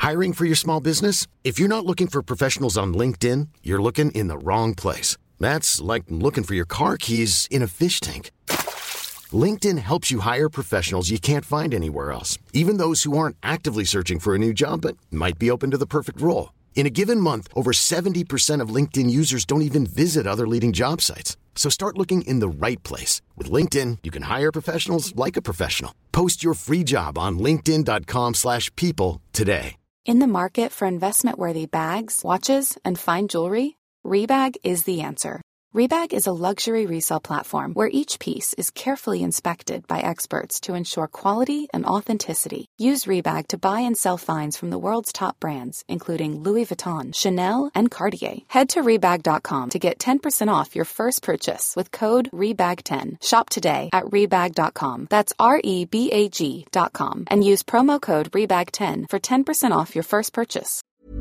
Hiring for your small business? If you're not looking for professionals on LinkedIn, you're looking in the wrong place. That's like looking for your car keys in a fish tank. LinkedIn helps you hire professionals you can't find anywhere else, even those who aren't actively searching for a new job but might be open to the perfect role. In a given month, over 70% of LinkedIn users don't even visit other leading job sites. So start looking in the right place. With LinkedIn, you can hire professionals like a professional. Post your free job on linkedin.com/people today. In the market for investment-worthy bags, watches, and fine jewelry, Rebag is the answer. Rebag is a luxury resale platform where each piece is carefully inspected by experts to ensure quality and authenticity. Use Rebag to buy and sell finds from the world's top brands, including Louis Vuitton, Chanel, and Cartier. Head to Rebag.com to get 10% off your first purchase with code REBAG10. Shop today at Rebag.com. That's REBAG.com. And use promo code REBAG10 for 10% off your first purchase.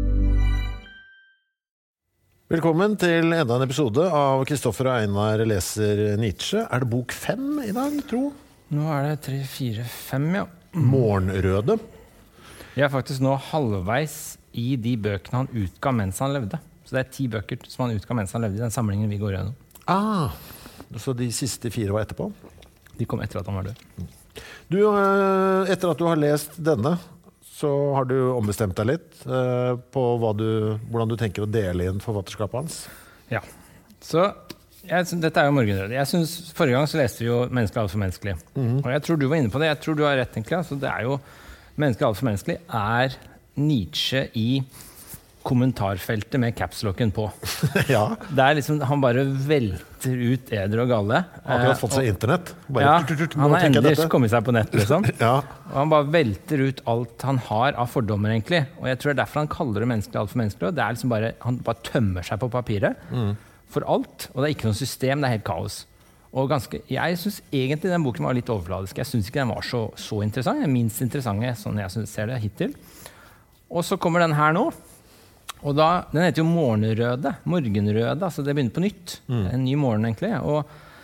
Velkommen til enda en episode av Kristoffer og Einar leser Nietzsche. Det bok 5 I dag, tro? Nå det 3, 4, 5, ja. Morgenrøde. Jeg faktisk nå halvveis I de bøkene han utga mens han levde. Så det 10 bøker som han utga mens han levde I den samlingen vi går gjennom. Så de siste 4 var etterpå? De kom etter at han var død. Du, etter at du har lest denne, så har du ombestemt deg litt på hvordan du tenker å dele inn forfatterskapet hans. Ja, så dette jo morgenrød. Jeg synes forrige gang så leste vi jo Menneskelig alt for menneskelig. Og jeg tror du var inne på det. Jeg tror du har rett egentlig. Altså, det jo Menneskelig alt for menneskelig Nietzsche I kommentarfeltet med capslocken på. Ja. Det liksom, han bare velter ut eder og galle. Akkurat fått seg internett. Bare, ja, han har endelig kommet seg på nett, liksom. Ja. Og han bare velter ut alt han har av fordommer, egentlig. Og jeg tror det derfor han kaller det menneskelig alt for menneskelig. Og det liksom bare, han bare tømmer seg på papiret for alt. Og det ikke noe system, det helt kaos. Og jeg synes egentlig den boken var litt overfladisk. Jeg synes ikke den var så interessant. Den minst interessante, sånn jeg ser det hittil. Og så kommer den her nå. Og den heter jo morgenrøde, altså det begynner på nytt. En ny morgen egentlig. Og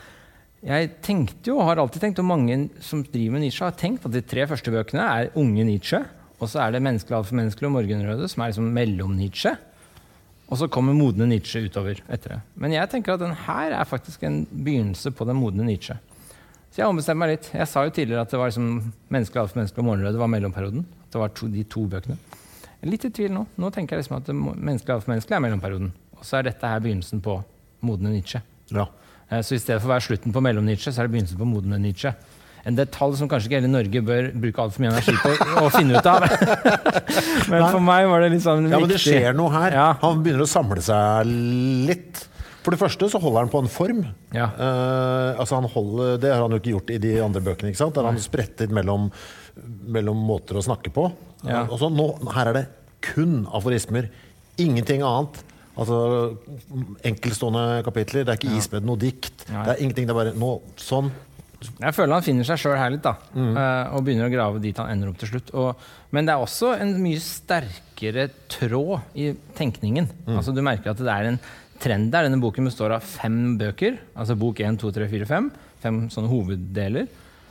jeg tenkte jo, har alltid tenkt, og mange som driver med Nietzsche har tenkt at de 3 første bøkene unge Nietzsche, og så det Menneskelig alt for menneskelig og morgenrøde, som liksom mellom Nietzsche, og så kommer modne Nietzsche utover etter det. Men jeg tenker at den her faktisk en begynnelse på den modne Nietzsche. Så jeg ombestemmer meg litt. Jeg sa jo tidligere at det var liksom Menneskelig alt for menneskelig og morgenrøde var mellomperioden. Det var de 2 bøkene. Litt I tvil nå. Nå tenker jeg liksom at Menneskelig alt for menneskelig mellomperioden. Og så dette her begynnelsen på modne Nietzsche. Ja. Så I stedet for å være slutten på mellom Nietzsche, så det begynnelsen på modne Nietzsche. En detalj som kanskje ikke hele Norge bør bruke alt for mye energi på å finne ut av. Men for meg var det litt sånn viktig. Ja, men det skjer noe her. Ja. Han begynner å samle seg litt. For det første så holder han på en form. Ja. Altså det har han jo ikke gjort I de andre bøkene, ikke sant? Der han spretter mellom måter å snakke på. Ja. Og så her det kun aforismer. Ingenting annet. Altså enkeltstående kapitler. Det ikke isbedd noe dikt. Ja. Det ingenting, det bare noe sånn. Jeg føler han finner seg selv her litt da. Og begynner å grave dit han ender opp til slutt. Men det også en mye sterkere tråd I tenkningen. Altså du merker at det en trend der. Denne boken består av 5 bøker. Altså bok 1, 2, 3, 4, 5. 5 sånne hoveddeler.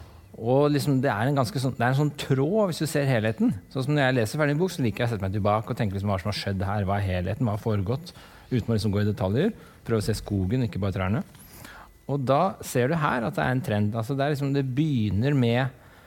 Og liksom det en ganske sånn, det en sånn tråd hvis du ser helheten. Sånn som når jeg leser ferdig en bok, så liker jeg å sette meg tilbake og tenke liksom, hva som har skjedd her, hva helheten, hva har foregått, uten å liksom gå I detaljer. Prøve å se skogen, ikke bare trærne. Og da ser du her at det en trend. Altså det liksom, det begynner med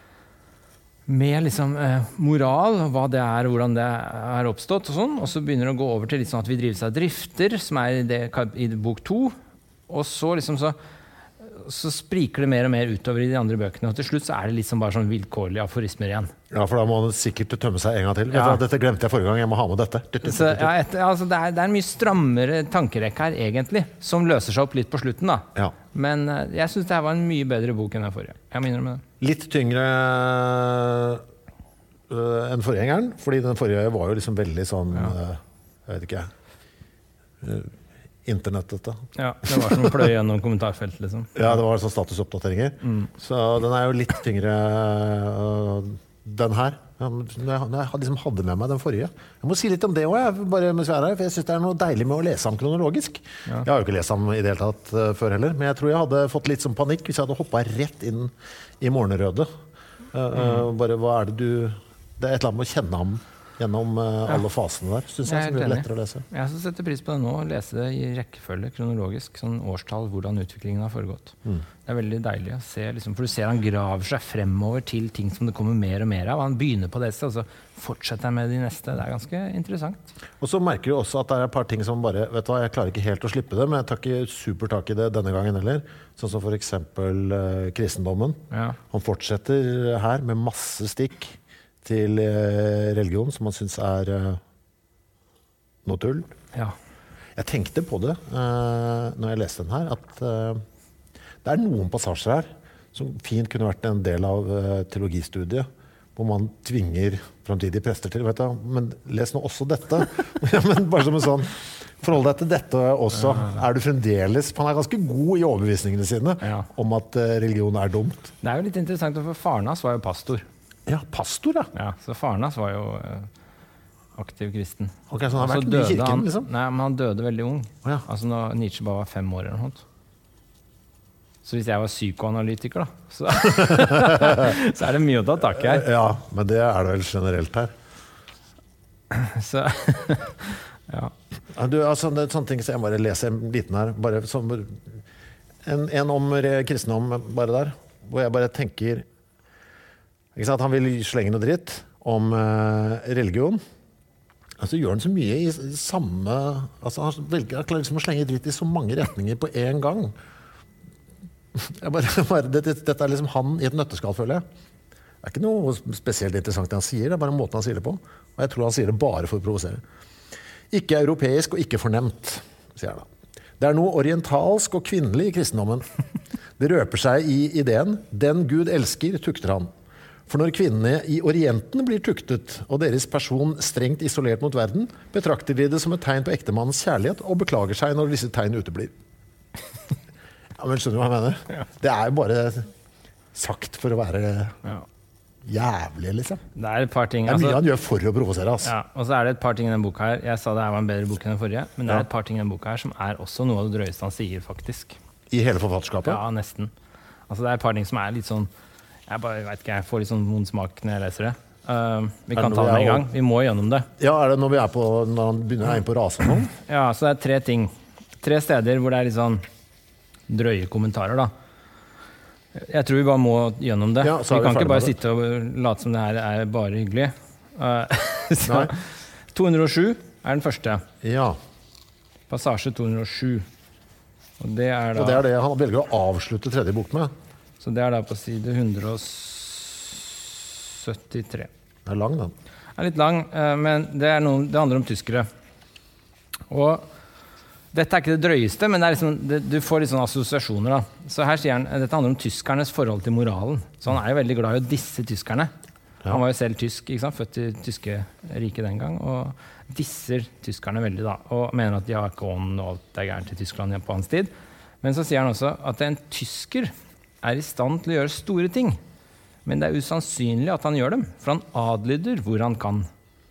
liksom, moral, hva det hvordan det har oppstått og sånn. Og så begynner det å gå over til litt sånn at vi drives av drifter, som I bok 2. Og så liksom så spriker det mer og mer utover I de andre bøkene, og til slutt så det liksom bare sånn vilkårlige aforismer igjen. Ja, for da må han sikkert tømme seg en gang til. Ja. Dette glemte jeg forrige gang, jeg må ha med dette. Så, ja, altså det en mye strammere tankerekk her, egentlig, som løser seg opp litt på slutten, da. Ja. Men jeg synes det her var en mye bedre bok enn den forrige. Jeg minner med det. Litt tyngre enn forgjengeren, fordi den forrige var jo liksom veldig sånn, jeg vet ikke, internettet. Ja, det var som å pløye gjennom kommentarfelt, liksom. Ja, det var sånn statusoppdateringer. Så den jo litt tyngre, den her. Jeg liksom hadde med meg den forrige. Jeg må si litt om det også, bare mens vi her, for jeg synes det noe deilig med å lese ham kronologisk. Ja. Jeg har jo ikke lest ham I det hele tatt før heller, men jeg tror jeg hadde fått litt sånn panikk hvis jeg hadde hoppet rett inn I morgenrøde. Bare, hva det du... Det et eller annet med å kjenne ham gjennom alle fasene der, synes jeg, som blir lettere å lese. Jeg setter pris på det nå, lese det i rekkefølge, kronologisk, sånn årstall, hvordan utviklingen har foregått. Det er veldig deilig å se, liksom, for du ser han graver seg fremover til ting som det kommer mer og mer av. Han begynner på det, og så fortsetter han med de neste. Det er ganske interessant. Og så merker du også at det er et par ting som bare, vet du hva, jeg klarer ikke helt å slippe det, men jeg tar ikke supertak i det denne gangen heller. Sånn som for eksempel kristendommen. Ja. Han fortsetter her med masse stikk til religion, som man synes er noe tull. Ja. Jeg tenkte på det når jeg leste den her, at det er noen passasjer her som fint kunne vært en del av teologistudiet, hvor man tvinger fremtidige prester til, vet du, men les nå også dette. Men bare som en sånn, forhold deg til dette også. Er du fremdeles, han er ganske god i overbevisningene sine om at religion er dumt. Det er jo litt interessant, for faren hans var jo pastor. Ja, pastor, ja. Ja, så faren hans var jo aktiv kristen. Ok, så han har vært i kirken, liksom? Nei, men han døde veldig ung. Ja. Altså når Nietzsche bare var 5 år eller noe sånt. Så hvis jeg var psykoanalytiker, da, så, så er det mye å ta tak i her. Ja, men det er det vel generelt her. Så, ja. Du, altså, det er sånne ting, så jeg bare leser en liten her, bare som, en om kristendom bare der, hvor jeg bare tenker, ikke sant, han vil slenge noe dritt om religion, altså gjør han så mye i samme, altså han klarer liksom å slenge dritt i så mange retninger på en gang. Dette er liksom han i et nøtteskall, føler jeg. Det er ikke noe spesielt interessant det han sier, det er bare måten han sier det på. Og jeg tror han sier det bare for å provosere. Ikke europeisk og ikke fornemt, sier han da. Det er noe orientalsk og kvinnelig i kristendommen. Det røper seg i ideen, den Gud elsker, tukter han. For når kvinnene i Orienten blir tuktet, og deres person strengt isolert mot verden, betrakter de det som et tegn på ektemannens kjærlighet, og beklager seg når disse tegn uteblir. Ja, men skjønner du hva jeg mener? Ja. Det er jo bare sagt for å være jævlig, liksom. Det er et par ting. Det er mye han gjør for å provosere, altså. Ja, og så er det et par ting i den boka her. Jeg sa det her var en bedre bok enn den forrige, men det er et par ting i den boka her som er også noe av det drøyeste han sier, faktisk. I hele forfatterskapet? Ja, nesten. Altså det er et par ting som er litt sånn, jeg bare vet ikke, jeg får litt sånn vond smak når jeg leser det. Vi kan ta det med i gang. Vi må gjennom det. Ja, er det når han begynner å inn på rasen? Ja, så det er 3 ting. 3 steder hvor det er litt sånn drøye kommentarer, da. Jeg tror vi bare må gjennom det. Ja, vi kan ikke bare sitte og late som det her er bare hyggelig. Så 207 er den første. Ja. Passasje 207. Og det er da... Og det er det han velger å avslutte tredje bok med. Så det er da på side 173. Det er lang, den. Det er litt lang, men det handler om tyskere. Og dette er ikke det drøyeste, men det er liksom, du får litt sånne assosiasjoner. Da. Så her sier han, dette handler om tyskernes forhold til moralen. Så han er jo veldig glad i å disse tyskerne. Ja. Han var jo selv tysk, ikke sant? Født i tyske riket den gang, og disser tyskerne veldig da, og mener at de har ikke ånd og alt er gærent i Tyskland på hans tid. Men så sier han også at en tysker er i stand til å gjøre store ting, men det er usannsynlig at han gjør dem, for han adlyder hvor han kan.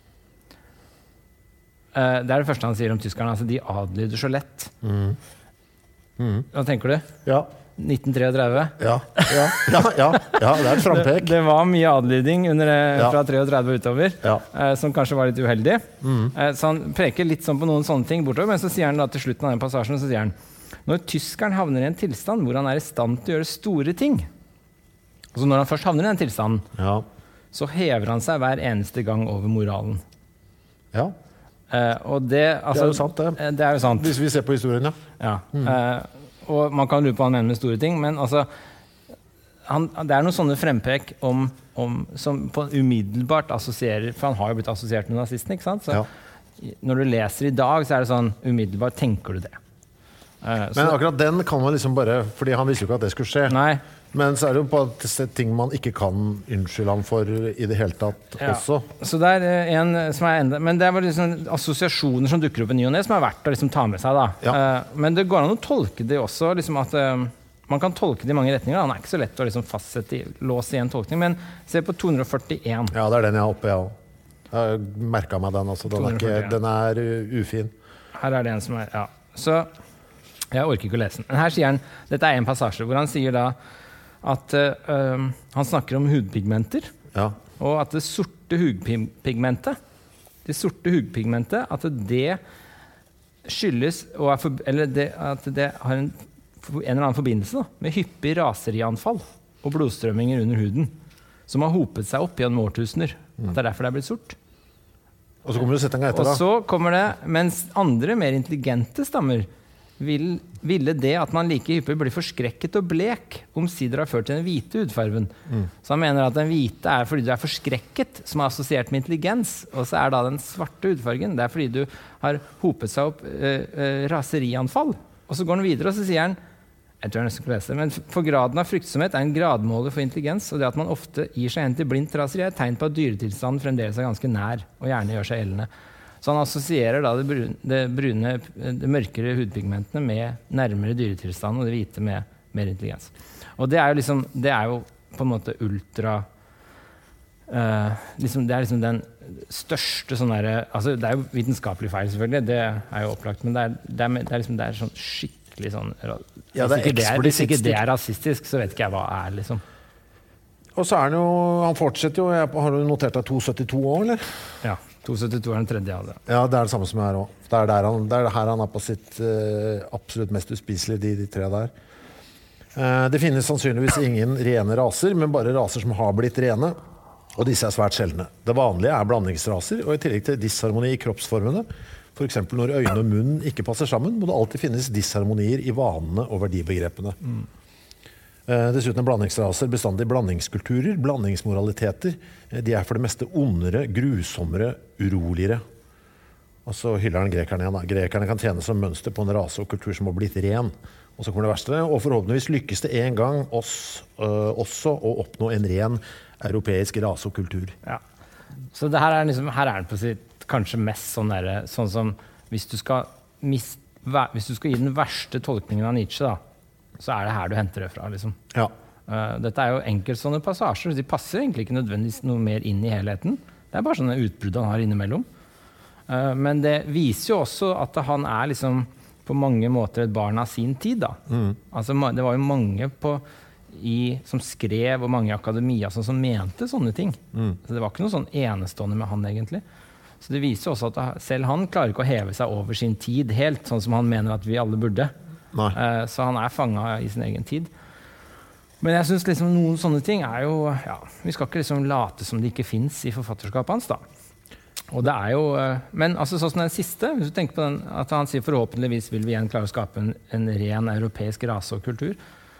Det er det første han sier om tyskerne, altså de adlyder så lett. Hva tenker du? Ja. 1933? Ja, det er et frampek. Det var mye adlyding fra 33 og utover, som kanskje var litt uheldig. Så han preker litt sånn på noen sånne ting bortover, men så sier han da til slutten av den passasjen, så sier han, når tyskeren havner i en tilstand hvor han er i stand til å gjøre store ting, altså når han først havner i den tilstanden, så hever han seg hver eneste gang over moralen. Ja. Og det er jo sant, det. Det er jo sant. Hvis vi ser på historien, og man kan lure på hva han mener med store ting, men altså, det er noen sånne frempek som på umiddelbart assosierer, for han har jo blitt assosiert med nazisten, ikke sant? Så når du leser i dag, så er det sånn, umiddelbart tenker du det. Men akkurat den kan man liksom bare, fordi han visste jo ikke at det skulle skje. Nei. Men så er det jo bare ting man ikke kan unnskylde ham for i det hele tatt også. Så det er en som er enda, men det er bare liksom assosiasjoner som dukker opp i ny og ne, som er verdt å liksom ta med seg da. Men det går an å tolke det også, liksom at man kan tolke det i mange retninger. Han er ikke så lett å liksom fastsette, låse i en tolkning, men se på 241. Ja, det er den jeg har oppe, jeg har merket meg den også. Den er ufin. Her er det en som er, Så jeg orker ikke å lese den. Men her sier han, dette er en passasje hvor han sier da at han snakker om hudpigmenter, og at det sorte hudpigmentet det sorte hudpigmentet, at det skyldes, at det har en eller annen forbindelse da, med hyppig raserianfall og blodstrømminger under huden, som har hopet seg opp gjennom årtusener. At det er derfor det er blitt sort. Og så kommer det setningen etter da. Og så kommer det, mens andre mer intelligente stammer ville det at man like hyppig blir forskrekket og blek omsider har ført til den hvite hudfarven. Så han mener at den hvite er fordi du er forskrekket, som er assosiert med intelligens, og så er da den svarte hudfargen, det er fordi du har hopet seg opp raserianfall. Og så går han videre, og så sier han, jeg tror jeg nesten kan lese det, men for graden av fryktsomhet er en gradmåler for intelligens, og det at man ofte gir seg hen til blindt raseri er et tegn på at dyretilstanden fremdeles er ganske nær, og gjerne gjør seg gjeldende. Så han assosierer da det mørkere hudpigmentene med nærmere dyretilstand, og det hvite med mer intelligens. Og det er jo på en måte ultra... det er liksom den største sånn der... Altså, det er jo vitenskapelig feil selvfølgelig, det er jo opplagt, men det er sånn skikkelig sånn... Ja, hvis ikke det er rasistisk, så vet ikke jeg hva er, liksom. Og så er han jo... Han fortsetter jo... Har du notert deg 272 år, eller? Ja. 272 er den tredje av det. Ja, det er det samme som jeg er også. Det er her han er på sitt absolutt mest uspiselige, de tre der. Det finnes sannsynligvis ingen rene raser, men bare raser som har blitt rene, og disse er svært sjeldne. Det vanlige er blandingsraser, og i tillegg til disharmoni i kroppsformene, for eksempel når øyne og munn ikke passer sammen, må det alltid finnes disharmonier i vanene og verdibegrepene. Dessuten er blandingsraser bestandig blandingskulturer, blandingsmoraliteter. De er for det meste ondere, grusommere, uroligere. Og så hyller han grekerne igjen. Grekerne kan tjene som mønster på en rase og kultur som har blitt ren. Og så kommer det verste, og forhåpentligvis lykkes det en gang også å oppnå en ren europeisk rase og kultur. Ja. Så det her er den på sitt kanskje mest sånn som hvis du skal gi den verste tolkningen av Nietzsche da, så er det her du henter det fra, liksom. Ja. Dette er jo enkelt sånne passasjer, de passer egentlig ikke nødvendigvis noe mer inn i helheten. Det er bare sånne utbrudd han har innimellom. Men det viser jo også at han er liksom på mange måter et barn av sin tid, da. Altså, det var jo mange som skrev, og mange i akademia som mente sånne ting. Så det var ikke noe sånn enestående med han, egentlig. Så det viser jo også at selv han klarer ikke å heve seg over sin tid helt, sånn som han mener at vi alle burde. Så han er fanget i sin egen tid. Men jeg synes liksom noen sånne ting er jo, ja, vi skal ikke liksom late som det ikke finnes i forfatterskapet hans da. Og det er jo, men altså sånn som den siste, hvis du tenker på den, at han sier forhåpentligvis vil vi igjen klare å skape en ren europeisk rase og kultur,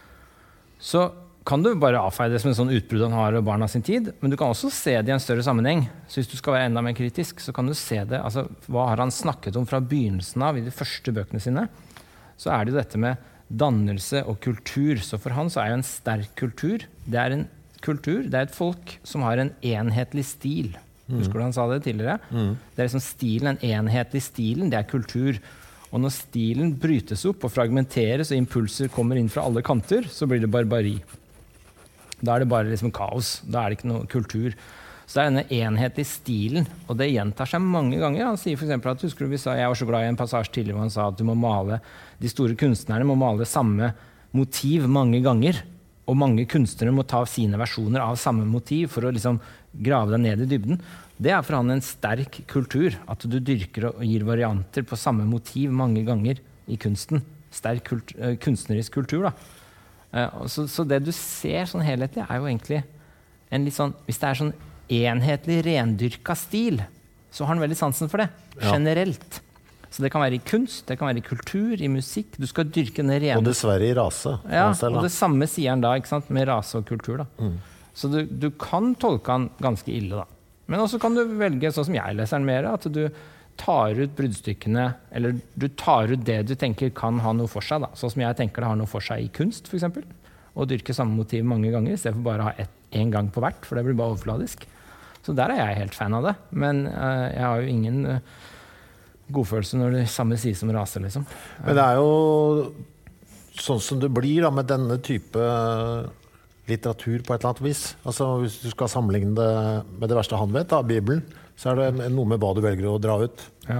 så kan du bare avfeie det som en sånn utbrudd han har av barna sin tid, men du kan også se det i en større sammenheng. Så hvis du skal være enda mer kritisk, så kan du se det, altså hva har han snakket om fra begynnelsen av i de første bøkene sine, så er det jo dette med dannelse og kultur. Så for han så er jo en sterk kultur. Det er en kultur, det er et folk som har en enhetlig stil. Husker du han sa det tidligere? Det er liksom stilen, en enhetlig stilen, det er kultur. Og når stilen brytes opp og fragmenteres og impulser kommer inn fra alle kanter, så blir det barbari. Da er det bare liksom kaos. Da er det ikke noe kultur. Så det er denne enhetlige stilen, og det gjentar seg mange ganger. Han sier for eksempel at, husker du, jeg var så glad i en passasje tidligere hvor han sa at du må male, de store kunstnerne må male samme motiv mange ganger, og mange kunstnere må ta sine versjoner av samme motiv for å liksom grave deg ned i dybden. Det er for han en sterk kultur, at du dyrker og gir varianter på samme motiv mange ganger i kunsten. Sterk kunstnerisk kultur da. Så det du ser sånn helhetlig er jo egentlig en litt sånn, hvis det er sånn enhetlig rendyrka stil, så har han veldig sansen for det, generelt. Så det kan være i kunst, det kan være i kultur, i musikk, du skal dyrke den rene. Og dessverre i rase. Ja, og det samme sier han da, ikke sant, med rase og kultur da. Så du kan tolke han ganske ille da. Men også kan du velge, sånn som jeg leser den mer, at du tar ut bruddstykkene, eller du tar ut det du tenker kan ha noe for seg da. Sånn som jeg tenker det har noe for seg i kunst, for eksempel. Og dyrke samme motiv mange ganger, i stedet for bare å ha en gang på hvert, for det blir bare overfladisk. Så der er jeg helt fan av det. Men jeg har jo ingen godfølelse når det samme sies som rase, liksom. Men det er jo sånn som det blir da, med denne type litteratur på et eller annet vis. Altså, hvis du skal sammenligne det med det verste han vet, da, Bibelen, så er det noe med hva du velger å dra ut. Ja.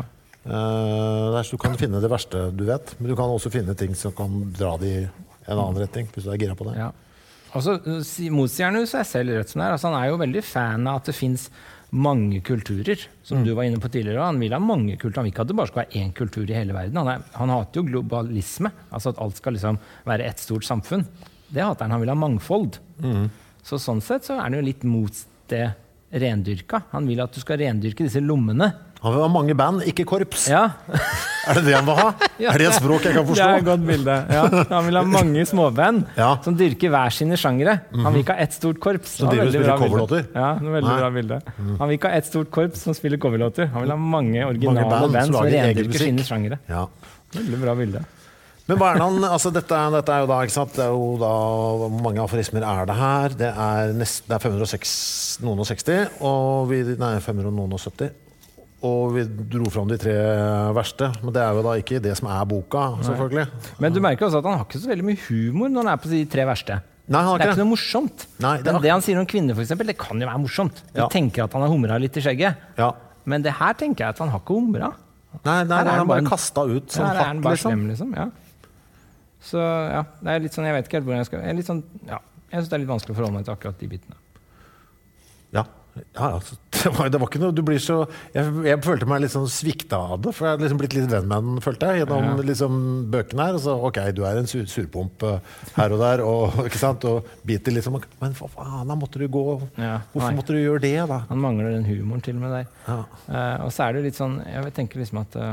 Du kan finne det verste du vet, men du kan også finne ting som kan dra det i en annen retning, hvis du er gira på det. Ja. Og så motsier han jo seg selv rett som det er. Altså, han er jo veldig fan av at det finnes mange kulturer, som du var inne på tidligere. Han vil ha mange kulturer. Han vil ikke at det bare skal være én kultur i hele verden. Han hater jo globalisme, altså at alt skal liksom være ett stort samfunn. Det hater han. Han vil ha mangfold. Så sånn sett så er han jo litt mot det rendyrka. Han vil at du skal rendyrke disse lommene. Han vil ha mange band, ikke korps. Ja. Er det han vil ha? Ja. Er det et språk jeg kan forstå? Det er et godt bilde. Ja. Han vil ha mange småband som dyrker hver sine sjangere. Han vil ikke ha ett stort korps. Så de vil spille coverlåter? Ja, det er veldig bra bilde. Han vil ikke ha ett stort korps som spiller coverlåter. Han vil ha mange originale band som rendyrker sine sjangere. Ja. Veldig bra bilde. Men hva er det han, altså dette er jo da, ikke sant, det er jo da, hvor mange aforismer er det her? Det er 506 noen og 60, og 500 noen og 70. Og vi dro fram de 3 verste, men det er jo da ikke det som er boka, selvfølgelig. Men du merker også at han har ikke så veldig mye humor når han er på de 3 verste. Nei, han har det er ikke ikke noe morsomt. Nei, men det han sier om kvinner, for eksempel, det kan jo være morsomt. Du tenker at han har humret litt i skjegget. Ja. Men det her tenker jeg at han har ikke humret. Nei, det er han bare kastet ut som hakk, liksom. Ja. Så ja, det er litt sånn, jeg vet ikke helt hvordan jeg skal... Jeg synes det er litt vanskelig å forholde meg til akkurat de bitene. Ja, altså, det var ikke noe, du blir så... Jeg følte meg litt sånn svikta av det, for jeg har liksom blitt litt venn med den, følte jeg, gjennom liksom bøkene her, og så, ok, du er en surpomp her og der, og, ikke sant, og biter liksom, men for faen, da måtte du gå, hvorfor måtte du gjøre det da? Han mangler den humoren til og med der. Og så er det litt sånn, jeg tenker liksom at...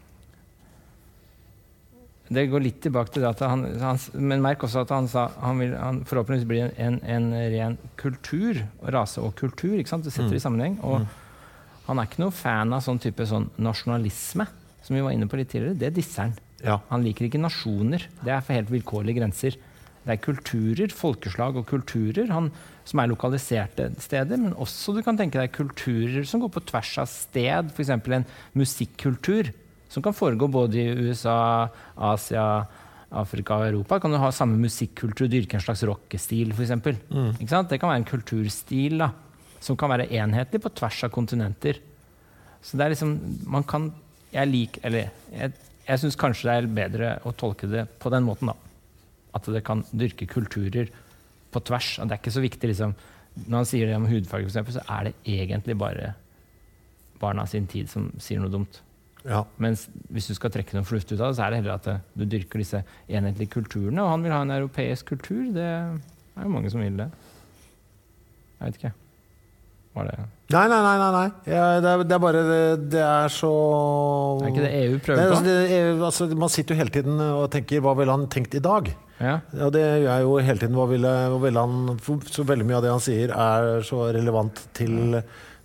Det går litt tilbake til det at men merk også at han sa han forhåpentligvis blir en ren kultur, rase og kultur, ikke sant? Det setter i sammenheng, og han er ikke noe fan av sånn type nasjonalisme, som vi var inne på litt tidligere, det disser han. Ja. Han liker ikke nasjoner, det er for helt vilkårlige grenser. Det er kulturer, folkeslag og kulturer som er lokaliserte steder, men også du kan tenke deg kulturer som går på tvers av sted, for eksempel en musikkultur, som kan foregå både i USA, Asia, Afrika og Europa. Kan du ha samme musikkultur, dyrke en slags rockestil, for eksempel. Ikke sant? Det kan være en kulturstil da, som kan være enhetlig på tvers av kontinenter. Så det er liksom, man kan, jeg synes kanskje det er bedre å tolke det på den måten da. At det kan dyrke kulturer på tvers. Og det er ikke så viktig liksom, når han sier det om hudfarge for eksempel, så er det egentlig bare barna sin tid som sier noe dumt. Ja. Mens hvis du skal trekke noe fornuft ut av det, så er det heller at du dyrker disse enhetlige kulturene, og han vil ha en europeisk kultur. Det er jo mange som vil det. Jeg vet ikke. Var det... Nei. Ja, det er bare det er så... Er ikke det EU prøver på? Altså, man sitter jo hele tiden og tenker, hva ville han tenkt i dag? Ja. Og det gjør jeg jo hele tiden, hva ville han... Så veldig mye av det han sier er så relevant til...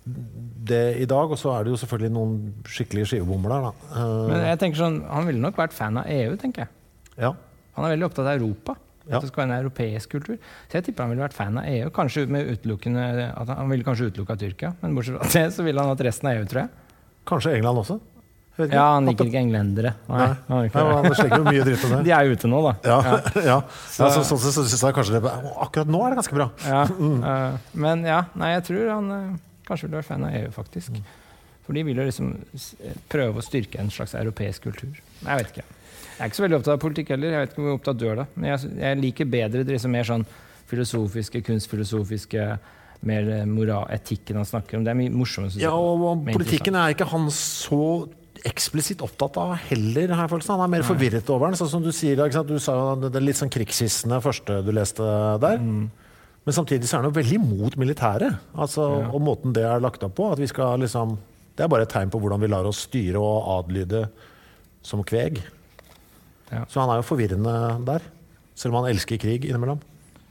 det i dag, og så er det jo selvfølgelig noen skikkelige skivebommer der da. Men jeg tenker sånn, han ville nok vært fan av EU, tenker jeg. Ja. Han er veldig opptatt av Europa, at det skal være en europeisk kultur. Så jeg tipper han ville vært fan av EU, kanskje med utelukkende, at han ville kanskje utelukke Tyrkia, men bortsett fra det, så ville han hatt resten av EU, tror jeg. Kanskje England også? Ja, han liker ikke englendere. Nei, han slenger jo mye dritt om det. De er ute nå, da. Ja. Så synes jeg kanskje det, akkurat nå er det ganske bra. Ja, men ja, nei, jeg tror han... Kanskje vil du være fan av EU, faktisk. For de vil jo liksom prøve å styrke en slags europeisk kultur. Jeg vet ikke. Jeg er ikke så veldig opptatt av politikk heller. Jeg vet ikke hvor opptatt du er da. Men jeg liker bedre det liksom mer sånn filosofiske, kunstfilosofiske, mer etikken han snakker om. Det er mye morsomt. Ja, og politikken er ikke han så eksplisitt opptatt av heller, har jeg følelsen. Han er mer forvirret over den. Sånn som du sier, du sa jo det er litt sånn krigshissende første du leste der. Men samtidig så er han jo veldig imot militæret, altså, og måten det er lagt opp på, at vi skal liksom, det er bare et tegn på hvordan vi lar oss styre og adlyde som kveg. Ja. Så han er jo forvirrende der, selv om han elsker krig innimellom.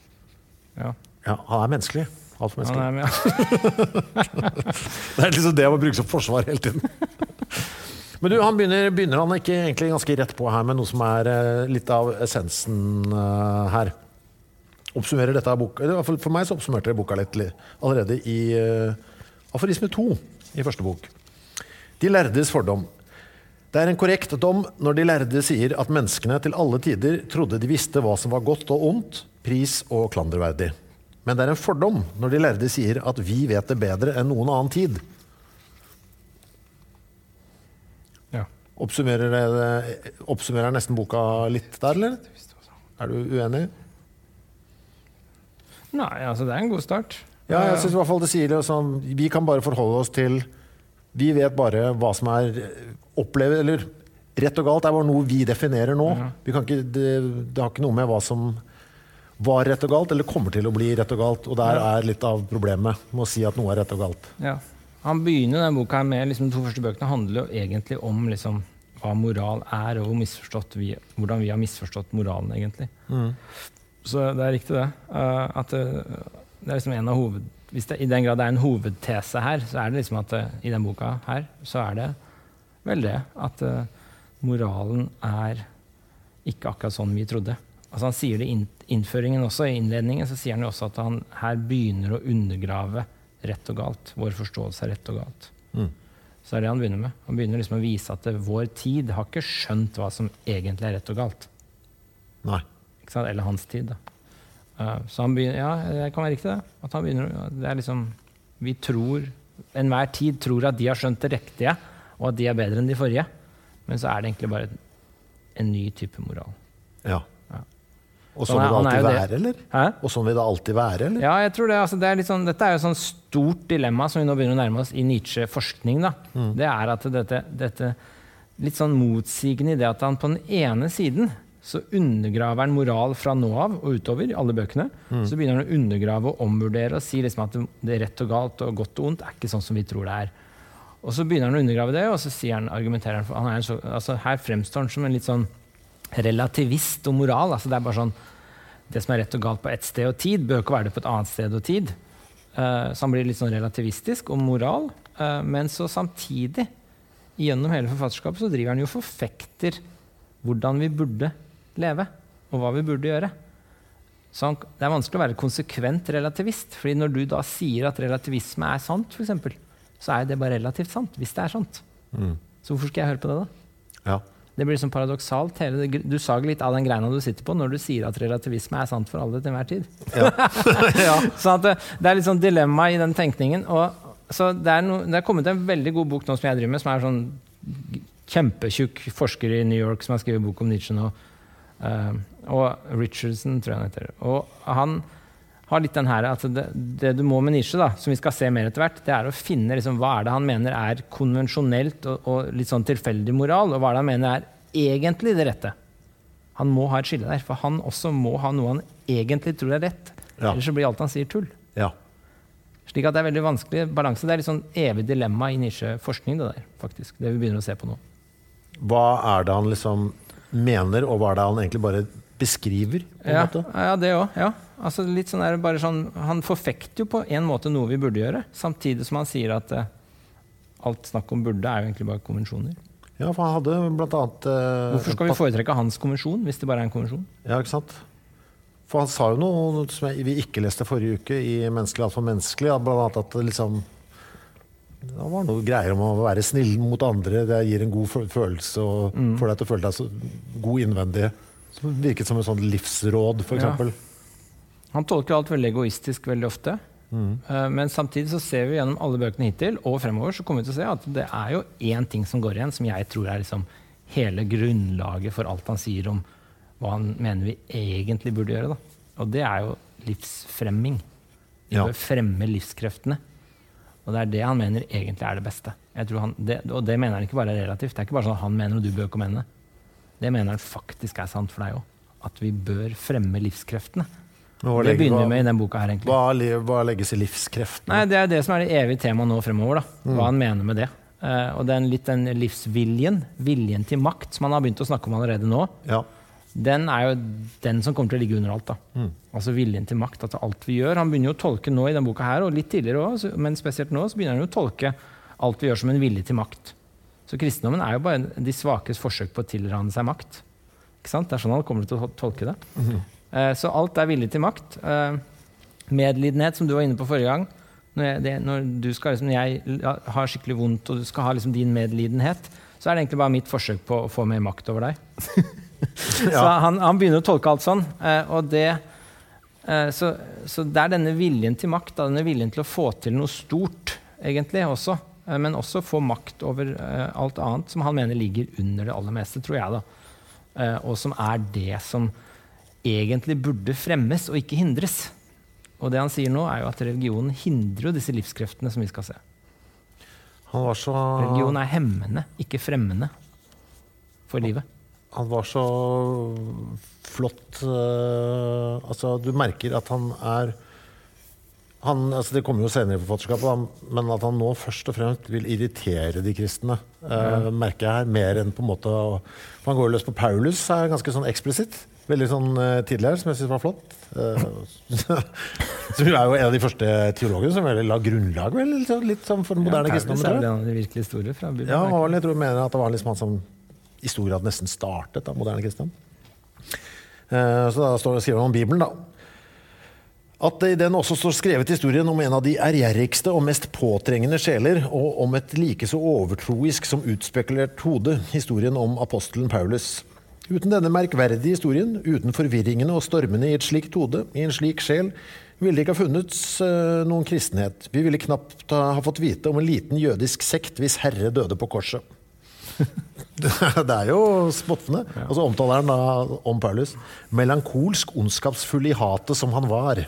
Ja, han er menneskelig, alt for menneskelig. Det er liksom det å bruke som forsvar hele tiden. Men du, han begynner han ikke egentlig ganske rett på her med noe som er litt av essensen her. Oppsummerer dette av boka, for meg så oppsummerte jeg boka litt allerede i aforisme 2 i første bok. De lærdes fordom. Det er en korrekt dom når de lærde sier at menneskene til alle tider trodde de visste hva som var godt og ondt, pris og klanderverdig. Men det er en fordom når de lærde sier at vi vet det bedre enn noen annen tid. Ja. Oppsummerer nesten boka litt der, eller? Er du uenig? Nei, altså det er en god start. Ja, jeg synes i hvert fall det sier det sånn, vi kan bare forholde oss til, vi vet bare hva som opplevd, eller rett og galt bare noe vi definerer nå. Vi kan ikke, det har ikke noe med hva som var rett og galt, eller kommer til å bli rett og galt, og der litt av problemet med å si at noe rett og galt. Ja. Han begynner den boka her med, liksom, de 2 første bøkene handler jo egentlig om liksom, hva moral og hvordan vi har misforstått moralen egentlig. Så det riktig det. At det liksom en av hvis det i den grad det en hovedtese her, så det liksom at i den boka her, så det vel det at moralen ikke akkurat sånn vi trodde. Altså han sier det i innføringen også, i innledningen, så sier han jo også at han her begynner å undergrave rett og galt, vår forståelse av rett og galt. Så det han begynner med. Han begynner liksom å vise at vår tid har ikke skjønt hva som egentlig rett og galt. Nei. Ikke sant? Eller hans tid da. Så han begynner, ja, det kan være riktig det. At han begynner, det liksom, vi tror, enhver tid tror at de har skjønt det riktige, og at de bedre enn de forrige. Men så det egentlig bare en ny type moral. Ja. Og sånn vil det alltid være, eller? Hæ? Og sånn vil det alltid være, eller? Ja, jeg tror det. Altså, det litt sånn, dette jo et sånn stort dilemma som vi nå begynner å nærme oss i Nietzsche-forskning. Da. Det at dette litt sånn motsigende i det at han på den ene siden så undergraver han moral fra nå av og utover i alle bøkene. Så begynner han å undergrave og omvurdere og si liksom at det rett og galt og godt og ondt ikke sånn som vi tror det Og så begynner han å undergrave det, og så argumenterer han for altså, her fremstår han som en litt sånn relativist og moral, altså det bare sånn det som rett og galt på et sted og tid, bør ikke være det på et annet sted og tid. Så han blir litt sånn relativistisk om moral, men så samtidig, gjennom hele forfatterskapet, så driver han jo forfekter hvordan vi burde leve, og hva vi burde gjøre. Så det vanskelig å være konsekvent relativist, fordi når du da sier at relativisme sant, for eksempel, så det bare relativt sant, hvis det sant. Så hvorfor skal jeg høre på det da? Ja. Det blir liksom paradoksalt. Du sager litt av den greina du sitter på når du sier at relativisme sant for alle til enhver tid. Ja. Ja. Så at det litt sånn dilemma i den tenkningen. Og så det kommet en veldig god bok nå som jeg driver med, som sånn kjempetjukk forsker i New York som har skrevet bok om Nietzsche nå. Og Richardson, tror jeg han heter. Og han har litt den her, at det du må med Nietzsche, da, som vi skal se mer etter hvert, det å finne liksom, hva det han mener konvensjonelt og litt sånn tilfeldig moral, og hva det han mener egentlig det rette. Han må ha et skille der, for han også må ha noe han egentlig tror rett. Ja. Ellers så blir alt han sier tull. Ja. Slik at det veldig vanskelig balanse. Det litt sånn evig dilemma i Nietzsche-forskning, det der, faktisk. Det vi begynner å se på nå. Hva det han liksom mener, og hva det han egentlig bare beskriver? På en måte? Ja, det også, ja. Altså litt sånn bare sånn, han forfekter jo på en måte noe vi burde gjøre, samtidig som han sier at alt snakk om burde jo egentlig bare konvensjoner. Ja, for han hadde blant annet... Hvorfor skal vi foretrekke hans konvensjon, hvis det bare en konvensjon? Ja, ikke sant? For han sa jo noe som vi ikke leste forrige uke i Menneskelig alt for menneskelig, blant annet at liksom, det var noe greier om å være snill mot andre, det gir en god følelse, og får deg til å føle deg så god innvendig. Så det virket som en sånn livsråd, for eksempel. Ja. Han tolker alt veldig egoistisk veldig ofte, men samtidig så ser vi gjennom alle bøkene hittil, og fremover så kommer vi til å se at det jo en ting som går igjen, som jeg tror liksom hele grunnlaget for alt han sier om hva han mener vi egentlig burde gjøre. Da. Og det jo livsfremming. Vi bør fremme livskreftene. Og det det han mener egentlig det beste. Jeg tror og det mener han ikke bare relativt. Det ikke bare sånn at han mener og du bør ikke mene. Det mener han faktisk sant for deg også. At vi bør fremme livskreftene. Det begynner med i den boka her egentlig. Hva legges i livskreftene? Nei, det det som det evige temaet nå fremover. Da. Hva han mener med det. Og den livsviljen, viljen til makt, som han har begynt å snakke om allerede nå, den jo den som kommer til å ligge under alt. Da. Altså viljen til makt, at alt vi gjør. Han begynner jo å tolke nå i den boka her, og litt tidligere også, men spesielt nå, så begynner han jo å tolke alt vi gjør som en vilje til makt. Så kristendommen jo bare de svakes forsøk på å tilrane seg makt. Ikke sant? Det sånn han kommer til å tolke det. Så alt vilje til makt. Medlidenhet, som du var inne på forrige gang. Når du skal, liksom, jeg har skikkelig vondt, og du skal ha liksom, din medlidenhet, så det egentlig bare mitt forsøk på å få mer makt over deg. Så han begynner å tolke alt sånn. Og så det denne viljen til makt, denne viljen til å få til noe stort, egentlig også, men også få makt over alt annet som han mener ligger under det aller meste, tror jeg da. Og som det som egentlig burde fremmes og ikke hindres. Og det han sier nå er jo at religionen hindrer jo disse livskreftene som vi skal se. Han var så... Religion er hemmende, ikke fremmende for livet. Han var så flott. Altså, du merker at han er... altså det kommer jo senere i forfatterskapet, men at han nå først og fremst vil irritere de kristne, merker jeg her, mer enn på en måte... Han går løs på Paulus, er ganske sånn eksplisitt. Veldig sånn tidligere, som jeg synes var flott. Så hun er jo en av de første teologene som la grunnlag, vel, litt sånn for den moderne kristendom. Paulus er vel en av de virkelige store fra Bibelen. Ja, jeg tror jeg mener at det var liksom han som i stor grad nesten startet av moderne kristendom. Så da skriver han om Bibelen, da. At det i den også står skrevet historien om en av de ærgjerrigste og mest påtrengende sjeler, og om et like så overtroisk som utspekulert hode, historien om apostelen Paulus. Uten denne merkverdige historien, uten forvirringene og stormene i et slikt hode, i en slik sjel, ville det ikke ha funnet noen kristenhet. Vi ville knapt ha fått vite om en liten jødisk sekt hvis Herre døde på korset. Det er jo spottende. Og så omtaler han da om Paulus. Melankolsk, ondskapsfull i hatet som han var.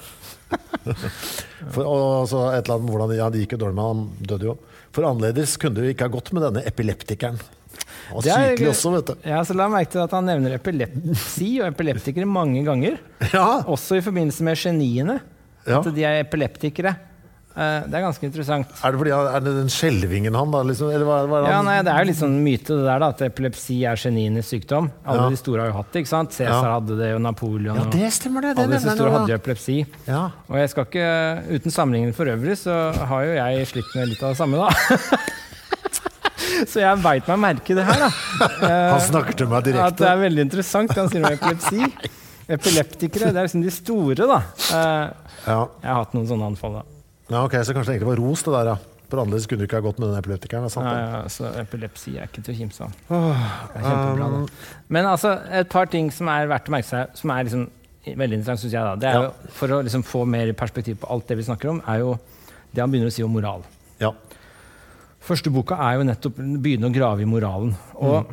Og så et eller annet hvordan det gikk jo dårlig med han døde jo. For annerledes kunne det ikke ha gått med denne epileptikeren. Og sykelig også, vet du. Ja, så la meg merke til at han nevner epilepsi og epileptikere mange ganger. Ja. Også i forbindelse med geniene. Ja. At de er epileptikere. Det er ganske interessant. Er det den skjelvingen han da? Liksom, eller hva han... Ja, nei, det er jo litt sånn myte det der da, at epilepsi er genienes sykdom. Alle de store har jo hatt det, ikke sant? Cæsar hadde det, og Napoleon. Ja, det stemmer det. Alle disse store hadde jo epilepsi. Ja. Og jeg skal ikke, uten sammenligning for øvrig, så har jo jeg slitt med litt av det samme da. Så jeg vet meg merke det her da. Han snakker til meg direkte. At det er veldig interessant, han sier om epilepsi. Epileptikere, det er liksom de store da. Jeg har hatt noen sånne anfall da. Ja, ok, så kanskje det egentlig var ros det der, ja. For annerledes kunne du ikke ha gått med den epileptikeren, det er sant? Ja, så epilepsi er ikke til å kimse av. Det er kjempebra da. Men altså, et par ting som er verdt å merke seg, som er liksom veldig interessant, synes jeg da. Det er jo, for å liksom få mer perspektiv på alt det vi snakker om, er jo det han begynner å si om moral. Ja. Første boka er jo nettopp begynne å grave i moralen. Og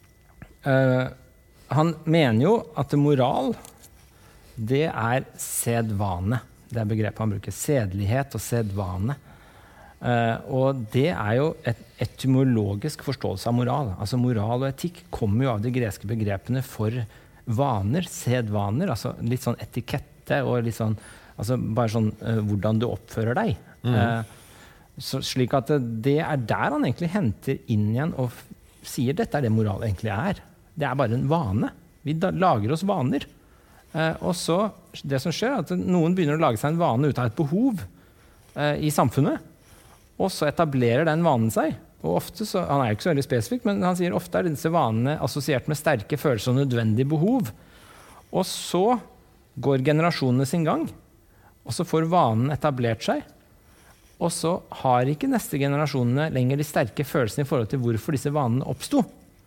han mener jo at moral, det er sedvane. Det er begrepet han bruker. Sedlighet og sedvane. Og det er jo et etymologisk forståelse av moral. Altså moral og etikk kommer jo av de greske begrepene for vaner, sedvaner, altså litt sånn etikette og litt sånn, altså bare sånn hvordan du oppfører deg. Så slik at det er der han egentlig henter inn igjen og sier dette er det moral egentlig er. Det er bare en vane. Vi lager oss vaner. Og så, det som skjer er at noen begynner å lage seg en vane ut av et behov i samfunnet, og så etablerer den vanen seg. Og ofte, så, han er jo ikke så veldig spesifikk, men han sier ofte er disse vanene assosiert med sterke følelser og nødvendig behov. Og så går generasjonene sin gang, og så får vanen etablert seg, og så har ikke neste generasjonene lenger de sterke følelsene i forhold til hvorfor disse vanene oppstod.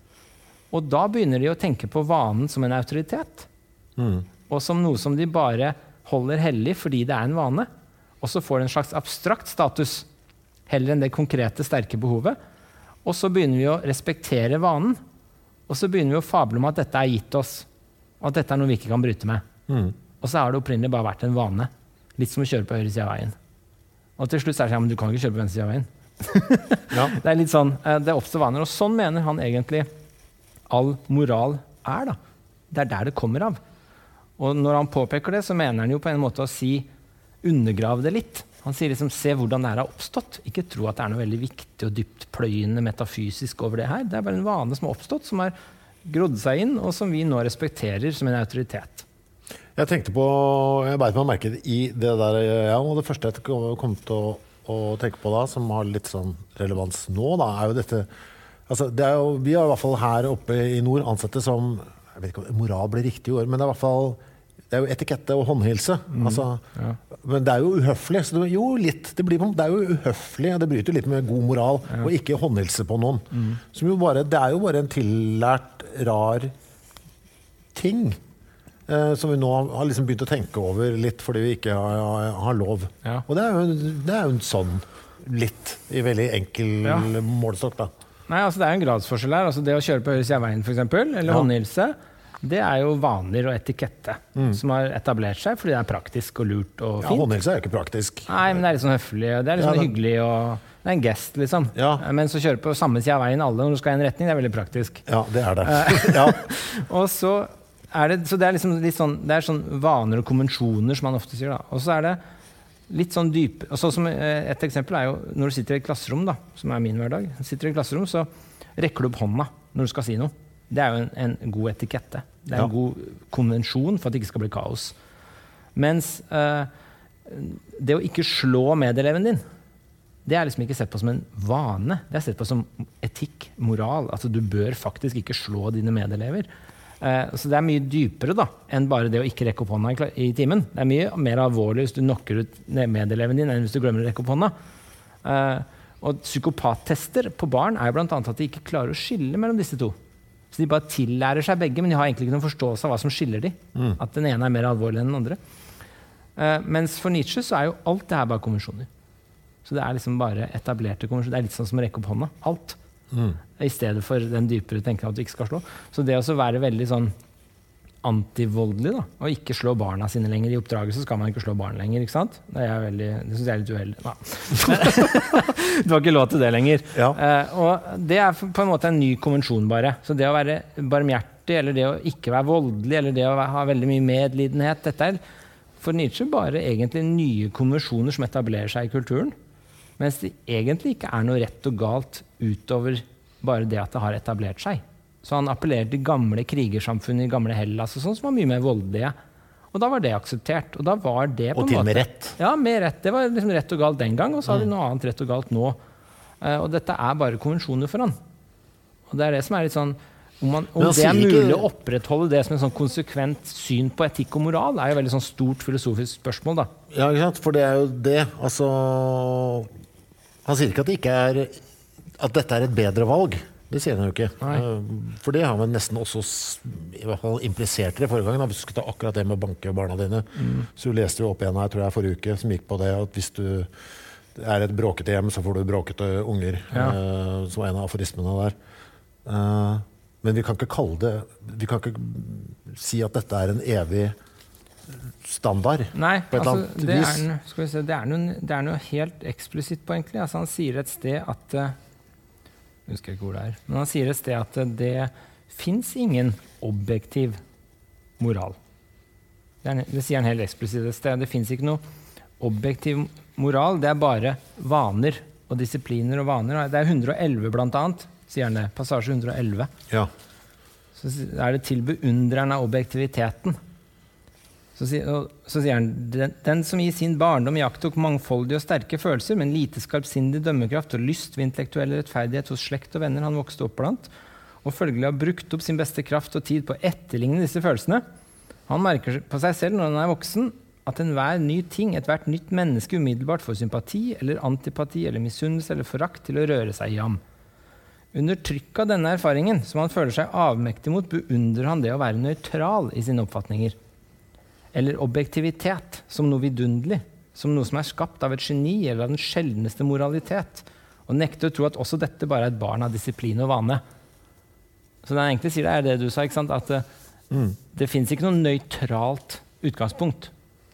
Og da begynner de å tenke på vanen som en autoritet, og som noe som de bare holder hellig fordi det er en vane. Og så får det en slags abstrakt status, heller enn det konkrete, sterke behovet. Og så begynner vi å respektere vanen, og så begynner vi å fable om at dette er gitt oss, og at dette er noe vi ikke kan bryte med. Og så har det opprinnelig bare vært en vane, litt som å kjøre på høyre siden av veien. Og til slutt er det sånn, men du kan ikke kjøre på venstre siden av veien. Ja. Det er litt sånn, det oppstår vaner, og sånn mener han egentlig all moral er da. Det er der det kommer av. Og når han påpeker det, så mener han jo på en måte å si undergrav det litt. Han sier liksom, se hvordan det her har oppstått. Ikke tro at det er noe veldig viktig og dypt pløyende metafysisk over det her. Det er bare en vane som har oppstått, som har grodd seg inn, og som vi nå respekterer som en autoritet. Jeg tenkte på, jeg beit meg merke i det der, ja, og det første jeg kom til å tenke på da, som har litt sånn relevans nå da, er jo dette, altså det er jo, vi har i hvert fall her oppe i nord ansett det som, jeg vet ikke om moral blir riktig ord, men det er i hvert fall, det er jo etikette og håndhilse, altså, men det er jo uhøflig, så det, jo litt, det er jo uhøflig, det bryter litt med god moral, og ikke håndhilse på noen, som jo bare, det er jo bare en tillært, rar ting, som vi nå har liksom begynt å tenke over litt, fordi vi ikke har lov. Ja. Og det er jo en sånn litt, i veldig enkel målestokk da. Nei, altså det er en gradsforskjell her, altså det å kjøre på høyre siden av veien for eksempel, eller håndhilse, det jo vaner og etikette som har etablert seg fordi det praktisk og lurt og fint. Ja, håndhilse jo ikke praktisk. Nei, men det litt sånn høflig, og det litt sånn hyggelig, og det en gest, liksom. Ja. Men så kjører på samme siden av veien alle når du skal i en retning, det veldig praktisk. Ja, det det. Ja. Og så så det liksom litt sånn, det sånn vaner og konvensjoner som man ofte sier, da. Og så det litt sånn dyp, og så som et eksempel jo, når du sitter i et klasserom, da, som min hverdag, sitter i et klasserom, så rekker du opp hånda når du skal si noe. Det jo en god etikette. Det en god konvensjon for at det ikke skal bli kaos. Mens det å ikke slå medeleven din, det liksom ikke sett på som en vane. Det sett på som etikk, moral. Altså du bør faktisk ikke slå dine medelever. Så det mye dypere da, enn bare det å ikke rekke opp hånda i timen. Det mye mer alvorlig hvis du knokker ut medeleven din, enn hvis du glemmer å rekke opp hånda. Og psykopattester på barn jo blant annet at de ikke klarer å skille mellom disse to. Så de bare tillærer seg begge, men de har egentlig ikke noen forståelse av hva som skiller de. At den ene mer alvorlig enn den andre. Mens for Nietzsche så jo alt det her bare konvensjoner. Så det liksom bare etablerte konvensjoner. Det litt sånn som å rekke opp hånda. Alt. I stedet for den dypere tenken at du ikke skal slå. Så det å være veldig sånn antivoldelig da, og ikke slå barna sine lenger i oppdraget, så skal man ikke slå barn lenger, ikke sant? Det synes jeg litt uheldig. Du har ikke lov til det lenger. Ja. Og det på en måte en ny konvensjon bare. Så det å være barmhjertig, eller det å ikke være voldelig, eller det å ha veldig mye medlidenhet, dette for Nietzsche bare egentlig nye konvensjoner som etablerer seg i kulturen, mens det egentlig ikke noe rett og galt utover bare det at det har etablert seg. Så han appellerer til gamle krigersamfunn i gamle Hellas og sånn, som var mye mer voldelige. Og da var det akseptert. Og da var det på en måte... Og til med rett. Ja, med rett. Det var liksom rett og galt den gang, og så hadde de noe annet rett og galt nå. Og dette bare konvensjoner for han. Og det det som litt sånn... Om det mulig å opprettholde det som en sånn konsekvent syn på etikk og moral, jo veldig sånn stort filosofisk spørsmål, da. Ja, ikke sant? For det jo det. Altså... Han sier ikke at det ikke at dette et bedre valg. Det sier han jo ikke. Nei. For det har man nesten også i hvert fall implisert det forrige gang. Hvis du skulle ta akkurat det med å banke barna dine, så leste du opp igjen her, tror jeg, forrige uke, som gikk på det, at hvis du et bråkete hjem, så får du bråkete unger, som en av aforismene der. Men vi kan ikke kalle det, vi kan ikke si at dette en evig standard. Nei, på et eller annet vis. Skal vi se, det noe helt eksplisitt på egentlig. Altså, han sier et sted at jeg husker ikke hvor det men han sier et sted at det finnes ingen objektiv moral. Det sier han helt eksplisitt et sted. Det finnes ikke noe objektiv moral, det bare vaner og disipliner og vaner. Det 111 blant annet, sier han det. Passasje 111. Ja. Så det til beundreren av objektiviteten. Så sier han, den som I sin barndom jaktok mangfoldige og sterke følelser, men lite skarpsindig dømmekraft og lyst ved intellektuell rettferdighet hos slekt og venner han vokste opp blant, og følgelig har brukt opp sin beste kraft og tid på å etterligne disse følelsene. Han merker på seg selv når han voksen, at enhver ny ting, ethvert nytt menneske umiddelbart får sympati, eller antipati, eller misunnelse, eller forakt til å røre seg I ham. Under trykk av denne erfaringen, som han føler seg avmektig mot, beundrer han det å være nøytral I sine oppfatninger. Eller objektivitet, som noe vidundelig, som noe som skapt av et geni eller av den sjeldneste moralitet, og nekter å tro at også dette bare et barn av disiplin og vane. Så det han egentlig sier det det du sa, ikke sant? At det finnes ikke noe nøytralt utgangspunkt.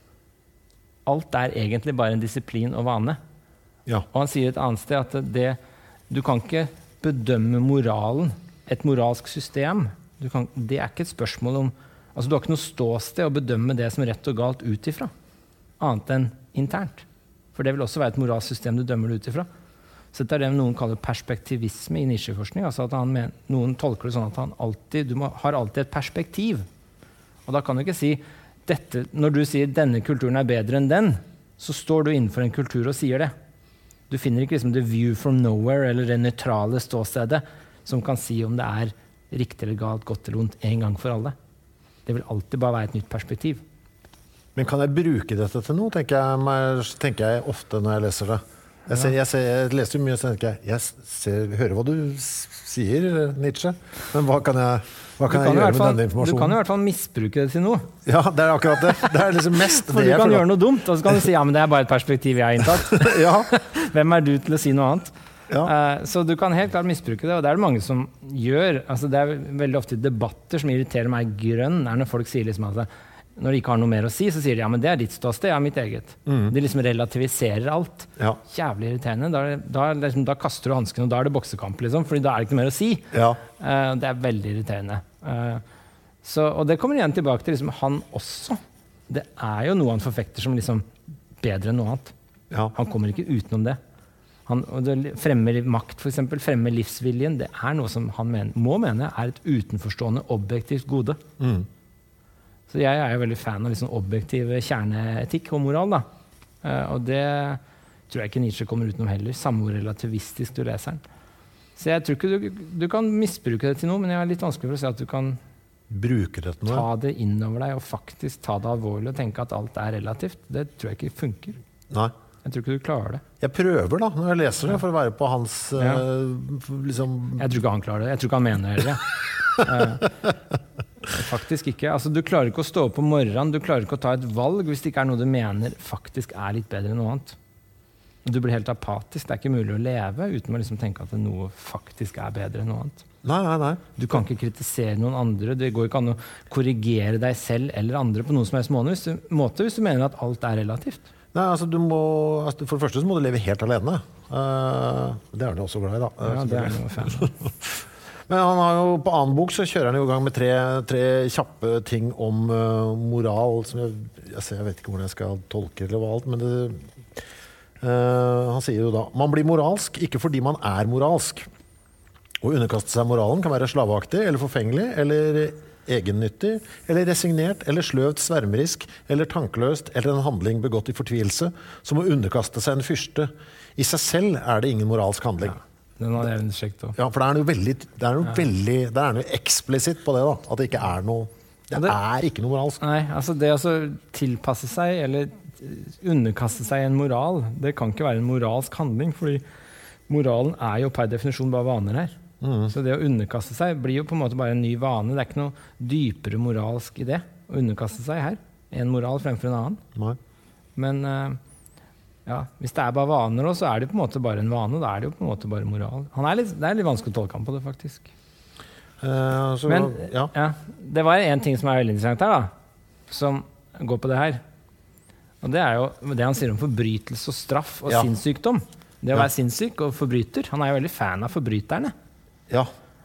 Alt egentlig bare en disiplin og vane. Ja. Og han sier et annet sted at du kan ikke bedømme moralen, et moralsk system. Det ikke et spørsmål om altså, du har ikke noe ståsted å bedømme det som rett og galt utifra, annet enn internt. For det vil også være et moralsk system du dømmer det utifra. Så det det noen kaller perspektivisme I nisjeforskning. Altså at noen tolker det sånn at du har alltid et perspektiv. Og da kan du ikke si, når du sier denne kulturen bedre enn den, så står du innenfor en kultur og sier det. Du finner ikke liksom the view from nowhere, eller det nøytrale ståstedet, som kan si om det riktig eller galt, godt eller ondt, en gang for alle. Det vil alltid bare være et nytt perspektiv. Men kan jeg bruke dette til noe, tenker jeg ofte når jeg leser det. Jeg leser jo mye, så tenker jeg hører hva du sier, Nietzsche, men hva kan jeg gjøre med denne informasjonen? Du kan I hvert fall misbruke det til noe. Ja, det akkurat det. Det liksom mest For det. Du kan gjøre noe dumt, og så kan du si, ja, men det bare et perspektiv jeg har inntatt. Ja. Hvem du til å si noe annet? Så du kan helt klart misbruke det, og det det mange som gjør. Altså, det veldig ofte debatter som irriterer meg grønn, når folk sier liksom at når de ikke har noe mer å si, så sier de ja, men det ditt ståsted, mitt eget. De liksom relativiserer alt. Jævlig irriterende. Da kaster du hansken, og da det boksekamp, liksom, fordi da det ikke noe mer å si. Det veldig irriterende. Og det kommer igjen tilbake til liksom, han også. Det jo noe han forfekter som liksom bedre enn noe annet. Han kommer ikke utenom det. Det fremmer makt, for eksempel, fremmer livsviljen. Det noe som han må mene et utenforstående, objektivt gode. Så jeg jo veldig fan av liksom objektiv kjerneetikk og moral, da. Og det tror jeg ikke Nietzsche kommer utenom heller, samme hvor relativistisk du leser den. Så jeg tror ikke du kan misbruke det til noe, men jeg litt vanskelig for å si at du kan bruke det til noe. Ta det innover deg og faktisk ta det alvorlig og tenke at alt relativt. Det tror jeg ikke funker. Nei. Jeg tror ikke du klarer det. Jeg prøver da, når jeg leser det, for å være på hans liksom... Jeg tror ikke han klarer det. Jeg tror ikke han mener det. Faktisk ikke. Altså, du klarer ikke å stå opp om morgenen, du klarer ikke å ta et valg hvis det ikke noe du mener faktisk litt bedre enn noe annet. Du blir helt apatisk. Det ikke mulig å leve uten å liksom tenke at noe faktisk bedre enn noe annet. Nei. Du kan ikke kritisere noen andre. Det går ikke an å korrigere deg selv eller andre på noen som helst måte hvis du mener at alt relativt. Nei, altså for det første så må du leve helt alene. Det han jo også glad i, da. Ja, det noe fan. Men han har jo, på annen bok så kjører han jo i gang med tre kjappe ting om moral, som jeg vet ikke hvordan jeg skal tolke eller hva alt, men han sier jo da, man blir moralsk ikke fordi man moralsk. Å underkaste seg moralen kan være slaveaktig, eller forfengelig, eller egennyttig, eller resignert, eller sløvt svermerisk, eller tankeløst, eller en handling begått i fortvilelse, som å underkaste seg en fyrste. I seg selv det ingen moralsk handling. Ja. Den hadde jeg sjekket også. Ja, for det noe eksplisitt på det da, at det ikke noe, det ikke noe moralsk. Nei, altså det å tilpasse seg, eller underkaste seg en moral, det kan ikke være en moralsk handling, fordi moralen jo per definisjon bare vaner her. Så det å underkaste seg blir jo på en måte bare en ny vane, det ikke noe dypere moralsk i det, å underkaste seg her, en moral fremfor en annen. Nei. Men... Ja, hvis det bare vaner, så det på en måte bare en vane, da det jo på en måte bare moral. Det litt vanskelig å tolke ham på det, faktisk. Men det var en ting som veldig interessant her, da, som går på det her. Og det jo det han sier om forbrytelse og straff og sinnssykdom. Det å være sinnssyk og forbryter. Han jo veldig fan av forbryterne. Ja.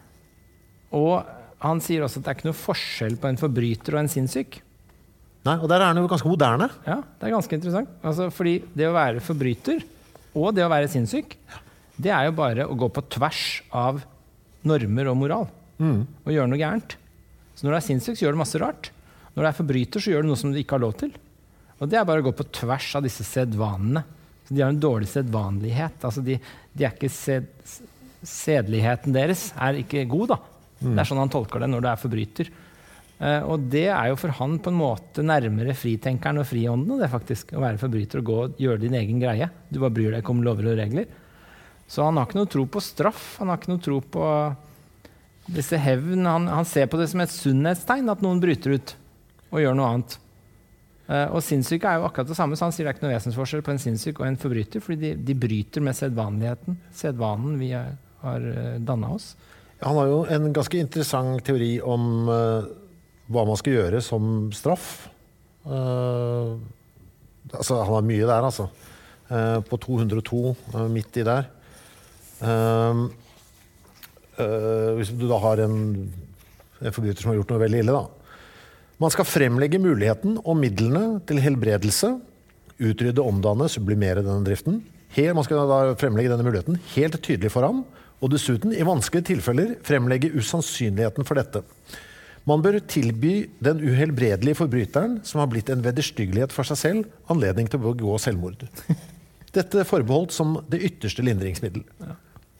Og han sier også at det ikke noe forskjell på en forbryter og en sinnssyk. Nei, og der han jo ganske moderne. Ja, det ganske interessant. Altså, fordi det å være forbryter og det å være sinnssyk, det jo bare å gå på tvers av normer og moral. Og gjøre noe gærent. Så når du sinnssyk, så gjør du masse rart. Når du forbryter, så gjør du noe som du ikke har lov til. Og det bare å gå på tvers av disse sedvanene. Så de har en dårlig sedvanlighet. Altså de ikke sedligheten deres ikke god, da. Det sånn han tolker det når du forbryter. Og det jo for han på en måte nærmere fritenkeren og friånden, det faktisk, å være forbryter og gå og gjøre din egen greie. Du bare bryr deg ikke om lover og regler. Så han har ikke noe tro på straff, han har ikke noe tro på disse hevn. Han ser på det som et sunnhetstegn at noen bryter ut og gjør noe annet. Og sinnssyke jo akkurat det samme, så han sier det ikke noe vesensforskjell på en sinnssyk og en forbryter, fordi de bryter med sedvanligheten, sedvanen vi har dannet oss. Han har jo en ganske interessant teori om hva man skal gjøre som straff. Altså, han har mye der, altså. På 202, midt i der. Hvis du da har en forbryter som har gjort noe veldig ille, da. Man skal fremlegge muligheten og midlene til helbredelse, utrydde, omdanne, sublimere denne driften. Man skal da fremlegge denne muligheten helt tydelig for ham, og dessuten i vanskelige tilfeller fremlegge usannsynligheten for dette. Man bør tilby den uhelbredelige forbryteren, som har blitt en vederstyggelighet for seg selv, anledning til å begå selvmord. Dette forbeholdt som det ytterste lindringsmiddel. Ja.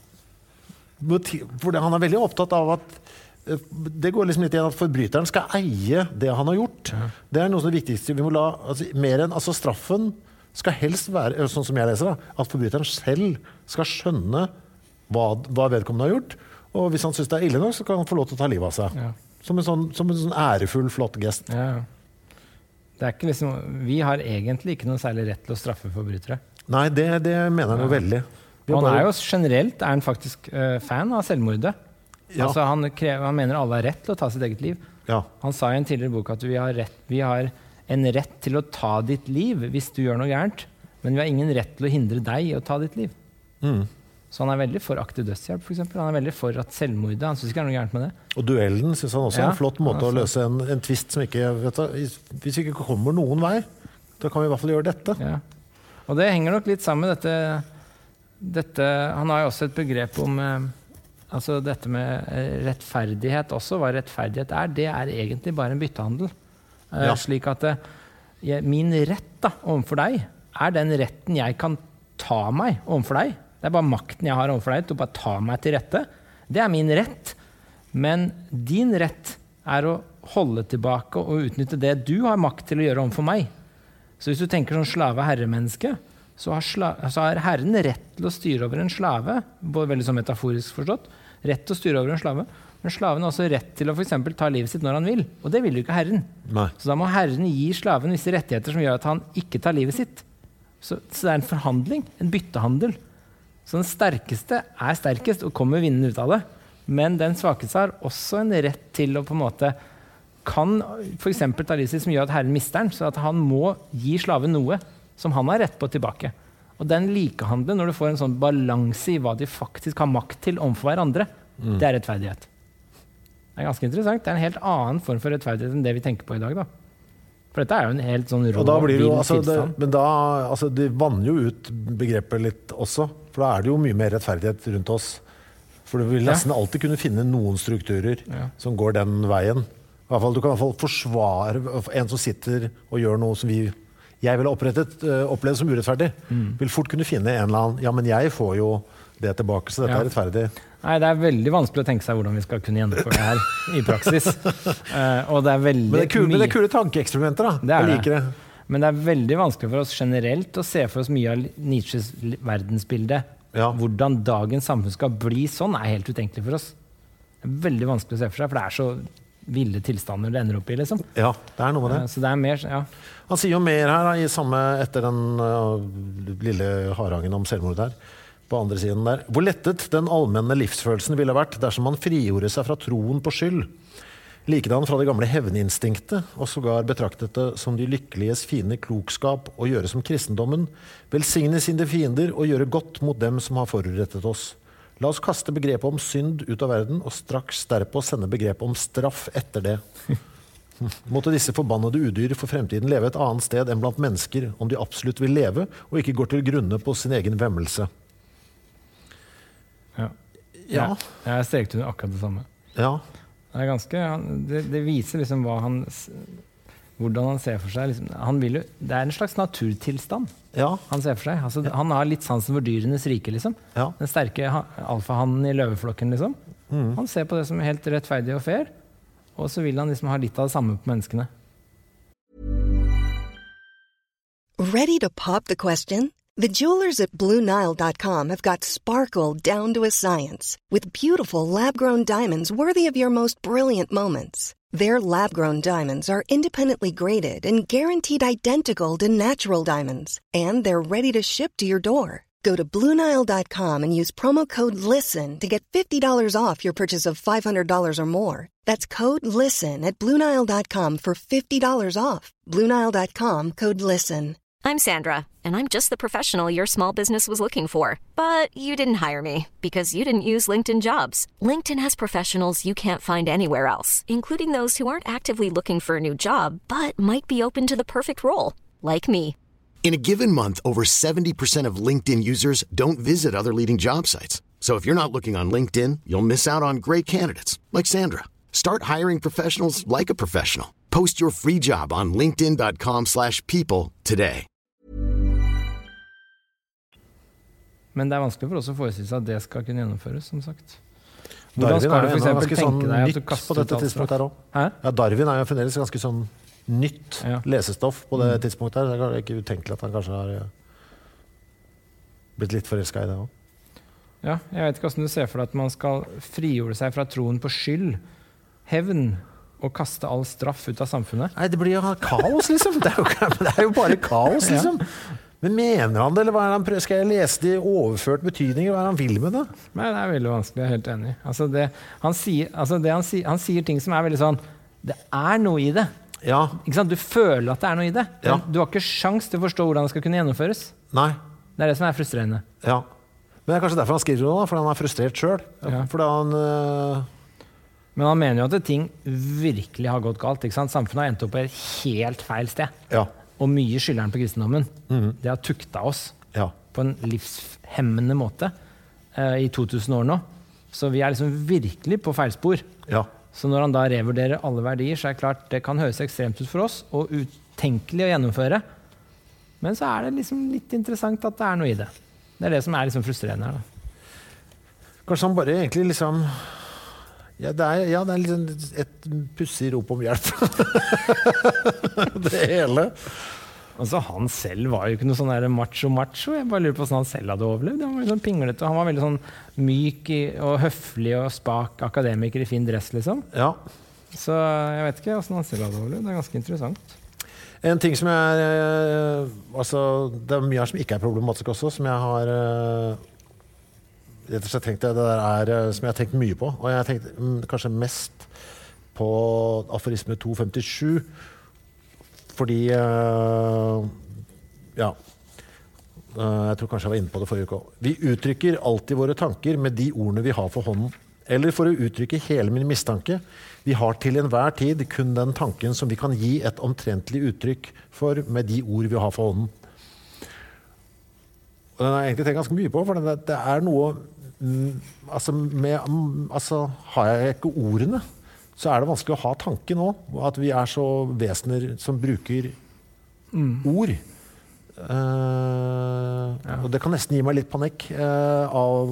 For han veldig opptatt av at det går liksom litt igjen at forbryteren skal eie det han har gjort. Ja. Det noe av det viktigste vi må la, mer enn straffen skal helst være, sånn som jeg leser da, at forbryteren selv skal skjønne hva vedkommende har gjort, og hvis han synes det ille nok, så kan han få lov til å ta livet av seg. Ja. Som en sånn ærefull, flott gest. Ja. Det ikke liksom, vi har egentlig ikke noe særlig rett til å straffe forbrytere. Nei, det mener han jo veldig. Og han jo generelt han faktisk fan av selvmordet. Ja. Altså han mener alle har rett til å ta sitt eget liv. Ja. Han sa i en tidligere bok at vi har en rett til å ta ditt liv hvis du gjør noe gærent, men vi har ingen rett til å hindre deg i å ta ditt liv. Så han veldig for aktiv dødshjelp, for eksempel. Han veldig for at selvmordet, han synes ikke det noe gærent med det. Og duellen synes han også en flott måte å løse en tvist som ikke, hvis vi ikke kommer noen vei, da kan vi i hvert fall gjøre dette. Ja. Og det henger nok litt sammen med dette han har jo også et begrep om altså dette med rettferdighet også, hva rettferdighet det egentlig bare en byttehandel. Slik at min rett da, overfor deg den retten jeg kan ta meg overfor deg. Det bare makten jeg har overfor deg til å bare ta meg til rette. Det min rett. Men din rett å holde tilbake og utnytte det du har makt til å gjøre overfor meg. Så hvis du tenker sånn slave-herre-menneske, så har herren rett til å styre over en slave, veldig sånn metaforisk forstått, rett til å styre over en slave, men slaven har også rett til å for eksempel ta livet sitt når han vil, og det vil jo ikke herren. Nei. Så da må herren gi slaven visse rettigheter som gjør at han ikke tar livet sitt. Så det en forhandling, en byttehandel. Så den sterkeste sterkest og kommer vinnende ut av det, men den svakeste har også en rett til å på en måte kan for eksempel ta livet sitt som gjør at herren mister den, så at han må gi slaven noe som han har rett på tilbake. Og den likehandelen, når du får en sånn balanse i hva de faktisk har makt til overfor hverandre, det rettferdighet. Det ganske interessant. Det en helt annen form for rettferdighet enn det vi tenker på i dag da. For dette jo en helt sånn rå, vill tilstand. Men da, det vanner jo ut begrepet litt også, for da det jo mye mer rettferdighet rundt oss. For du vil nesten alltid kunne finne noen strukturer som går den veien. Du kan i hvert fall forsvare en som sitter og gjør noe som jeg ville opplevd som urettferdig. Vil fort kunne finne en eller annen, men jeg får jo det tilbake, så dette rettferdig. Nei, det veldig vanskelig å tenke seg hvordan vi skal kunne gjennomføre det her i praksis. Og det veldig men det kule tankeeksperimenter da. Jeg liker det. Men det veldig vanskelig for oss generelt å se for oss mye av Nietzsches verdensbilde. Hvordan dagens samfunn skal bli sånn helt utenkelig for oss. Det veldig vanskelig å se for seg, for det så ville tilstander det ender opp i, liksom. Ja, det noe med det. Så det mer, Han sier jo mer her, da, etter den lille harangen om selvmord her, på andre siden der. Hvor lettet den allmenne livsfølelsen ville vært dersom man frigjorde seg fra troen på skyld. Likedan fra det gamle hevninstinktet, og sågar betraktet det som de lykkeliges fine klokskap å gjøre som kristendommen, velsigne sine fiender og gjøre godt mot dem som har forurettet oss. La oss kaste begrepet om synd ut av verden, og straks derpå sende begrepet om straff etter det. Måtte disse forbannede udyr for fremtiden leve et annet sted enn blant mennesker, om de absolutt vil leve, og ikke går til grunne på sin egen vemmelse. Ja. Jeg strekte under akkurat det samme. Ja. Det ganske, det viser liksom hvordan han ser for seg. Liksom, det en slags naturtilstand han ser for seg. Altså, han har litt sansen for dyrenes rike, liksom. Den sterke alfahannen i løveflokken, liksom. Han ser på det som helt rettferdig og fair, og så vil han liksom ha litt av det samme på menneskene. Ready to pop the question? The jewelers at BlueNile.com have got sparkle down to a science with beautiful lab-grown diamonds worthy of your most brilliant moments. Their lab-grown diamonds are independently graded and guaranteed identical to natural diamonds, and they're ready to ship to your door. Go to BlueNile.com and use promo code LISTEN to get $50 off your purchase of $500 or more. That's code LISTEN at BlueNile.com for $50 off. BlueNile.com, code LISTEN. I'm Sandra, and I'm just the professional your small business was looking for. But you didn't hire me because you didn't use LinkedIn Jobs. LinkedIn has professionals you can't find anywhere else, including those who aren't actively looking for a new job, but might be open to the perfect role, like me. In a given month, over 70% of LinkedIn users don't visit other leading job sites. So if you're not looking on LinkedIn, you'll miss out on great candidates, like Sandra. Start hiring professionals like a professional. Post your free job on linkedin.com/people today. Men det vanskelig for oss å forestille seg at det skal kunne gjennomføres, som sagt. Hvordan skal du for eksempel tenke deg at du kaster ut alt straff? Ja, Darwin jo fremdeles ganske sånn nytt lesestoff på det tidspunktet her. Det ikke utenkelig at han kanskje har blitt litt forelsket i det også. Ja, jeg vet ikke hvordan du ser for deg at man skal frigjøre seg fra troen på skyld, hevn, og kaste all straff ut av samfunnet. Nei, det blir jo kaos, liksom. Det jo bare kaos, liksom. Men mener han det, eller hva han prøver? Skal jeg lese det i overført betydning, hva han vil med det? Nei, det veldig vanskelig, jeg helt enig. Han sier ting som veldig sånn, det noe i det. Ja. Ikke sant? Du føler at det noe i det. Ja. Du har ikke sjans til å forstå hvordan det skal kunne gjennomføres. Nei. Det det som frustrerende. Ja. Men det kanskje derfor han skriver det, fordi han frustrert selv. Ja. Fordi han... Men han mener jo at ting virkelig har gått galt. Ikke sant? Samfunnet har endt opp på et helt feil sted. Ja. Og mye skylder han på kristendommen. Det har tukta oss på en livshemmende måte i 2000 år nå. Så vi liksom virkelig på feilspor. Ja. Så når han da revurderer alle verdier, så det klart det kan høres ekstremt ut for oss, og utenkelig å gjennomføre. Men så det liksom litt interessant at det noe i det. Det det som liksom frustrerende her. Da. Kanskje han bare egentlig liksom... Ja, det liksom et pussig rop om hjelp. Det hele. Altså, han selv var jo ikke noe sånn der macho. Jeg bare lurer på hvordan han selv hadde overlevd. Han var sånn pinglete, han var veldig sånn myk og høflig og spak akademiker i fin dress, liksom. Ja. Så jeg vet ikke hvordan han selv hadde overlevd. Det ganske interessant. En ting som altså, det mye her som ikke problematisk også, som jeg har rett og slett tenkt det som jeg har tenkt mye på, og jeg har tenkt kanskje mest på aforisme 257, fordi jeg tror kanskje jeg var inne på det forrige uke. Vi uttrykker alltid våre tanker med de ordene vi har for hånden, eller for å uttrykke hele min mistanke. Vi har til enhver tid kun den tanken som vi kan gi et omtrentlig uttrykk for med de ord vi har for hånden. Og den har jeg egentlig tenkt ganske mye på, for det noe altså har jeg ikke ordene, så det vanskelig å ha tanken nå, at vi så vesener som bruker ord. Og det kan nesten gi meg litt panikk av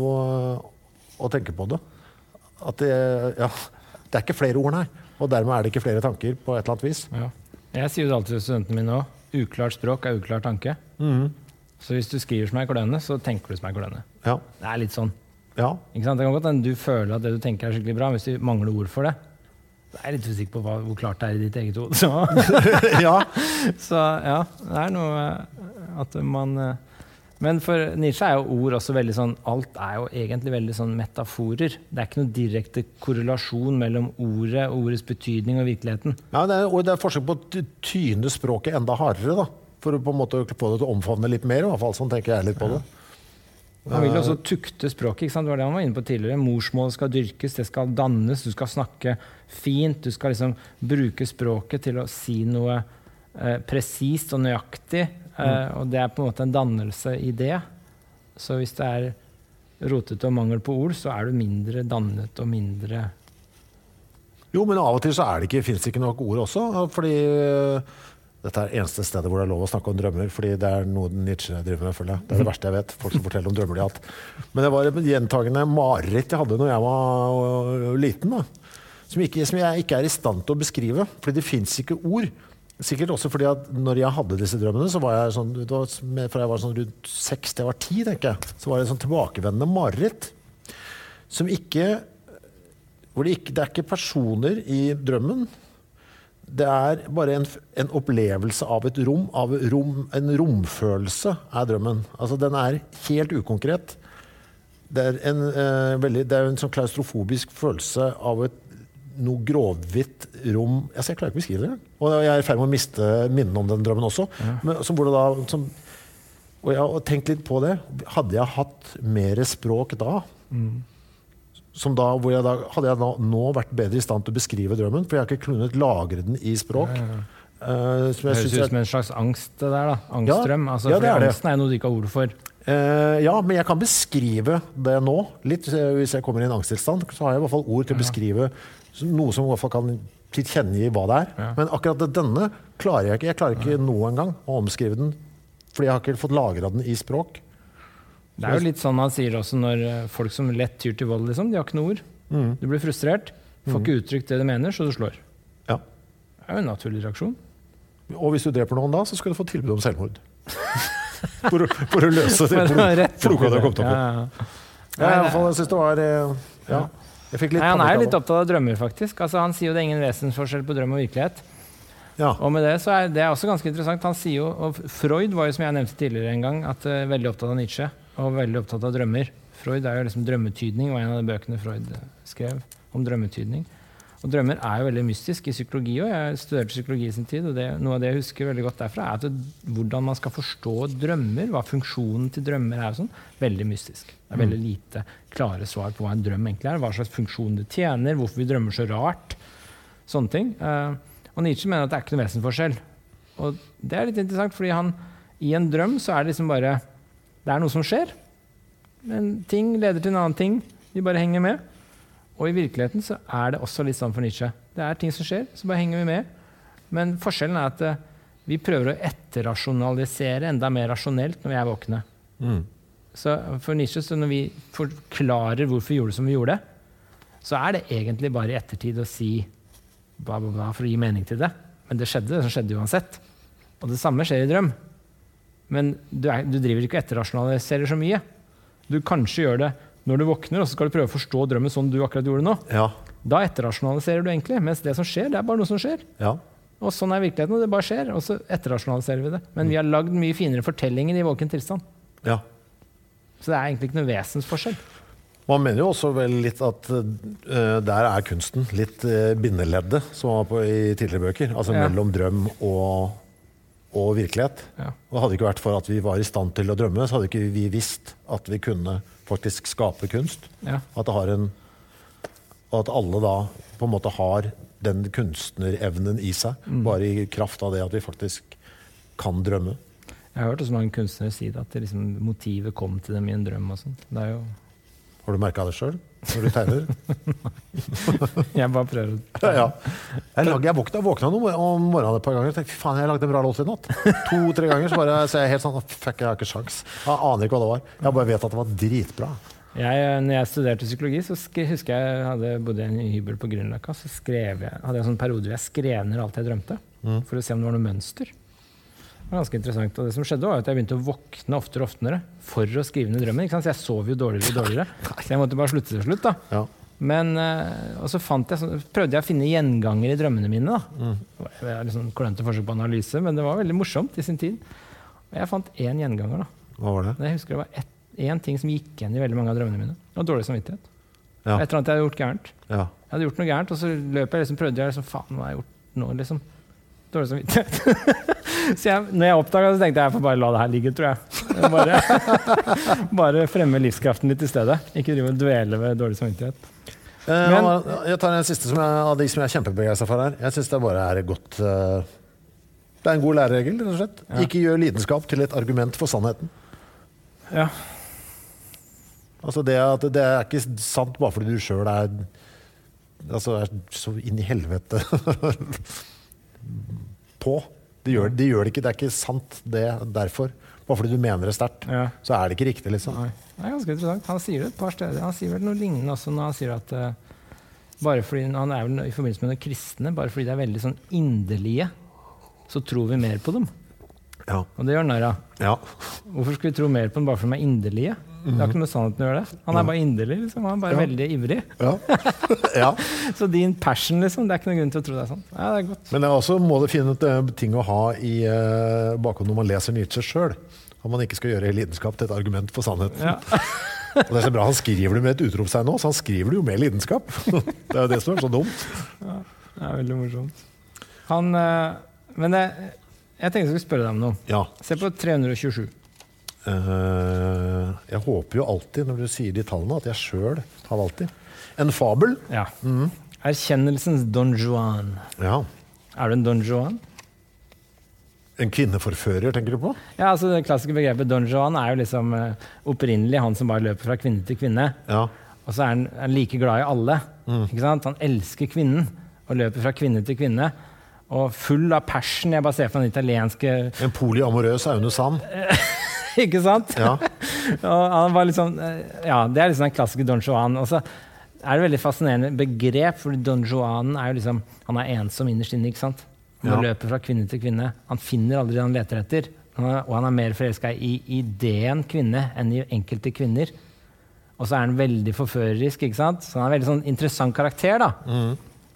å tenke på det. At det ikke flere ord her, og dermed det ikke flere tanker på et eller annet vis. Ja. Jeg sier jo alltid til studentene mine også, uklart språk uklar tanke. Så hvis du skriver som klønende, så tenker du som klønende. Ja. Det litt sånn. Ja. Ikke sant? Det kan godt hende du føler at det du tenker skikkelig bra, hvis du mangler ord for det. Jeg litt usikker på hvor klart det i ditt eget hode. Så. Ja. Så ja, det noe at man... Men for Nietzsche jo ord også veldig sånn, alt jo egentlig veldig sånn metaforer. Det ikke noe direkte korrelasjon mellom ordet og ordets betydning og virkeligheten. Ja, det forsøk på å tyne språket enda hardere da, for å på en måte få det til å omfavne litt mer, i hvert fall sånn tenker jeg litt på det. Han vil også tukte språket, ikke sant? Det var det han var inne på tidligere. Morsmålet skal dyrkes, det skal dannes, du skal snakke fint, du skal liksom bruke språket til å si noe presist og nøyaktig, og det på en måte en dannelse i det. Så hvis det rotete og mangel på ord, så du mindre dannet og mindre... Jo, men av og til så finnes det ikke nok ord også, fordi dette eneste stedet hvor det lov å snakke om drømmer, fordi det noe Nietzsche driver med, føler jeg. Det det verste jeg vet, folk som forteller om drømmer de har hatt. Men det var et gjentagende mareritt jeg hadde når jeg var liten, da, som jeg ikke i stand til å beskrive, fordi det finnes ikke ord. Sikkert også fordi at når jeg hadde disse drømmene, så var jeg sånn, fra jeg var sånn rundt 6 til jeg var 10, tenker jeg, så var det sånn tilbakevendende mareritt, som hvor det ikke personer i drømmen, det bare en opplevelse av et rom, en romfølelse drømmen. Altså den helt ukonkret. Det en sånn klaustrofobisk følelse av noe grovhvitt rom. Jeg klarer ikke å beskrive det. Og jeg i ferd med å miste minnen om den drømmen også. Men, og jeg har tenkt litt på det. Hadde jeg hatt mer språk da, hadde jeg nå vært bedre i stand til å beskrive drømmen, for jeg har ikke kunnet lagre den i språk. Det høres ut som en slags angst det der da, angststrøm. Altså, for angsten noe du ikke har ord for. Ja, men jeg kan beskrive det nå, litt hvis jeg kommer i en angsttilstand, så har jeg i hvert fall ord til å beskrive noe som i hvert fall kan tilkjennegi hva det Men akkurat denne klarer jeg ikke. Jeg klarer ikke noen gang å omskrive den, fordi jeg har ikke fått lagret den i språk. Det jo litt sånn han sier også når folk som lett tyr til vold, liksom, de har ikke noe ord. Du blir frustrert, får ikke uttrykt det du mener, så du slår. Ja. Det jo en naturlig reaksjon. Og hvis du dreper noen da, så skal du få tilbud om selvmord. for å løse det floka du har kommet opp i. I hvert fall, jeg synes det var... jeg fikk litt han jo litt opptatt av drømmer, faktisk. Altså, han sier jo det ingen vesensforskjell på drøm og virkelighet. Ja. Og med det så det også ganske interessant. Han sier jo, og Freud var jo som jeg nevnte tidligere en gang, at veldig opptatt av Nietzsche og veldig opptatt av drømmer. Freud jo liksom drømmetydning, var en av de bøkene Freud skrev om drømmetydning. Og drømmer jo veldig mystisk i psykologi, og jeg studerte psykologi i sin tid, og noe av det jeg husker veldig godt derfra at hvordan man skal forstå drømmer, hva funksjonen til drømmer og sånn, veldig mystisk. Det veldig lite klare svar på hva en drøm egentlig hva slags funksjon det tjener, hvorfor vi drømmer så rart, sånne ting. Og Nietzsche mener at det ikke noe vesensforskjell. Og det litt interessant, fordi i en drøm så det liksom bare, det noe som skjer. En ting leder til en annen ting, de bare henger med. Og i virkeligheten så det også litt sånn for Nietzsche. Det ting som skjer, så bare henger vi med. Men forskjellen at vi prøver å etterrasjonalisere enda mer rasjonelt når vi våkne. Så for Nietzsche, så når vi forklarer hvorfor vi gjorde det som vi gjorde, så det egentlig bare i ettertid å si bla, bla, bla, for å gi mening til det. Men det som skjedde uansett. Og det samme skjer i drøm. Men du driver ikke og etterrasjonaliserer så mye. Du kanskje gjør det når du våkner, og så skal du prøve å forstå drømmen sånn du akkurat gjorde nå. Ja. Da etterrasjonaliserer du egentlig, mens det som skjer, det bare noe som skjer. Ja. Og sånn virkeligheten, og det bare skjer, og så etterrasjonaliserer vi det. Men vi har lagd mye finere fortellinger i våken tilstand. Ja. Så det egentlig ikke noe vesensforskjell. Man mener jo også vel litt at der kunsten litt bindeleddet, som var i tidligere bøker, altså mellom drøm og virkelighet. Ja. Og hadde det ikke vært for at vi var i stand til å drømme, så hadde ikke vi visst at vi kunne faktisk skape kunst. Ja. At at alle da på en måte har den kunstnerevnen i seg, bare i kraft av det at vi faktisk kan drømme. Jeg har hørt også mange kunstnere si det, at det liksom, motivet kom til dem i en drøm og sånn. Det jo... Har du merket det selv, når du tegner? Jeg bare prøver å tegne. Ja. Jeg våkna om morgenen et par ganger og tenkte, faen, jeg lagde en bra låt i natt. 2-3 ganger, så bare så jeg helt sånn, fuck, jeg har ikke sjans. Jeg aner ikke hva det var. Jeg bare vet at det var dritbra. Når jeg studerte psykologi, så husker jeg bodde i en hybel på Grünerløkka, så hadde jeg en sånn periode hvor jeg skrev ned alt jeg drømte, for å se om det var noe mønster. Det var ganske interessant, og det som skjedde var at jeg begynte å våkne oftere og oftere for å skrive ned drømmen, ikke sant? Så jeg sov jo dårligere og dårligere, så jeg måtte bare slutte til slutt da. Ja. Men, og så prøvde jeg å finne gjenganger i drømmene mine da. Det var liksom klønete forsøk på analyse, men det var veldig morsomt i sin tid. Og jeg fant en gjenganger da. Hva var det? Jeg husker det var en ting som gikk igjen i veldig mange av drømmene mine. Det var dårlig samvittighet. Ja. Et eller annet jeg hadde gjort gærent. Ja. Jeg hadde gjort noe gærent, og så løp jeg prøvde jeg faen, hva har jeg gjort nå liksom? Dårlig samvittighet. Så når jeg oppdaget, så tenkte jeg får bare la det her ligge, tror jeg. Bare fremme livskraften litt i stedet. Ikke drive og dvele ved dårlig samvittighet. Men, jeg tar en siste av de som jeg kjempebegeistret for her. Jeg synes det bare godt... Det en god læreregel, rett og slett. Ja. Ikke gjør lidenskap til et argument for sannheten. Ja. Altså det ikke sant bare fordi du selv er så inn i helvete på. De gjør det ikke. Det ikke sant det derfor. Bare fordi du mener det sterkt, så det ikke riktig, liksom. Nei. Det ganske interessant. Han sier det et par steder. Han sier vel noe lignende også når han sier at bare fordi, han vel i forbindelse med noen kristne, bare fordi de veldig sånn inderlige, så tror vi mer på dem. Ja. Og det gjør narra. Ja. Hvorfor skal vi tro mer på dem bare fordi de inderlige? Det har ikke noe med sannheten å gjøre det. Han bare inderlig, liksom. Han bare veldig ivrig. Ja. Ja. Så din passion, liksom, det ikke noen grunn til å tro det sant. Ja, det godt. Men også må det finne ting å ha i bakgrunnen når man leser Nietzsche selv. At man ikke skal gjøre lidenskap til et argument for sannheten. Ja. Og det så bra, han skriver det med et utropstegn nå, så han skriver det jo med lidenskap. Det jo det som så dumt. Ja, det veldig morsomt. Men jeg tenkte jeg skulle spørre deg om noe. Ja. Se på 327. Jeg håper jo alltid når du sier de tallene at jeg selv har valgt de. En fabel. Ja. Erkjennelsens Don Juan. Ja. Det en Don Juan? En kvinneforfører, tenker du på? Ja, altså det klassiske begrepet Don Juan jo liksom opprinnelig han som bare løper fra kvinne til kvinne. Ja. Og så han like glad i alle. Ikke sant? Han elsker kvinnen og løper fra kvinne til kvinne. Og full av passion. Jeg bare ser for den italienske... En polyamorøs Aune Sand. Ikke sant? Ja. Og han var liksom, ja, det liksom den klassiske Don Juan. Og så det veldig fascinerende begrep, fordi Don Juan jo liksom, han ensom innerst inne, ikke sant? Han løper fra kvinne til kvinne. Han finner aldri det han leter etter. Og han mer forelsket i ideen kvinne enn i enkelte kvinner. Og så han veldig forførerisk, ikke sant? Så han veldig sånn interessant karakter, da.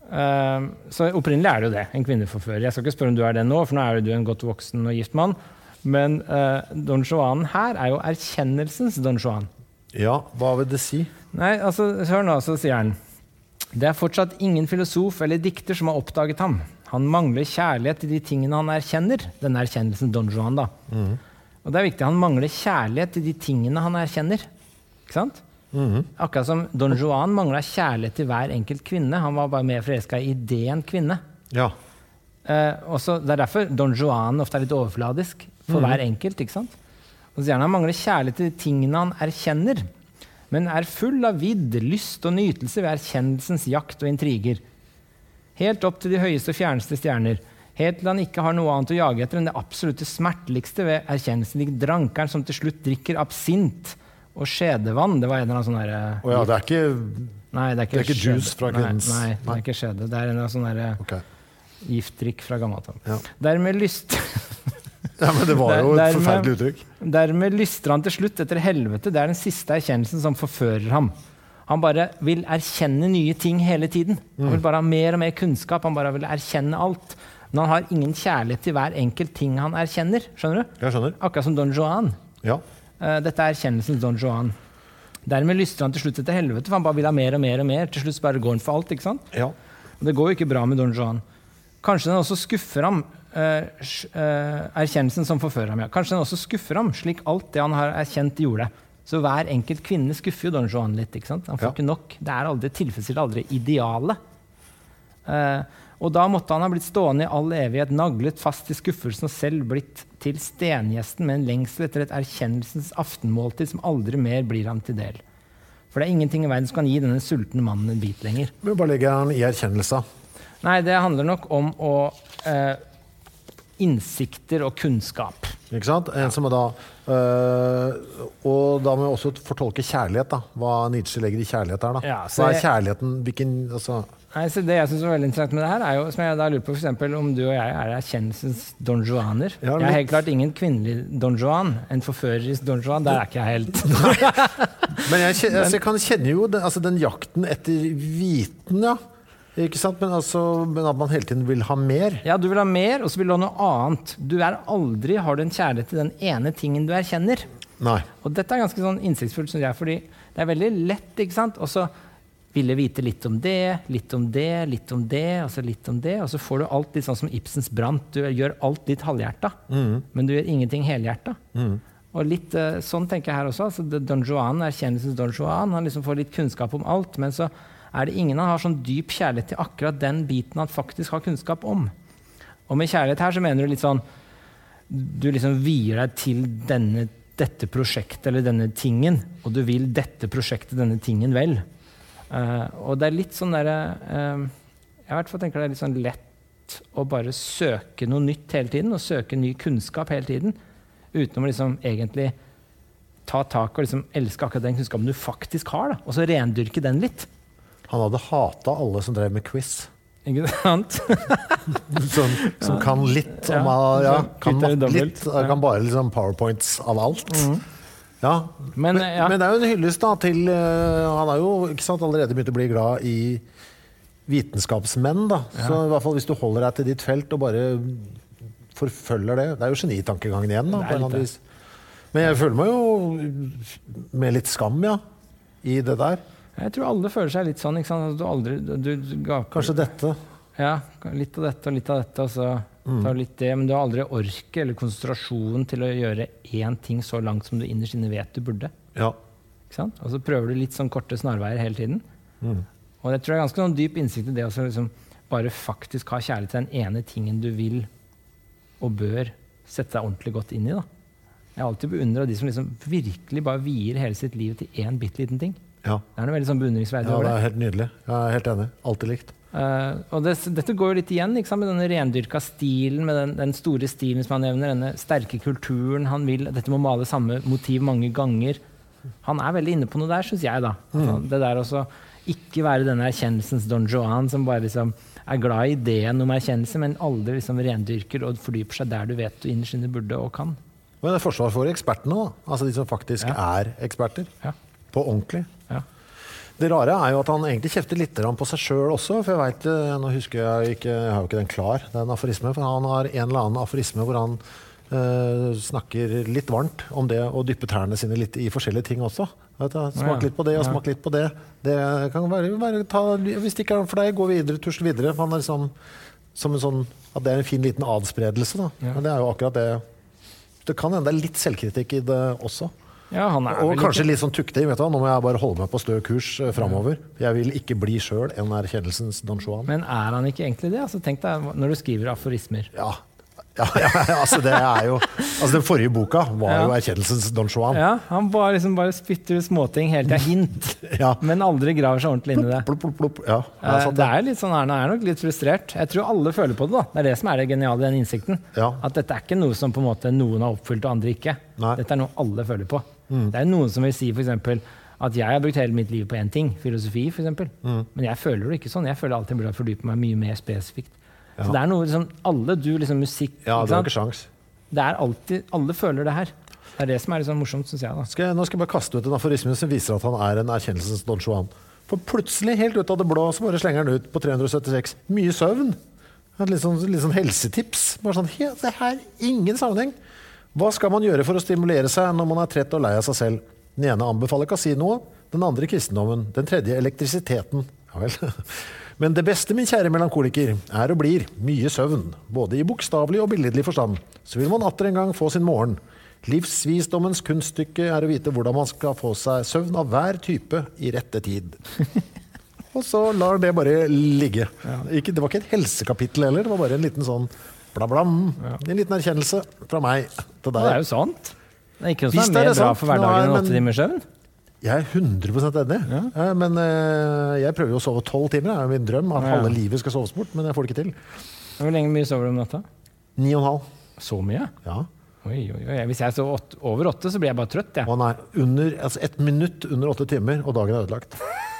Så opprinnelig det jo det, en kvinneforfører. Jeg skal ikke spørre om du det nå, for nå jo du en godt voksen og gift mann. Men Don Juan her jo erkjennelsens Don Juan. Ja, hva vil det si? Nei, altså, hør nå, så sier han. Det fortsatt ingen filosof eller dikter som har oppdaget ham. Han mangler kjærlighet til de tingene han erkjenner. Den erkjennelsen Don Juan da. Og det viktig, han mangler kjærlighet til de tingene han erkjenner. Ikke sant? Akkurat som Don Juan manglet kjærlighet til hver enkelt kvinne. Han var bare mer forelsket i ideen kvinne. Ja. Også, det derfor Don Juan ofte litt overfladisk for hver enkelt, ikke sant? Og så sier han mangler kjærlighet til de tingene han erkjenner, men full av vidd, lyst og nytelse ved erkjennelsens jakt og intriger. Helt opp til de høyeste og fjerneste stjerner. Helt til han ikke har noe annet å jage etter enn det absolutte smerteligste ved erkjennelsen, lik drankeren som til slutt drikker absint og skjedevann. Det var en eller annen sånn der... Åja, det ikke... Nei, det ikke juice fra kvinnens... Nei, det ikke skjede. Det en eller annen sånn der giftdrikk fra gammelt. Ja. Dermed lyst... Ja, men det var jo et forferdelig uttrykk. Dermed lyster han til slutt etter helvete. Det den siste erkjennelsen som forfører ham. Han bare vil erkjenne nye ting hele tiden. Han vil bare ha mer og mer kunnskap. Han bare vil erkjenne alt. Men han har ingen kjærlighet til hver enkelt ting han erkjenner. Skjønner du? Jeg skjønner. Akkurat som Don Juan. Ja. Dette erkjennelsens Don Juan. Dermed lyster han til slutt etter helvete, for han bare vil ha mer og mer og mer. Til slutt bare går han for alt, ikke sant? Ja. Og det går jo ikke bra med Don Juan. Kanskje den også skuffer ham, erkjennelsen som forfører ham. Ja. Kanskje den også skuffer ham, slik alt det han har erkjent gjorde. Så hver enkelt kvinne skuffer jo Don Juan litt, ikke sant? Han får ikke nok. Det aldri tilfredsstiller aldri idealet. Og da måtte han ha blitt stående i all evighet, naglet fast i skuffelsen og selv blitt til stengjesten med en lengsel etter et erkjennelsens aftenmåltid som aldri mer blir ham til del. For det ingenting i verden som kan gi denne sultne mannen en bit lenger. Men bare legger han i erkjennelse? Nei, det handler nok om å innsikter og kunnskap. Ikke sant? En som da og da må vi også fortolke kjærlighet da. Hva Nietzsche legger i kjærlighet da. Ja, hva kjærligheten? Hvilken, altså... Nei, så det jeg synes var veldig interessant med det her jo, som jeg da lurer på for eksempel om du og jeg erkjennelsens Don Juaner. Ja, jeg helt klart ingen kvinnelig Don Juan, en forførerisk Don Juan, der ikke jeg helt. Men jeg kan kjenne jo den jakten etter viten, ja. Ikke sant? Men at man hele tiden vil ha mer. Ja, du vil ha mer, og så vil du ha noe annet. Du aldri har du en kjærlighet til den ene tingen du erkjenner. Nei. Og dette ganske sånn innsiktsfullt, synes jeg, fordi det veldig lett, ikke sant? Og så vil jeg vite litt om det, litt om det, litt om det, og så litt om det, og så får du alt litt sånn som Ibsens Brant. Du gjør alt litt halvhjertet, men du gjør ingenting helhjertet. Og litt sånn tenker jeg her også. Don Juan, erkjennelsens Don Juan, han liksom får litt kunnskap om alt, men så det ingen han har sånn dyp kjærlighet til akkurat den biten han faktisk har kunnskap om. Og med kjærlighet her så mener du litt sånn, du liksom vier deg til dette prosjektet eller denne tingen, og du vil dette prosjektet, denne tingen vel. Og det litt sånn der, jeg i hvert fall tenker det litt sånn lett å bare søke noe nytt hele tiden, og søke ny kunnskap hele tiden, uten å liksom egentlig ta tak og liksom elske akkurat den kunnskapen du faktisk har, da, og så rendyrke den litt. Han hadde hatet alle som drev med quiz. Ikke sant? som kan litt om kan litt, kan bare liksom powerpoints av alt. Ja. Men det jo en hyllest da til han har jo ikke sant, allerede begynt å bli glad i vitenskapsmenn da. Så i hvert fall hvis du holder deg til ditt felt og bare forfølger det. Det jo genitankegangen igjen da, på en annen vis. Men jeg føler meg jo med litt skam i det der. Jeg tror alle føler seg litt sånn, ikke sant? Kanskje dette? Ja, litt av dette og litt av dette, og så tar du litt det, men du har aldri orket eller konsentrasjonen til å gjøre én ting så langt som du innerst inne vet du burde. Ja. Ikke sant? Og så prøver du litt sånn korte snarveier hele tiden. Og jeg tror det ganske sånn dyp innsikt i det å liksom bare faktisk ha kjærlighet til den ene tingen du vil og bør sette deg ordentlig godt inn i da. Jeg har alltid beundret de som liksom virkelig bare vier hele sitt liv til en bitteliten ting. Ja. Det noe veldig sånn beundringsverdig over det. Ja, det helt nydelig. Jeg helt enig. Alltid likt. Og dette går jo litt igjen, ikke sant? Med denne rendyrka stilen, med den store stilen som han nevner, denne sterke kulturen han vil, dette må male samme motiv mange ganger. Han veldig inne på noe der, synes jeg da. Det der også, ikke være denne erkjennelsens Don Juan, som bare liksom glad i ideen om erkjennelse, men aldri liksom rendyrker og fordyper seg der du vet du innerst inne burde og kan. Men det forsvar for ekspertene da, altså de som faktisk eksperter. Ja. På ordentlig. Ja. Det rare jo at han egentlig kjefter litt på seg selv også, for jeg vet, nå husker jeg ikke, jeg har jo ikke den klar, den aforismen, for han har en eller annen aforisme hvor han snakker litt varmt om det å dyppe tærne sine litt i forskjellige ting også. Smak litt på det og smak litt på det. Det kan være hvis det ikke for deg, gå videre, tusle videre. Han liksom, som en sånn, at det en fin liten adspredelse da. Men det jo akkurat det. Det kan hende det litt selvkritikk i det også. Ja, og kanskje litt sånn tuktig, vet du hva? Nå må jeg bare holde meg på stø kurs fremover. Jeg vil ikke bli selv en erkjennelsens Don Juan. Men han ikke egentlig det? Altså, tenk deg når du skriver aforismer. Ja, altså det jo altså den forrige boka var jo erkjennelsens Don Juan. Ja, han bare spytter ut småting helt til hint, men aldri graver seg ordentlig inn i det. Plopp. Ja, det litt sånn, han nok litt frustrert. Jeg tror alle føler på det da. Det det som det geniale i den innsikten. At dette ikke noe som på en måte noen har oppfylt og andre ikke. Dette noe alle føler på. Det noen som vil si for eksempel at jeg har brukt hele mitt liv på en ting, filosofi for eksempel. Men jeg føler det ikke sånn. Jeg føler alltid jeg burde fordype meg mye mer spesifikt. Så det noe liksom, alle du liksom musikk, ja, det ikke sjans. Det alltid, alle føler det her. Det det som liksom morsomt, synes jeg da. Nå skal jeg bare kaste ut en aforisme som viser at han en erkjennelsens Don Juan. For plutselig, helt ut av det blå, så bare slenger han ut på 376. Mye søvn. Litt sånn helsetips. Bare sånn, det her ingen sammenheng. Hva skal man gjøre for å stimulere seg når man trett og lei av seg selv? Den ene anbefaler kasinoet, den andre kristendommen, den tredje elektrisiteten. Ja vel. Men det beste, min kjære melankoliker, og blir mye søvn, både i bokstavelig og billedlig forstand. Så vil man atter en gang få sin morgen. Livsvisdommens kunststykke å vite hvordan man skal få seg søvn av hver type i rette tid. Og så lar det bare ligge. Det var ikke et helsekapittel heller, det var bare en liten sånn bla-blam. En liten erkjennelse fra meg til deg. Det jo sant. Det ikke noe som mer bra for hverdagen enn 8 timers søvn. Jeg 100% enig, men jeg prøver jo å sove 12 timer. Det min drøm at halve livet skal soves bort, men jeg får det ikke til. Hvor mye sover du om natta? 9,5. Så mye? Ja. Oi. Hvis jeg sover over 8, så blir jeg bare trøtt. Å nei, 1 minutt under 8 timer, og dagen ødelagt.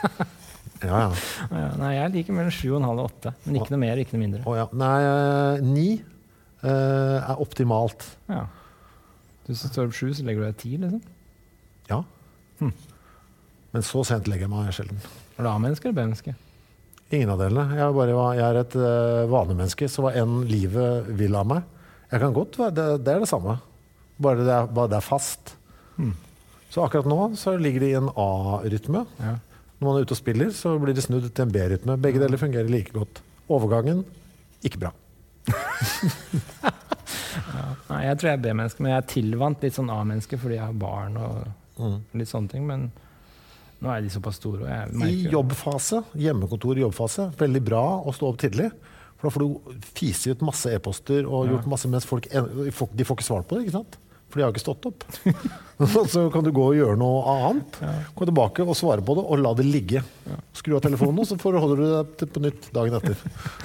Ja. Nei, jeg liker mellom 7,5 og 8, men ikke noe mer, ikke noe mindre. Nei, 9 optimalt. Ja. Du som står opp 7, så legger du deg 10, liksom? Ja. Men så sent legger jeg meg sjelden. Er du A-menneske eller B-menneske? Ingen av delene. Jeg et vanemenneske, så hva enn livet vil av meg. Jeg kan godt være, det det samme. Bare det fast. Så akkurat nå så ligger det i en A-rytme. Når man ute og spiller, så blir det snudd til en B-rytme. Begge deler fungerer like godt. Overgangen, ikke bra. Nei, jeg tror jeg B-menneske, men jeg tilvant litt sånn A-menneske fordi jeg har barn og litt sånne ting, men nå de såpass store. Og jeg merker I jobbfase, hjemmekontor i jobbfase, veldig bra å stå opp tidlig. For da får du fise ut masse e-poster og gjort masse mens folk, de får ikke svart på det, ikke sant? For de har ikke stått opp. Så kan du gå og gjøre noe annet, gå tilbake og svare på det, og la det ligge. Skru av telefonen, og så holder du det på nytt dagen etter.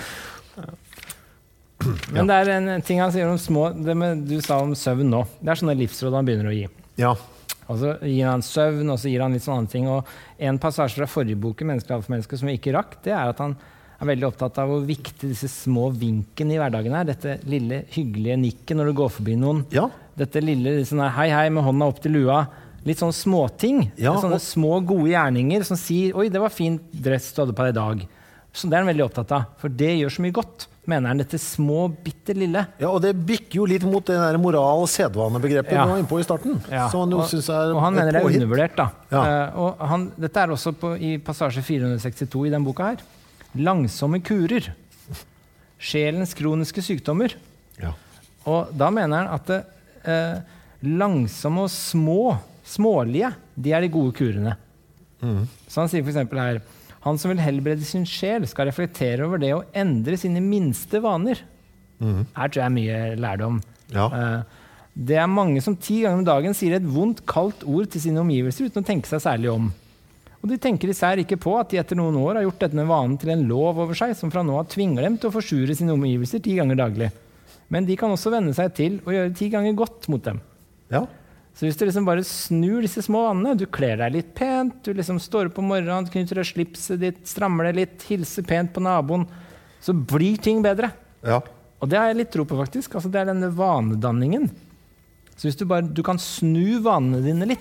Men det en ting han sier om små, du sa om søvn nå. Det sånne livsråd han begynner å gi. Ja. Og så gir han søvn, og så gir han litt sånne andre ting. Og en passasje fra forrige boken, Menneskelig alfa menneske, som vi ikke rakk, det at han veldig opptatt av hvor viktig disse små vinkene i hverdagen Dette lille, hyggelige nikket når du går forbi noen. Ja. Dette lille, sånn hei, med hånda opp til lua. Litt sånne småting. Sånne små, gode gjerninger som sier, oi, det var fint dress du hadde på deg i dag. Så det han veldig opptatt av, for det gjør så mye godt. Mener han dette små, bitte lille. Ja, og det bikker jo litt mot det der moral- og sedvanebegrepet du var inne på i starten. Ja. Som han synes og han mener det undervurdert da. Ja. Og dette også i passasje 462 i den boka her. Langsomme kurer. Sjelens kroniske sykdommer. Ja. Og da mener han at langsomme og smålige, de de gode kurene. Så han sier for eksempel her, han som vil helbrede sin sjel skal reflektere over det å endre sine minste vaner. Her tror jeg mye lærdom. Ja. Det mange som 10 ganger om dagen sier et vondt, kaldt ord til sine omgivelser uten å tenke seg særlig om. Og de tenker især ikke på at de etter noen år har gjort denne vanen til en lov over seg, som fra nå av tvinger dem til å forsure sine omgivelser 10 ganger daglig. Men de kan også vende seg til å gjøre 10 ganger godt mot dem. Ja. Så hvis du liksom bare snur disse små vanene, du kler deg litt pent, du liksom står opp om morgenen, knyter deg slipset ditt, strammer deg litt, hilser pent på naboen, så blir ting bedre. Ja. Og det har jeg litt tro på faktisk, altså det denne vanedanningen. Så hvis du kan snu vanene dine litt,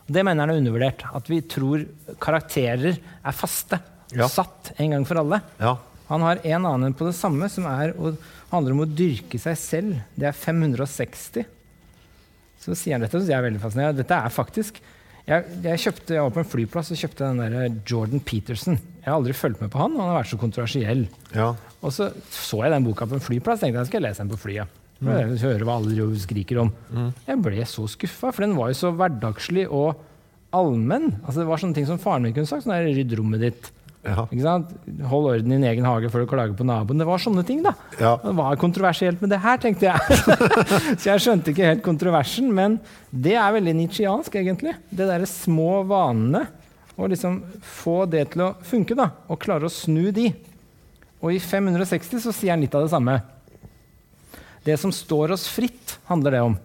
Det mener han undervurdert, at vi tror karakterer faste, satt en gang for alle. Ja. Han har en annen på det samme, som handler om å dyrke seg selv. Det 560. Så sier han dette, så jeg veldig fascinerende. Dette faktisk... Jeg var på en flyplass og kjøpte den der Jordan Peterson. Jeg har aldri fulgt med på han har vært så kontroversiell. Ja. Og så jeg den boka på en flyplass, tenkte jeg skal lese den på flyet. Jeg høre hva alle skriker om. Jeg ble så skuffet, for den var jo så hverdagslig og allmenn. Altså, det var sånne ting som faren min kunne sagt, sånn der, rydd rommet ditt. Ja. Ikke sant? Hold orden i din egen hage før du klager på naboen. Det var sånne ting da. Ja. Det var kontroversielt med det her, tenkte jeg. Så jeg skjønte ikke helt kontroversen, men det veldig nietzscheansk egentlig. Det der små vanene, og liksom få det til å funke da, og klare å snu de. Og i 560 så sier han litt av det samme. Det som står oss fritt, handler det om.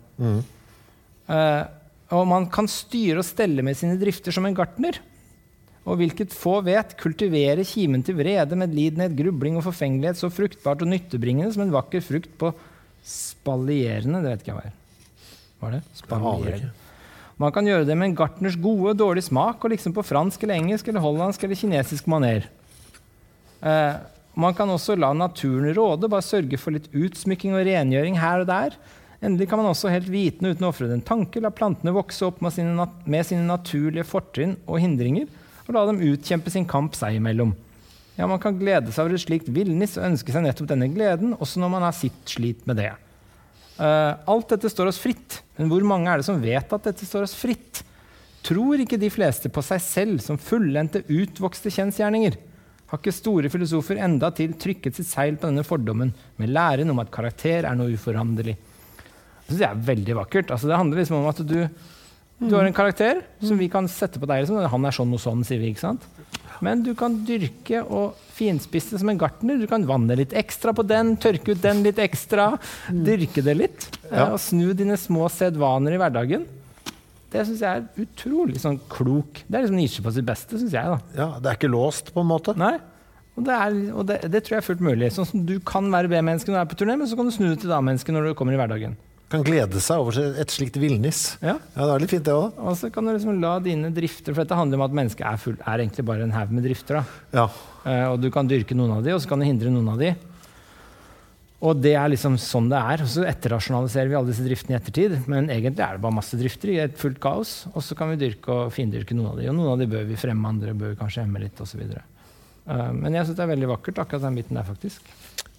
Og man kan styre og stelle med sine drifter som en gartner. Og hvilket få vet, kultivere kimen til vrede, medlidenhet, grubling og forfengelighet så fruktbart og nyttebringende som en vakker frukt på spalierende, det vet ikke jeg hva det? Spalierende. Man kan gjøre det med en gartners gode og dårlig smak, og liksom på fransk eller engelsk eller hollandsk eller kinesisk maner. Man kan også la naturen råde, bare sørge for litt utsmykking og rengjøring her og der. Endelig kan man også helt vitende uten å offre den tanke, la plantene vokse opp med sine naturlige fortrinn og hindringer, og la dem utkjempe sin kamp seg imellom. Ja, man kan glede seg over et slikt villnis og ønske seg nettopp denne gleden, også når man har sitt slit med det. Alt dette står oss fritt, men hvor mange det som vet at dette står oss fritt? Tror ikke de fleste på seg selv som fullendte utvokste kjensgjerninger? Har ikke store filosofer enda til trykket sitt seil på denne fordommen, med læren om at karakter noe uforanderlig? Det synes jeg veldig vakkert. Altså, det handler liksom om at du har en karakter som vi kan sette på deg, liksom. Han sånn og sånn, sier vi, ikke sant? Men du kan dyrke og finspisse som en gartner. Du kan vanne litt ekstra på den, tørke ut den litt ekstra, dyrke det litt, og snu dine små sedvaner i hverdagen. Det synes jeg utrolig sånn klok. Det liksom Nietzsche på sitt beste, synes jeg da. Ja, det ikke låst på en måte. Nei, og det tror jeg fullt mulig. Sånn som du kan være B-menneske når du på turné, men så kan du snu det til A-menneske når du kommer i hverdagen. Kan glede seg over et slikt villnis. Ja, det litt fint det også. Og så kan du liksom la dine drifter, for dette handler om at mennesket egentlig bare en haug med drifter. Da. Ja. Og du kan dyrke noen av de, og så kan du hindre noen av de. Og det liksom sånn det Og så etterrasjonaliserer vi alle disse driftene i ettertid, men egentlig det bare masse drifter i et fullt kaos, og så kan vi dyrke og findyrke noen av de, og noen av de bør vi fremme, andre bør vi kanskje hemme litt, og så videre. Men jeg synes det veldig vakkert, akkurat den biten der, faktisk.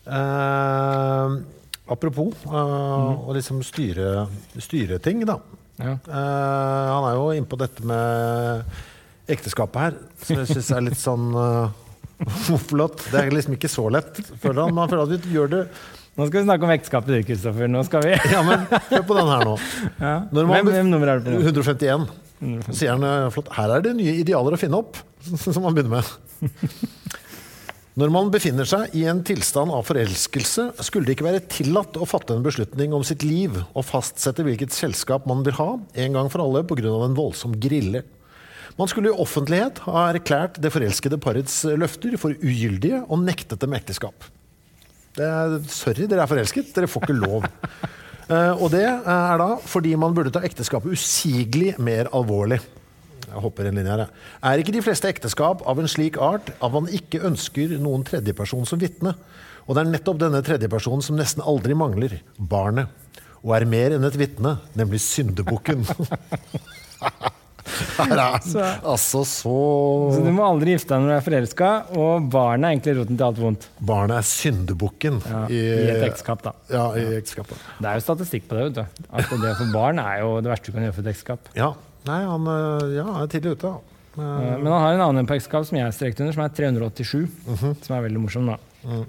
Apropos å liksom styre ting da. Ja. Han jo inne på dette med ekteskapet her, som jeg synes litt sånn flott. Det liksom ikke så lett, føler han. Man føler at vi gjør det. Nå skal vi snakke om ekteskapet, Kristoffer. Nå skal vi. Ja, men hør på den her nå. Ja. Hvem nummer det på nå? 151. Sier han flott. Her det nye idealer å finne opp, som han begynner med. Når man befinner seg i en tilstand av forelskelse, skulle det ikke være tillatt å fatte en beslutning om sitt liv og fastsette hvilket selskap man vil ha, en gang for alle, på grunn av en voldsom grille. Man skulle i offentlighet ha erklært det forelskede parets løfter for ugyldige og nektet dem ekteskap. Sorry, dere forelsket, dere får ikke lov. Og det da fordi man burde ta ekteskapet usigelig mer alvorlig. Jeg hopper en linje her. Ikke de fleste ekteskap av en slik art at man ikke ønsker noen tredjeperson som vittne? Og det nettopp denne tredjepersonen som nesten aldri mangler, barnet. Og mer enn et vittne, nemlig syndebukken. Altså så du må aldri gifte deg når du forelsket, og barnet egentlig roten til alt vondt. Barnet syndebukken. Ja, i et ekteskap da. Ja, i ekteskapet. Det jo statistikk på det, vet du. At det for barn jo det verste du kan gjøre for et ekteskap. Ja. Nei, han tidlig ute. Men han har en annen på ekteskap som jeg strekte under, som 387, som veldig morsom da.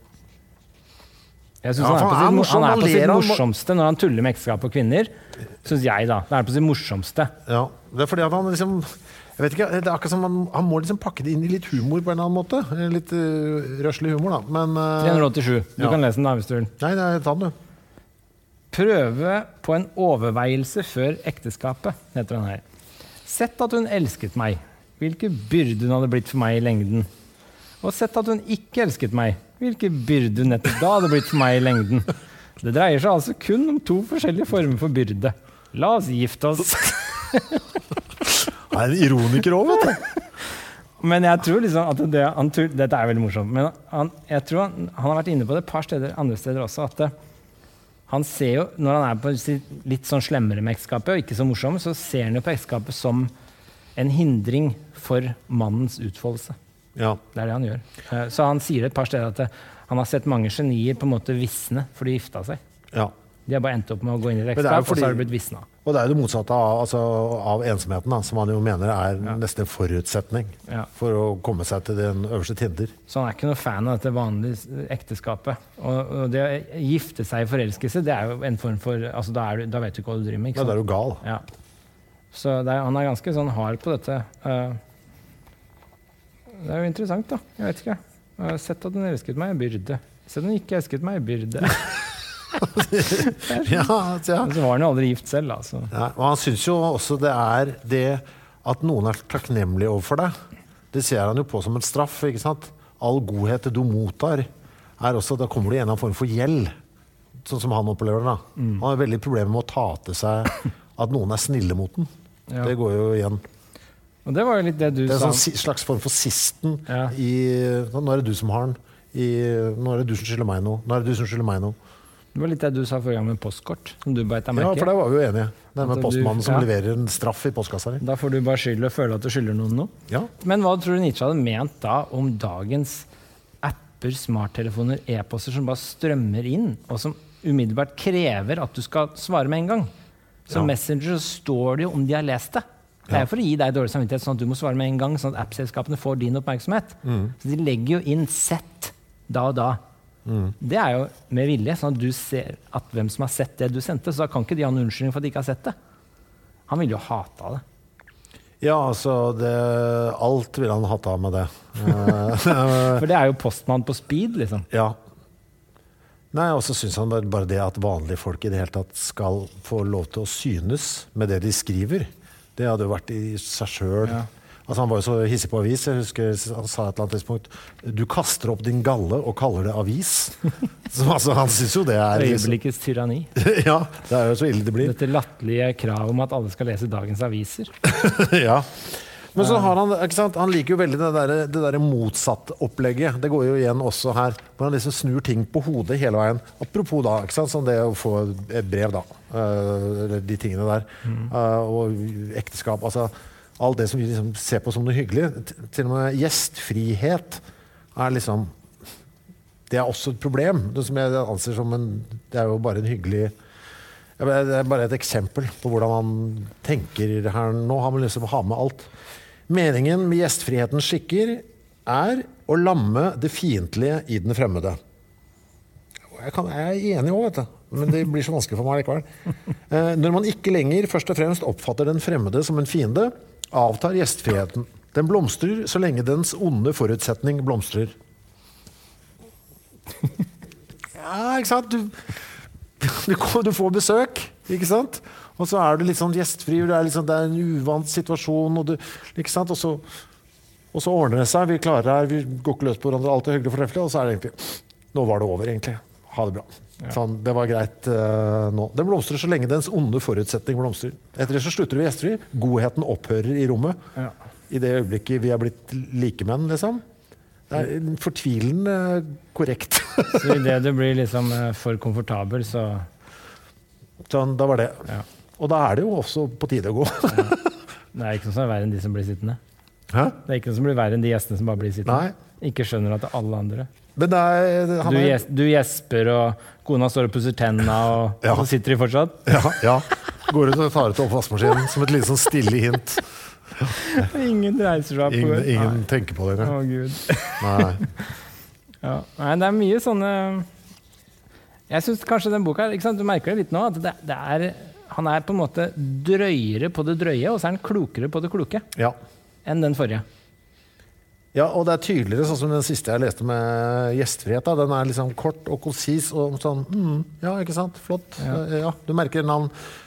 Jeg synes han på sitt morsomste når han tuller med ekteskap og kvinner, synes jeg da. Det på sitt morsomste. Ja, det fordi at han liksom, jeg vet ikke, det akkurat som han må liksom pakke det inn i litt humor på en eller annen måte. Litt røslig humor da. Men, 387, du kan lese den da hvis du vil. Nei, ta den du. Prøve på en overveielse før ekteskapet, heter den her. Sett at hun elsket meg, hvilke byrde hun hadde blitt for meg i lengden. Og sett at hun ikke elsket meg, hvilke byrde hun nettopp da hadde blitt for meg i lengden. Det dreier seg altså kun om 2 forskjellige former for byrde. La oss gifte oss. Han er en ironiker også, vet du. Men jeg tror liksom at dette er veldig morsomt, men jeg tror han har vært inne på det et par steder, andre steder også, at han ser jo, når han er på litt sånn slemmere med ekteskapet, og ikke så morsom, så ser han jo på ekteskapet som en hindring for mannens utfoldelse. Ja. Det er det han gjør. Så han sier et par steder at han har sett mange genier på en måte visne, for de gifta seg. Ja. De har bare endt opp med å gå inn i et ekteskap, og så har det blitt visna. Og det er jo det motsatte av ensomheten, da, som han jo mener er nesten en forutsetning for å komme seg til den øverste Tinder. Så han er ikke noe fan av dette vanlige ekteskapet. Og det å gifte seg i forelskelse, det er jo en form for, altså da vet du ikke hva du driver med. Ikke sant? Ja, da er du gal. Ja. Så han er ganske sånn hard på dette. Det er jo interessant da, jeg vet ikke. Jeg har sett at hun elsket meg i byrde. Så hun ikke elsket meg i byrde. Ja. Så var han jo aldri gift selv. Altså. Ja, og han synes jo også det er det at noen er takknemlig overfor deg. Det ser han jo på som en straff, ikke sant? All godhet du mottar er også, da kommer du i en eller annen form for gjeld, sånn som han opplever det. Han har veldig problemer med å ta til seg at noen er snille mot den. Ja. Det går jo igjen. Og det var jo litt det du sa. Det er en sånn slags form for sisten i, nå er det du som har den, nå er det du som skylder meg noe, nå er det du som skylder meg noe. Det var litt det du sa forrige gang med postkort, som du bare etter merke. Ja, for der var vi jo enige. Det med postmannen som leverer en straff i postkassa. Da får du bare skylde og føle at du skylder noen noe. Ja. Men hva tror du Nietzsche hadde ment da om dagens apper, smarttelefoner, e-poster som bare strømmer inn, og som umiddelbart krever at du skal svare med en gang? Som Messenger så står det jo om de har lest det. Det er for å gi deg dårlig samvittighet, sånn at du må svare med en gang, sånn at app-selskapene får din oppmerksomhet. Så de legger jo inn sett da og da. Det er jo med vilje, sånn at du ser at hvem som har sett det du sendte, så da kan ikke de ha en unnskyldning for at de ikke har sett det. Han ville jo hata det. Ja, altså, alt ville han hata med det. For det er jo postmann på speed, liksom. Ja. Nei, og så synes han bare det at vanlige folk i det hele tatt skal få lov til å synes med det de skriver. Det hadde jo vært i seg selv. Ja. Altså, han var jo så hissig på avis. Jeg husker han sa et eller annet tidspunkt, du kaster opp din galle og kaller det avis. Så, altså, han synes jo det er... Øyeblikkets tyranni. Ja, det er jo så ille det blir. Dette latterlige krav om at alle skal lese dagens aviser. Ja. Men så har han, ikke sant? Han liker jo veldig det der motsatte opplegget. Det går jo igjen også her, hvor han liksom snur ting på hodet hele veien. Apropos da, ikke sant? Som det å få et brev da, eller de tingene der, og ekteskap, altså alt det som vi liksom ser på som noe hyggelig. Til og med gjestfrihet er liksom, det er også et problem. Det som jeg anser som det er jo bare en hyggelig, det er bare et eksempel på hvordan han tenker her nå. Han vil liksom ha med alt. Meningen med gjestfrihetens skikker er å lamme det fiendtlige i den fremmede. Jeg er enig også, vet du. Men det blir så vanskelig for meg likevel. Når man ikke lenger først og fremst oppfatter den fremmede som en fiende, avtar gjestfriheten. Den blomstrer så lenge dens onde forutsetning blomstrer. Ja, ikke sant? Du får besøk, ikke sant? Og så er du litt sånn gjestfri, det er en uvant situasjon, og ikke sant? Og så ordner det seg, vi klarer det her, vi går ikke løs på hverandre, alt er hyggelig og fortreffelig, og så er det egentlig, nå var det over egentlig, ha det bra. Ja. Sånn, det var greit nå. Den blomstrer så lenge dens onde forutsetning blomstrer. Etter det så slutter vi gjestfri, godheten opphører i rommet. Ja. I det øyeblikket vi har blitt likemenn, liksom. Det er fortvilende korrekt. Så i det du blir liksom for komfortabel, så... Sånn, da var det. Ja. Og da er det jo også på tide å gå. Ja. Det er ikke noe som er verre enn de som blir sittende. Hæ? Det er ikke noe som blir verre enn de gjestene som bare blir sittende. Nei. Ikke skjønner at det er alle andre. Men du gjesper, og kona står og pusser tennene, og så sitter de fortsatt. Ja. Går ut og tar ut oppvaskmaskinen som et lite sånn stille hint. Ingen reiser seg på. Ingen tenker på det. Å, Gud. Nei. Ja. Nei, det er mye sånne... Jeg synes kanskje den boka, ikke sant? Du merker det litt nå, at han er på en måte drøyere på det drøye, og så er han klokere på det kloke enn den forrige. Ja, og det er tydeligere, sånn som den siste jeg leste med gjestfrihet. Da. Den er liksom kort og konsis og sånn, ja, ikke sant? Flott. Ja, du merker navn.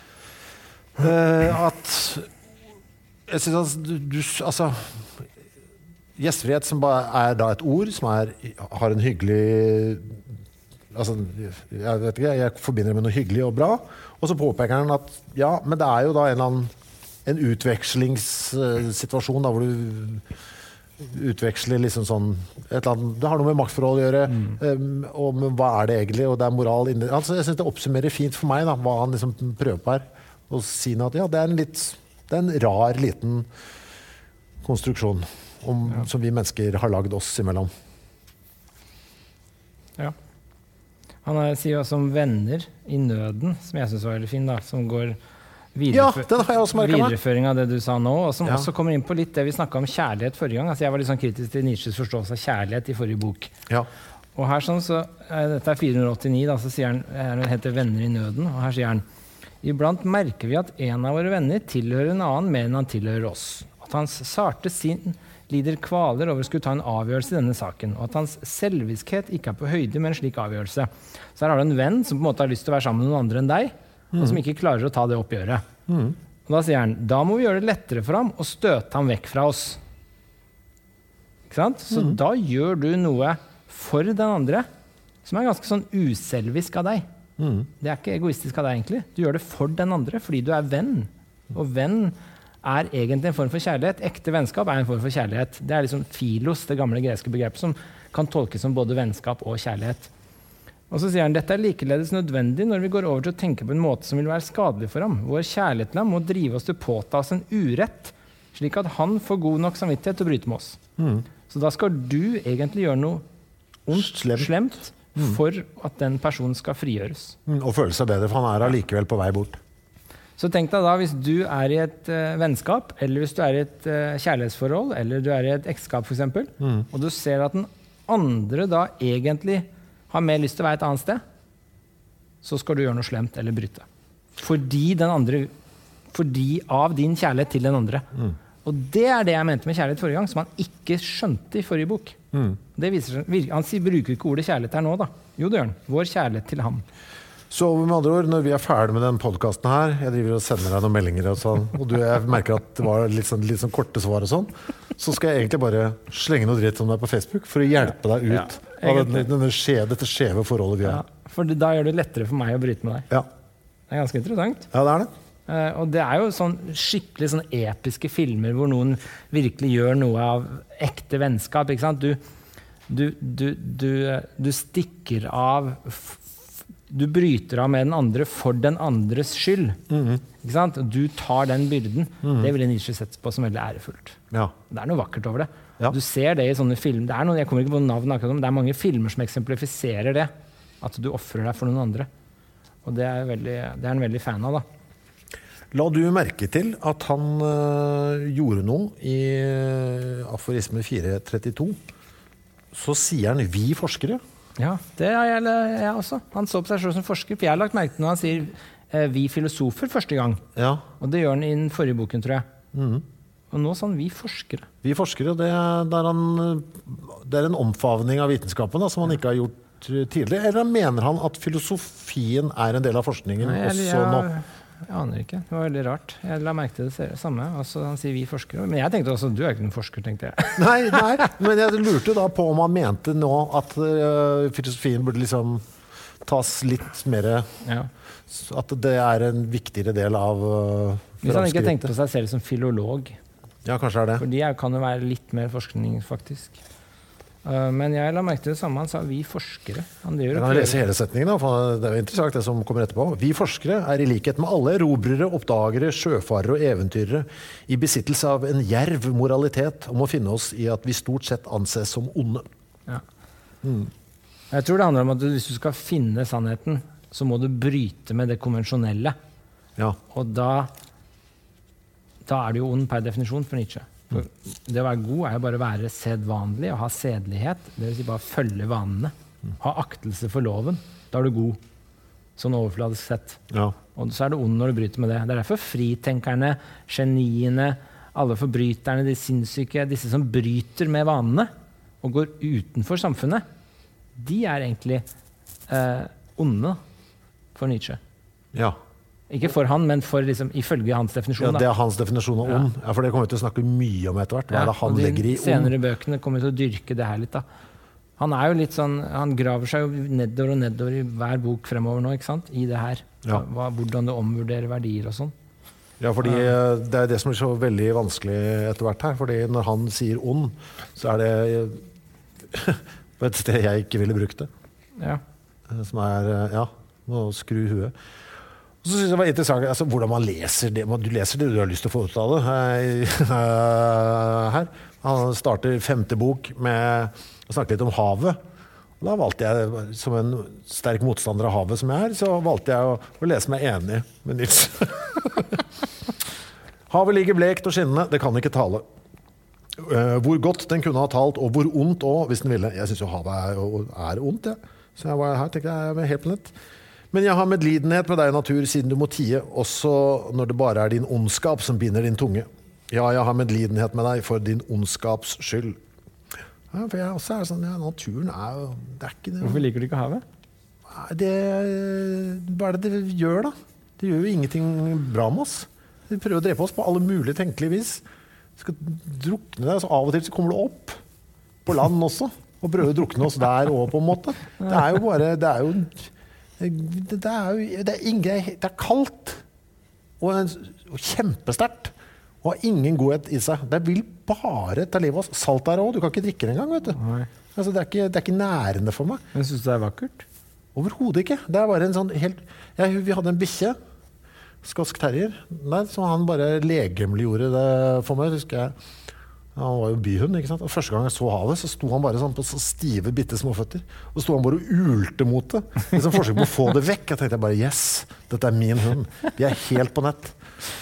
At jeg synes at altså, gjestfrihet som bare er da et ord som har en hyggelig... Altså, jeg vet ikke, jeg forbinder det med noe hyggelig og bra, og så påpeker han at ja, men det er jo da en eller annen en utvekslingssituasjon da, hvor du utveksler liksom sånn et eller annet, det har noe med maktforhold å gjøre, og hva det egentlig, og det moral inni. Altså, jeg synes det oppsummerer fint for meg da, hva han liksom prøver på her, og si at ja, det en rar liten konstruksjon som vi mennesker har lagd oss imellom. Ja. Han sier også om venner i nøden, som jeg synes var veldig fin da, som går videreføring av det du sa nå, og som også kommer inn på litt det vi snakket om kjærlighet forrige gang. Altså jeg var litt sånn kritisk til Nietzsches forståelse av kjærlighet i forrige bok. Ja. Og her sånn, dette 489, da, så sier han, det heter venner i nøden, og her sier han, iblant merker vi at en av våre venner tilhører en annen mer enn han tilhører oss. At hans sarte sinn lider kvaler over å skulle ta en avgjørelse i denne saken, og at hans selviskhet ikke på høyde med en slik avgjørelse. Så her har du en venn som på en måte har lyst til å være sammen med noen andre enn deg, og som ikke klarer å ta det oppgjøret. Og da sier han, da må vi gjøre det lettere for ham og støte ham vekk fra oss. Ikke sant? Så da gjør du noe for den andre som ganske sånn uselvisk av deg. Det ikke egoistisk av deg egentlig. Du gjør det for den andre fordi du venn. Og venn egentlig en form for kjærlighet. Ekte vennskap en form for kjærlighet. Det liksom philos, det gamle greske begrepet, som kan tolkes som både vennskap og kjærlighet. Og så sier han, dette likeledes nødvendig når vi går over til å tenke på en måte som vil være skadelig for ham. Vår kjærlighet til ham må drive oss til å påta oss en urett, slik at han får god nok samvittighet til å bryte med oss. Så da skal du egentlig gjøre noe ondt, slemt, for at den personen skal frigjøres. Og føle seg bedre, for han allikevel på vei bort. Så tenk deg da, hvis du i et vennskap, eller hvis du i et kjærlighetsforhold, eller du i et ekteskap for eksempel, og du ser at den andre da egentlig har mer lyst til å være et annet sted, så skal du gjøre noe slemt eller bryte. Fordi av din kjærlighet til den andre. Og det det jeg mente med kjærlighet forrige gang, som han ikke skjønte i forrige bok. Det viser seg, han bruker ikke ordet kjærlighet her nå da. Jo, det gjør han. Vår kjærlighet til ham. Så med andre ord, når vi ferdig med den podcasten her, jeg driver og sender deg noen meldinger og sånn, og jeg merker at det var litt sånn korte svar og sånn, så skal jeg egentlig bare slenge noe dritt om deg på Facebook for å hjelpe deg ut av dette skjeve forholdet vi har. Ja, for da gjør det lettere for meg å bryte med deg. Ja. Det ganske interessant. Ja, det det. Og det jo sånn skikkelig sånn episke filmer hvor noen virkelig gjør noe av ekte vennskap, ikke sant? Du stikker av, du bryter av med den andre for den andres skyld. Ikke sant? Du tar den byrden. Det ville Nietzsche sett på som veldig ærefullt. Ja. Det noe vakkert over det. Ja. Du ser det i sånne filmer. Det noen, jeg kommer ikke på navn akkurat, men det mange filmer som eksemplifiserer det. At du offrer deg for noen andre. Og det det en veldig fan av da. La du merke til at han gjorde noe i aforisme 432. Så sier han vi forskere. Ja, det jeg også. Han så på seg selv som forsker, for jeg har lagt merke til når han sier vi filosofer første gang. Ja. Og det gjør han i den forrige boken, tror jeg. Og nå sa han vi forskere. Vi forskere, det en omfavning av vitenskapen da, som han ikke har gjort tidligere. Eller mener han at filosofien en del av forskningen også nå? Jeg aner ikke. Det var veldig rart. Jeg la merke til det samme. Altså, han sier vi forskere. Men jeg tenkte også, du ikke noen forsker, tenkte jeg. Nei, men jeg lurte da på om han mente nå at filosofien burde liksom tas litt mer, at det en viktigere del av Hvis han ikke tenkte på seg selv som filolog. Ja, kanskje det. For de kan jo være litt mer forskning, faktisk. Men jeg la merke til det samme. Han sa vi forskere. Jeg kan lese hele setningen da, for det interessant det som kommer etterpå. Vi forskere i likhet med alle erobrere, oppdagere, sjøfarere og eventyrere i besittelse av en djerv moralitet om å finne oss i at vi stort sett anses som onde. Ja. Jeg tror det handler om at hvis du skal finne sannheten, så må du bryte med det konvensjonelle. Ja. Og da det jo ond per definisjon for Nietzsche. For det å være god jo bare å være sedvanlig og ha sedlighet, det vil si bare følge vanene. Ha aktelse for loven. Da du god, sånn overfladisk sett. Ja. Og så det ond når du bryter med det. Det derfor fritenkerne, geniene, alle forbryterne, de sinnssyke, disse som bryter med vanene og går utenfor samfunnet, de egentlig onde for Nietzsche. Ja. Ikke for han, men for liksom, ifølge hans definisjon. Ja, det hans definisjon av ond. Ja, for det kommer vi til å snakke mye om etter hvert. Hva det han legger i ond? Senere bøkene kommer til å dyrke det her litt da. Han jo litt sånn, han graver seg jo nedover og nedover i hver bok fremover nå, ikke sant? I det her. Ja. Hvordan du omvurderer verdier og sånn. Ja, fordi det er det som er så veldig vanskelig etter hvert her. Fordi når han sier ond, så er det på et sted jeg ikke ville brukt det. Ja. Som ja, å skru huet. Og så synes jeg det var interessant, altså, hvordan man leser det. Du leser det du har lyst til å få ut av det. Her. Han starter 5. bok med å snakke litt om havet. Og da valgte jeg, som en sterk motstander av havet som jeg er, så valgte jeg å lese meg enig med Nils. Havet ligger blekt og skinnende, det kan ikke tale. Hvor godt den kunne ha talt, og hvor ondt også, hvis den ville. Jeg synes jo havet er ondt, ja. Så jeg var her, tenkte jeg var helt på nett. Men jeg har medlidenhet med deg, natur, siden du må tie, også når det bare er din ondskap som binder din tunge. Ja, jeg har medlidenhet med deg for din ondskaps skyld. Ja, for jeg også er sånn, ja, naturen er jo, det er ikke det. Hvorfor liker du ikke havet? Hva er det gjør da? Det gjør jo ingenting bra med oss. De prøver å drepe oss på alle mulige tenkelige vis. Du skal drukne deg, så av og til så kommer du opp på land også, og prøver å drukne oss der også på en måte. Det er jo bare, det er kaldt, og kjempesterkt, og har ingen godhet i seg. Det vil bare ta livet av oss. Salt der også, du kan ikke drikke det engang, vet du. Altså, det er ikke nærende for meg. Men synes du det er vakkert? Overhodet ikke. Det er bare en sånn helt... vi hadde en bikkje, skotsk terrier, så han bare legemliggjorde det for meg, husker jeg. Han var jo byhund, ikke sant? Og første gang jeg så havet, så sto han bare sånn på så stive, bitte små føtter. Og så sto han bare og ulte mot det. Liksom forsøk på å få det vekk. Jeg tenkte bare, yes, dette er min hund. Vi er helt på nett.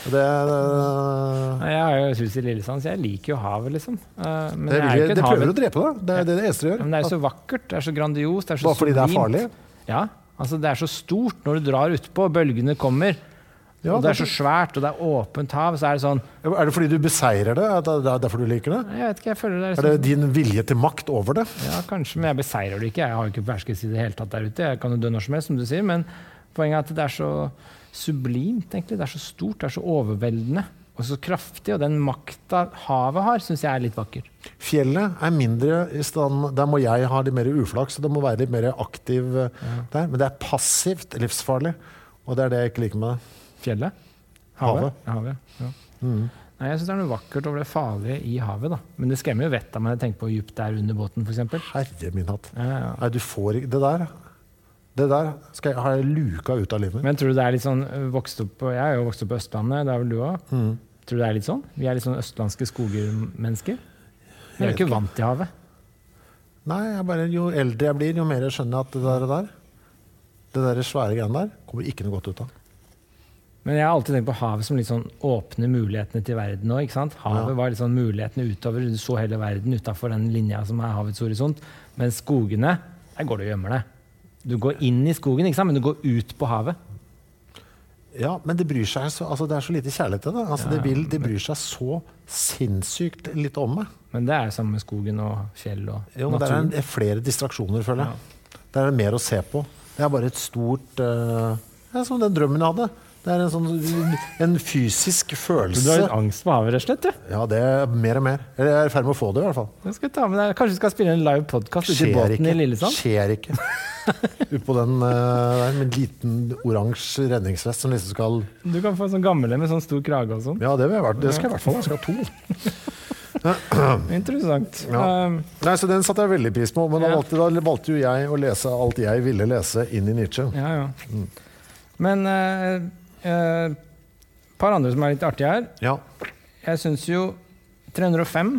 Jeg har jo hus i Lillesand, så jeg liker jo havet, liksom. Men det prøver å drepe deg. Det er det eneste gjør. Men det er så vakkert, det er så grandios, det er så bare fordi det er farlig? Ja, altså det er så stort når du drar utpå, bølgene kommer. Ja, og det er så svært, og det er åpent hav, så er det sånn... Er det fordi du beseirer det? Er det derfor du liker det? Jeg vet ikke, jeg føler det er det din vilje til makt over det? Ja, kanskje, men jeg beseirer det ikke. Jeg har jo ikke behersket i det hele tatt der ute. Jeg kan jo dø når som helst, som du sier, men poenget er at det er så sublimt, egentlig. Det er så stort, det er så overveldende, og så kraftig, og den makta havet har, synes jeg er litt vakker. Fjellet er mindre i stand, der må jeg ha litt mer uflaks, så det må være litt mer aktiv der, men det er passivt livsfarlig, og det er det jeg ikke liker med det. Fjellet? Havet, ja. Nei, jeg synes det er noe vakkert over det farlige i havet, da. Men det skremmer jo vett av meg å tenke på djupt der under båten, for eksempel. Herre min hatt. Ja. Nei, du får ikke... Det der har jeg luka ut av livet. Men tror du det er litt sånn, jeg er jo vokst opp på Østlandet, det er vel du også? Tror du det er litt sånn? Vi er litt sånn østlandske skogermennesker? Vi er jo ikke vant til havet. Nei, jo eldre jeg blir, jo mer jeg skjønner at det der svære greiene der, kommer ikke noe godt ut av. Men jeg har alltid tenkt på havet som litt sånn åpne mulighetene til verden også, ikke sant? Havet var litt sånn mulighetene utover, du så hele verden utenfor den linja som er havets horisont. Men skogene, der går du og gjemmer deg. Du går inn i skogen, ikke sant? Men du går ut på havet. Ja, men det bryr seg så, altså det er så lite kjærlighet til det. Altså det bryr seg så sinnssykt litt om meg. Men det er jo sammen med skogen og fjell og naturen. Jo, men det er flere distraksjoner, føler jeg. Ja. Det er mer å se på. Det er bare et stort... som den drømmen jeg hadde. Det er en fysisk følelse. Du har litt angst for havet, rett og slett, du? Ja, det er mer og mer. Jeg er i ferd med å få det, i hvert fall. Jeg skal ta med deg. Kanskje du skal spille en live podcast ute i båten i Lillesand? Skjer ikke. Ut på den der med en liten oransje redningsvest som liksom skal... Du kan få en sånn gammel med sånn stor krage og sånn. Ja, det skal jeg i hvert fall. Jeg skal ha 2. Interessant. Ja. Nei, så den satte jeg veldig pris på, men da valgte jo jeg å lese alt jeg ville lese inn i Nietzsche. Ja. Men par andre som er litt artige her. Ja. Jeg synes jo 305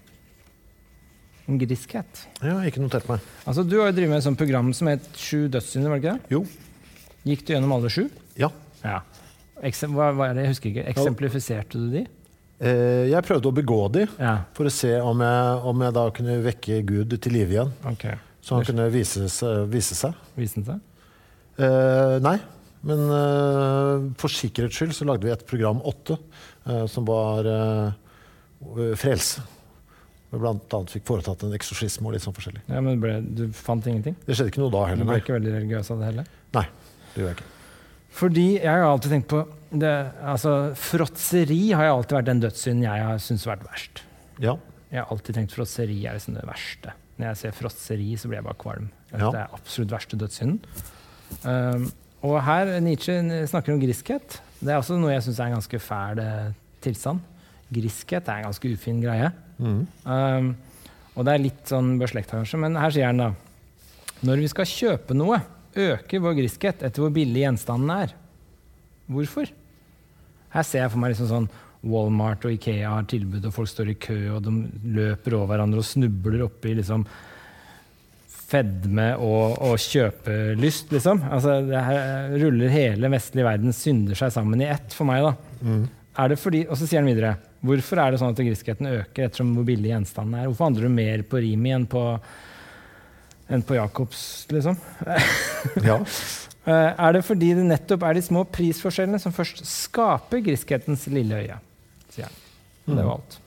om griskhet. Ja, ikke notert meg. Altså, du har jo drivet med et sånt program som het 7 dødssynder, var det ikke det? Jo. Gikk du gjennom alle 7? Ja. Hva er det? Jeg husker ikke. Eksemplifiserte du de? Jeg prøvde å begå de, for å se om jeg da kunne vekke Gud til liv igjen. Okay. Så han kunne vise seg. Vise den seg? Nei. Men for sikkerhets skyld så lagde vi et program 8 som var frelse. Vi blant annet fikk foretatt en eksorsisme og litt sånn forskjellig. Ja, men du fant ingenting? Det skjedde ikke noe da heller. Du ble ikke veldig religiøs av det heller? Nei, det gjør jeg ikke. Fordi jeg har alltid tenkt på fråtseri har alltid vært den dødssynden jeg har syntes vært verst. Ja. Jeg har alltid tenkt fråtseri er liksom det verste. Når jeg ser fråtseri så blir jeg bare kvalm. Det er absolutt verste dødssynden. Og her Nietzsche snakker om griskhet. Det også noe jeg synes en ganske fæl tilstand. Griskhet en ganske ufin greie. Og det litt sånn beslektet kanskje, men her sier han da, når vi skal kjøpe noe, øker vår griskhet etter hvor billig gjenstanden Hvorfor? Her ser jeg for meg liksom sånn Walmart og Ikea har tilbud, og folk står i kø, og de løper over hverandre og snubler opp i liksom fedme og kjøpelyst, liksom. Altså, det her ruller hele vestlige verden, synder seg sammen i ett for meg, da. Det fordi, og så sier han videre, hvorfor det sånn at griskheten øker ettersom hvor billig gjenstanden Hvorfor handler du mer på Rimi enn på Jacobs, liksom? Ja. Det fordi det nettopp de små prisforskjellene som først skaper griskhetens lille øye, sier han. Det var alt.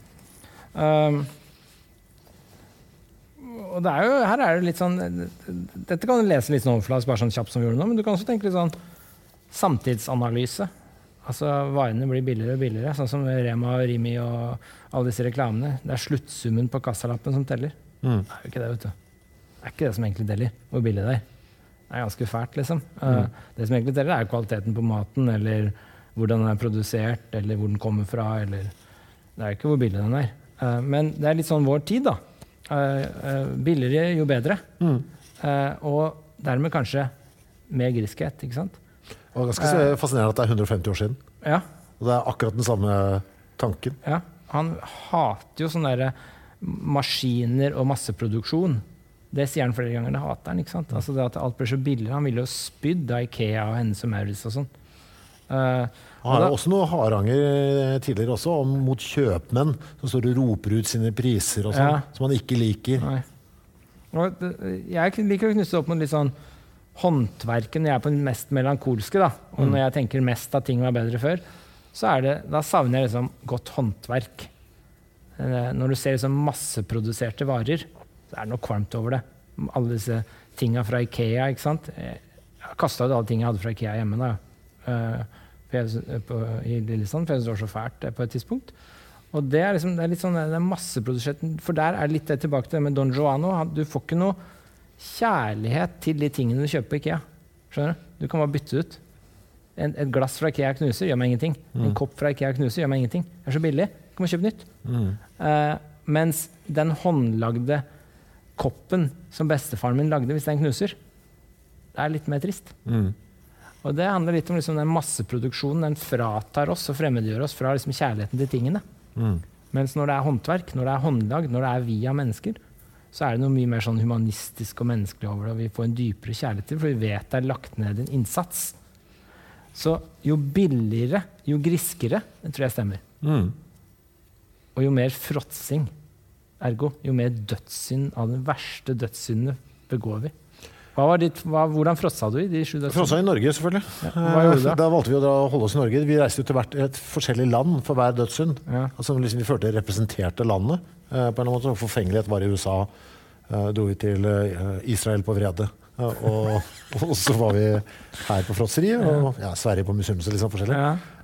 Og her det litt sånn, dette kan du lese litt sånn overfladisk, bare sånn kjapt som vi gjorde nå, men du kan også tenke litt sånn samtidsanalyse. Altså, varene blir billigere og billigere, sånn som Rema og Rimi og alle disse reklamene. Det sluttsummen på kassalappen som teller. Det jo ikke det, vet du. Det ikke det som egentlig teller, hvor billig det Det ganske fælt, liksom. Det som egentlig teller kvaliteten på maten, eller hvordan den produsert, eller hvor den kommer fra, eller det ikke hvor billig den Men det litt sånn vår tid, da. Billigere jo bedre. Og dermed kanskje mer griskhet, ikke sant? Og ganske fascinerende at det 150 år siden. Ja. Og det akkurat den samme tanken. Ja, han hater jo sånne der maskiner og masseproduksjon. Det sier han flere ganger, det hater han, ikke sant? Altså det at alt blir så billig. Han ville jo spydd av Ikea og Hennes og Mauritz og sånn. Han har også noe haranger tidligere også, mot kjøpmenn som står og roper ut sine priser og sånn, som han ikke liker. Nei. Og jeg liker å knytte opp mot litt sånn håndverken når jeg på den mest melankolske, da. Og når jeg tenker mest at ting var bedre før, så da savner jeg liksom godt håndverk. Når du ser liksom masseproduserte varer, så det noe kvalmt over det. Alle disse tingene fra Ikea, ikke sant? Jeg kastet ut alle tingene jeg hadde fra Ikea hjemme da. I Lillesand, for jeg synes det var så fælt på et tidspunkt. Og det liksom, det litt sånn, det masseprodusert, for der det litt tilbake til det med Don Giovanno. Du får ikke noe kjærlighet til de tingene du kjøper på Ikea. Skjønner du? Du kan bare bytte ut. Et glass fra Ikea knuser, gjør meg ingenting. En kopp fra Ikea knuser, gjør meg ingenting. Det så billig, kan man kjøpe nytt. Mens den håndlagde koppen som bestefaren min lagde hvis den knuser, det litt mer trist. Og det handler litt om liksom den masseproduksjonen, den fratar oss og fremmedgjør oss fra liksom kjærligheten til tingene. Mens når det håndverk, når det håndlag, når det via mennesker, så det noe mye mer sånn humanistisk og menneskelig over det, og vi får en dypere kjærlighet til, for vi vet det lagt ned en innsats. Så jo billigere, jo griskere, det tror jeg stemmer. Og jo mer fråtsing, ergo, jo mer dødssynd av den verste dødssyndene begår vi. Hvordan frotsa du i de 7 dødssyndene? Frotsa i Norge, selvfølgelig. Hva gjorde du da? Da valgte vi å holde oss i Norge. Vi reiste jo til et forskjellig land for hver dødssynd. Altså, liksom, vi følte representerte landet. På en eller annen måte, forfengelighet var i USA. Dro vi til Israel på vrede. Og så var vi her på fråtseri, og Sverige på misunnelse, liksom forskjellig.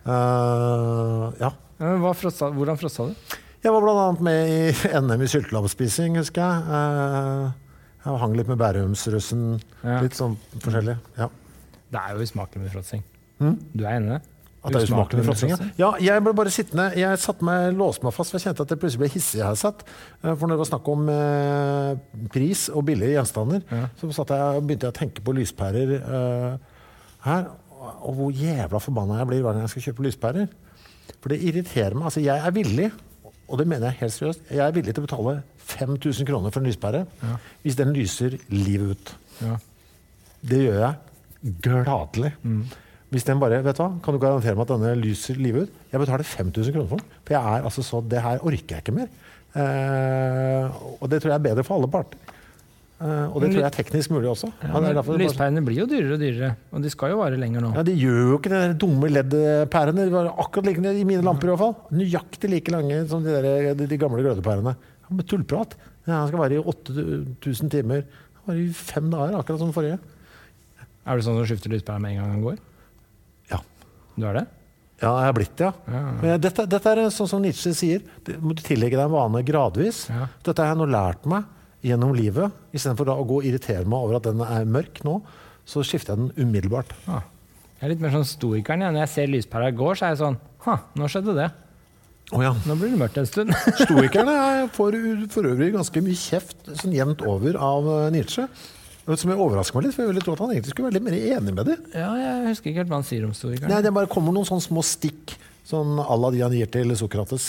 Hvordan frotsa du? Jeg var blant annet med i NM i syltelabbspising, husker jeg. Jeg hang litt med Bærumsrussen, litt sånn forskjellig. Det jo usmakelig med fråtsing. Du enig i det? At det usmakelig med fråtsing, ja. Jeg ble bare sittende, låste meg fast, for jeg kjente at det plutselig ble hissig jeg satt. For når det var snakk om pris og billige gjenstander, så begynte jeg å tenke på lyspærer her, og hvor jævla forbannet jeg blir hver gang jeg skal kjøpe lyspærer. For det irriterer meg. Altså, jeg villig, og det mener jeg helt seriøst, jeg villig til å betale 5.000 kroner for en lyspære hvis den lyser livet ut. Det gjør jeg gladelig. Hvis den bare, vet du hva, kan du garantere meg at denne lyser livet ut? Jeg betaler 5.000 kroner for den, for jeg altså så, det her orker jeg ikke mer. Og det tror jeg bedre for alle parter. Og det tror jeg teknisk mulig også. Lyspærene blir jo dyrere og dyrere, og de skal jo vare lenger nå. Ja, de gjør jo ikke de dumme LED-pærene. De var akkurat like i mine lamper i hvert fall. Nøyaktig like lange som de gamle glødepærene. Med tullprat. Ja, han skal være i 8.000 timer. Han var i 5 dager, akkurat som forrige. Det sånn at du skifter lyspære med en gang han går? Ja. Du det? Ja, jeg har blitt det, ja. Men dette sånn som Nietzsche sier. Du må tillegge deg en vane gradvis. Dette har jeg nå lært meg gjennom livet. I stedet for da å gå og irritere meg over at den mørk nå, så skifter jeg den umiddelbart. Jeg er litt mer sånn stoikeren. Ja. Når jeg ser lyspæra går, så er jeg sånn, nå skjedde det. Nå blir det mørkt en stund. Stoikerne får for øvrig ganske mye kjeft sånn jevnt over av Nietzsche. Som jeg overrasker meg litt, for jeg ville tro at han egentlig skulle være litt mer enig med det. Ja, jeg husker ikke helt hva han sier om stoikerne. Nei, det bare kommer noen sånne små stikk, sånn à la de han gir til Sokrates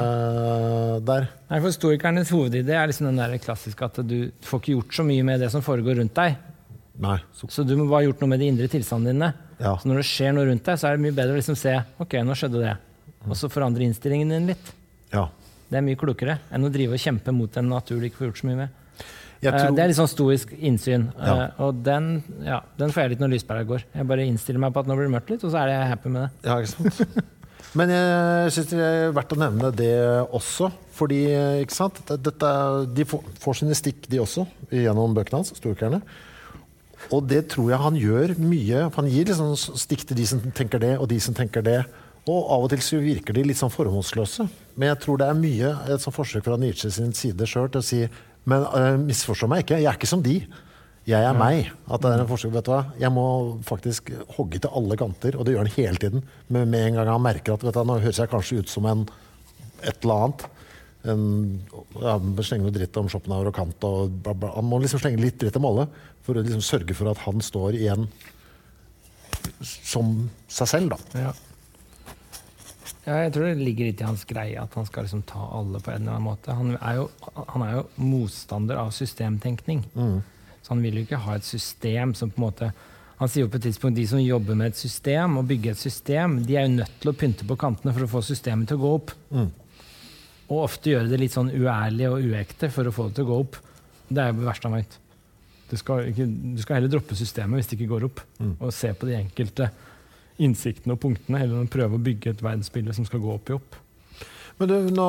der. Nei, for stoikernes hovedidé er liksom den der klassiske at du får ikke gjort så mye med det som foregår rundt deg. Nei. Så du må bare ha gjort noe med de indre tilstandene dine. Ja. Så når det skjer noe rundt deg, så er det mye bedre å liksom se, ok, nå skjedde det. Og så forandre innstillingen din litt. Ja. Det er mye klokere enn å drive og kjempe mot en natur du ikke får gjort så mye med. Det er litt sånn stoisk innsyn, og den får jeg litt når lyspæra går. Jeg bare innstiller meg på at nå blir det mørkt litt, og så er jeg happy med det. Ja, ikke sant? Men jeg synes det er verdt å nevne det også, fordi, ikke sant, de får sine stikk de også, gjennom bøkene hans, stoikerne. Og det tror jeg han gjør mye, han gir liksom stikk til de som tenker det, og de som tenker det, og av og til så virker de litt sånn formålsløse. Men jeg tror det er mye et sånn forsøk fra Nietzsche sin side selv til å si, men misforstå meg ikke, jeg er ikke som de. Jeg er meg. At det er en forsøk, vet du hva? Jeg må faktisk hogge til alle kanter, og det gjør han hele tiden. Men med en gang han merker at, vet du, nå høres jeg kanskje ut som et eller annet. Slenge noe dritt om Schopenhauer og Kant, og bla bla. Han må liksom slenge litt dritt om alle, for å liksom sørge for at han står igjen som seg selv, da. Ja. Ja, jeg tror det ligger litt i hans greie at han skal liksom ta alle på en eller annen måte. Han er jo motstander av systemtenkning. Så han vil jo ikke ha et system som på en måte... Han sier jo på et tidspunkt, de som jobber med et system og bygger et system, de er jo nødt til å pynte på kantene for å få systemet til å gå opp. Og ofte gjøre det litt sånn uærlig og uekte for å få det til å gå opp. Det er jo det verste han vet. Du skal heller droppe systemet hvis det ikke går opp, og se på de enkelte innsiktene og punktene, eller å prøve å bygge et verdensbilde som skal gå opp i opp. Men du, nå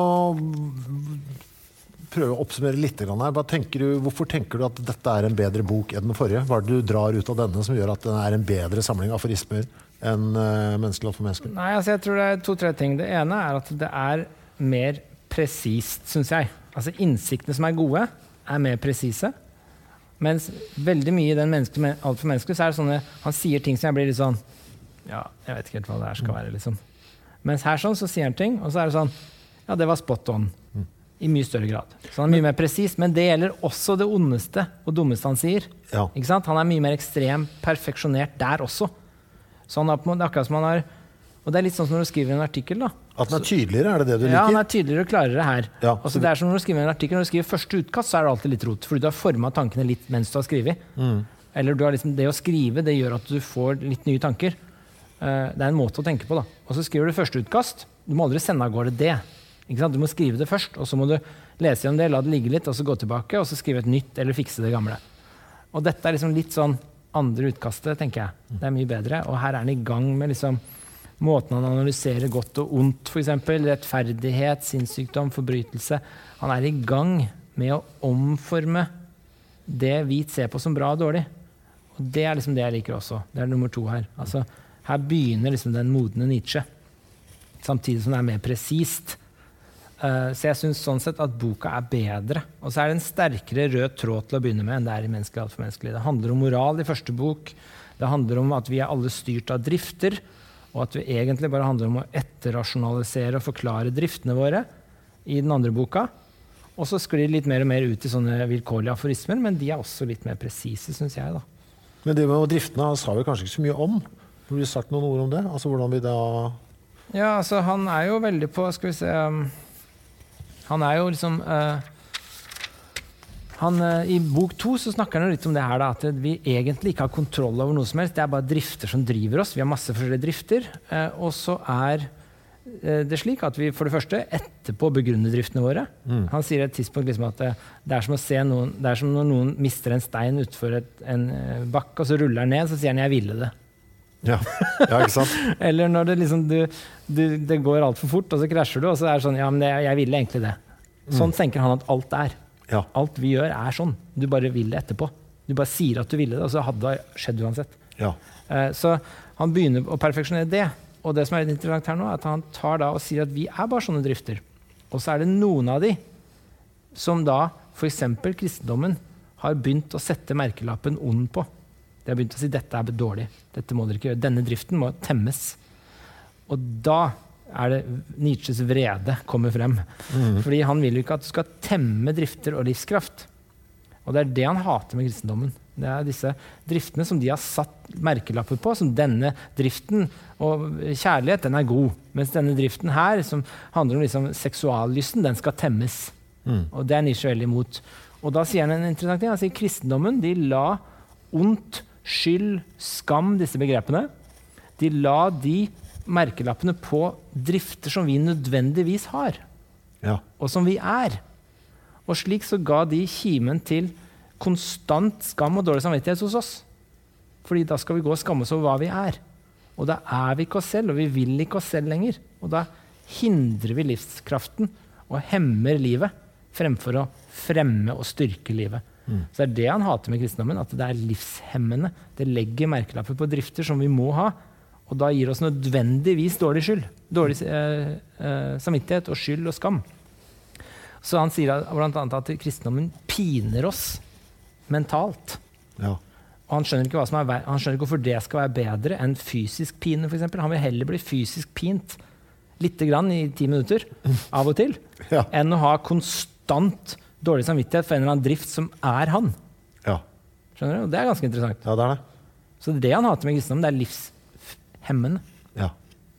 prøver å oppsummere litt her. Hvorfor tenker du at dette er en bedre bok enn den forrige? Hva er det du drar ut av denne som gjør at den er en bedre samling av aforismer enn Menneskelig for mennesker? Nei, altså jeg tror det er 2-3 ting. Det ene er at det er mer presist, synes jeg. Altså innsiktene som er gode, er mer presise. Mens veldig mye i den alt for mennesker, så er det sånne, han sier ting som jeg blir litt sånn, ja, jeg vet ikke helt hva det her skal være, liksom. Mens her sånn, så sier han ting, og så er det sånn, ja, det var spot on, i mye større grad. Så han er mye mer presis, men det gjelder også det ondeste og dummeste han sier. Ja. Ikke sant? Han er mye mer ekstrem, perfeksjonert der også. Så han har på en måte akkurat som han har, og det er litt sånn som når du skriver en artikkel, da. At den er tydeligere, er det det du liker? Ja, han er tydeligere og klarere her. Ja, altså, det er som når du skriver en artikkel, når du skriver første utkast, så er det alltid litt rot, fordi du har formet tankene litt mens du har skrivet. Eller du har liksom, det å skrive, det gjør at du får litt nye tanker. Det er en måte å tenke på, da. Og så skriver du første utkast. Du må aldri sende av gårde det. Ikke sant? Du må skrive det først, og så må du lese om det, la det ligge litt, og så gå tilbake, og så skrive et nytt, eller fikse det gamle. Og dette er liksom litt sånn andre utkastet, tenker jeg. Det er mye bedre, og her er han i gang med liksom måten han analyserer godt og ondt, for eksempel, rettferdighet, sinnssykdom, forbrytelse. Han er i gang med å omforme det vi ser på som bra og dårlig. Og det er liksom det jeg liker også. Det er nummer 2 her. Altså, her begynner liksom den modne Nietzsche, samtidig som det er mer presist. Så jeg synes sånn sett at boka er bedre. Og så er det en sterkere rød tråd til å begynne med enn det er i Menneskelig alt for menneskelig. Det handler om moral i første bok. Det handler om at vi er alle styrt av drifter, og at vi egentlig bare handler om å etterrasjonalisere og forklare driftene våre i den andre boka. Og så sklir det litt mer og mer ut i sånne vilkårlige aforismer, men de er også litt mer presise, synes jeg, da. Men det med driftene sa vi kanskje ikke så mye om. Vil du sagt noen ord om det? Altså hvordan vi da... Ja, altså han er jo veldig på, skal vi se... Han er jo liksom... I bok 2 så snakker han litt om det her, da, at vi egentlig ikke har kontroll over noe som helst. Det er bare drifter som driver oss. Vi har masse forskjellige drifter. Og så er det slik at vi for det første etterpå begrunner driftene våre. Han sier et tidspunkt liksom at det er som å se noen, det er som når noen mister en stein utfor en bakke, og så ruller den ned, så sier han 'jeg ville det'. Ja, ikke sant? Eller når det liksom det går alt for fort, og så krasjer du, og så er det sånn, ja, men jeg ville egentlig det. Sånn tenker han at alt er. Ja. Alt vi gjør er sånn. Du bare vil det etterpå. Du bare sier at du ville det, og så hadde det skjedd uansett. Ja. Så han begynner å perfeksjonere det. Og det som er litt interessant her nå, er at han tar da og sier at vi er bare sånne drifter. Og så er det noen av de som da, for eksempel kristendommen, har begynt å sette merkelappen ond på. De har begynt å si dette dårlig, dette må dere ikke gjøre. Denne driften må temmes. Og da det Nietzsches vrede kommer frem. Fordi han vil jo ikke at du skal temme drifter og livskraft. Og det det han hater med kristendommen. Det disse driftene som de har satt merkelapper på, som denne driften og kjærlighet, den god. Mens denne driften her, som handler om liksom seksuallysten, den skal temmes. Og det Nietzsche veldig imot. Og da sier han en interessant ting. Han sier kristendommen, de la ondt, skyld, skam, disse begrepene. De la de merkelappene på drifter som vi nødvendigvis har. Ja. Og som vi Og slik så ga de kimen til konstant skam og dårlig samvittighet hos oss. Fordi da skal vi gå og skamme oss over hva vi Og da vi ikke oss selv, og vi vil ikke oss selv lenger. Og da hindrer vi livskraften og hemmer livet, fremfor å fremme og styrke livet. Så det han hater med kristendommen, at det livshemmende. Det legger merkelapper på drifter som vi må ha, og da gir oss nødvendigvis dårlig skyld. Dårlig samvittighet og skyld og skam. Så han sier blant annet at kristendommen piner oss mentalt. Ja. Og han skjønner ikke han skjønner ikke hvorfor det skal være bedre enn fysisk pine, for eksempel. Han vil heller bli fysisk pint litt grann i 10 minutter, av og til, enn å ha konstant dårlig samvittighet for en eller annen drift som han. Ja. Skjønner du? Og det ganske interessant. Ja, det det. Så det han hater med kristendom, det livshemmende. Ja.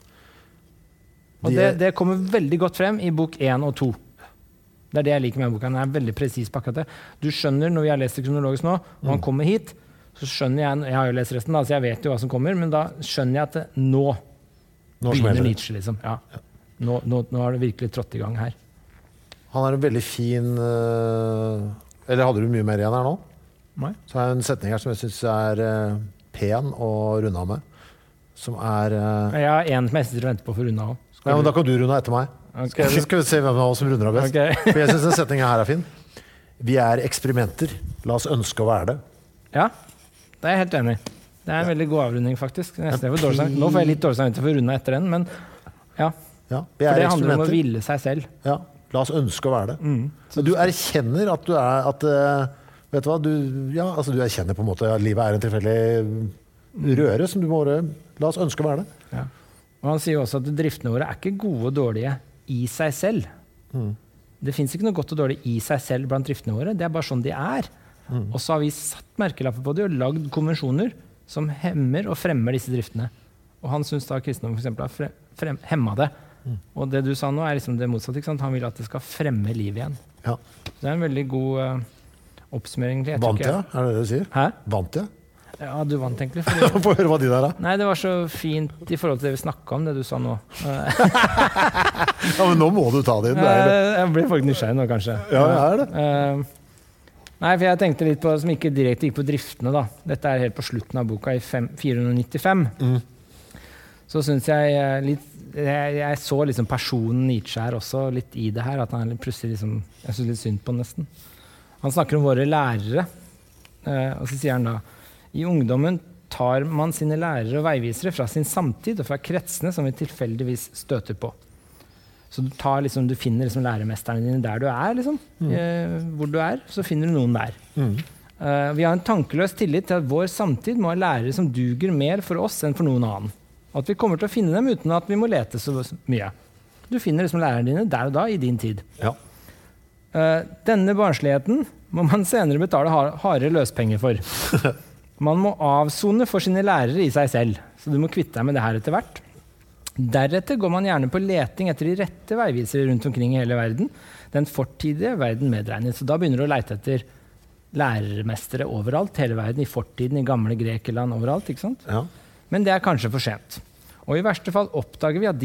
Og det kommer veldig godt frem i bok 1 og 2. Det det jeg liker med boka. Den veldig presis på akkurat det. Du skjønner, når vi har lest det kronologisk nå, og han kommer hit, så skjønner jeg har jo lest resten, så jeg vet jo hva som kommer, men da skjønner jeg at nå begynner Nietzsche, liksom. Ja. Nå har det virkelig trådt i gang her. Han en veldig fin eller hadde du mye mer igjen her nå? Nei. Så en setning her som jeg synes pen å runde av med, som Jeg har en som jeg sitter og venter på for å runde av. Ja, men da kan du runde av etter meg. Okay. Skal vi se hvem av oss som runder av best. Okay. For jeg synes den setningen her fin. Vi eksperimenter. La oss ønske å være det. Ja, det jeg helt enig i. Det en veldig god avrunding, faktisk. Nå får jeg litt dårlig samvittighet for å runde etter den, men ja. Vi for det handler om å ville seg selv. Ja, la oss ønske å være det. Så du erkjenner at du vet du hva, du erkjenner på en måte at livet en tilfeldig røre som du må la oss ønske å være det. Ja. Og han sier også at driftene våre ikke gode og dårlige i seg selv. Det finnes ikke noe godt og dårlig i seg selv blant driftene våre. Det bare sånn de Og så har vi satt merkelapper på det og lagd konvensjoner som hemmer og fremmer disse driftene. Og han synes da kristendom for eksempel har hemmet det. Og det du sa nå liksom det motsatte. Ikke sant? Han vil at det skal fremme liv igjen. Ja. Det en veldig god oppsummering. Vant jeg? Det du sier? Hæ? Vant jeg? Ja, du vant egentlig. Få høre hva de der Nei, det var så fint i forhold til det vi snakket om, det du sa nå. Ja, men nå må du ta det inn. Jeg blir faktisk nysgjerrig nå, kanskje. Ja, jeg det. Nei, for jeg tenkte litt på, som ikke direkte gikk på driftene da. Dette helt på slutten av boka i 495. Så synes jeg så liksom personen Nietzsche her også litt i det her, at han plutselig liksom, jeg synes litt synd på han nesten. Han snakker om våre lærere, og så sier han da, i ungdommen tar man sine lærere og veivisere fra sin samtid og fra kretsene som vi tilfeldigvis støter på. Så du finner liksom læremesterne dine der du liksom. Hvor du så finner du noen der. Vi har en tankeløs tillit til at vår samtid må ha lærere som duger mer for oss enn for noen annen. At vi kommer til å finne dem uten at vi må lete så mye. Du finner liksom lærerne dine der og da i din tid. Ja. Denne barnsligheten må man senere betale harde løspenger for. Man må avsone for sine lærere i seg selv, så du må kvitte deg med det her etter hvert. Deretter går man gjerne på leting etter de rette veivisere rundt omkring i hele verden, den fortidige verden medregnet. Så da begynner du å lete etter lærermestere overalt, hele verden, i fortiden, i gamle Grekeland, overalt, ikke sant? Ja. Men det kanskje for sent. Og i verste fall oppdager vi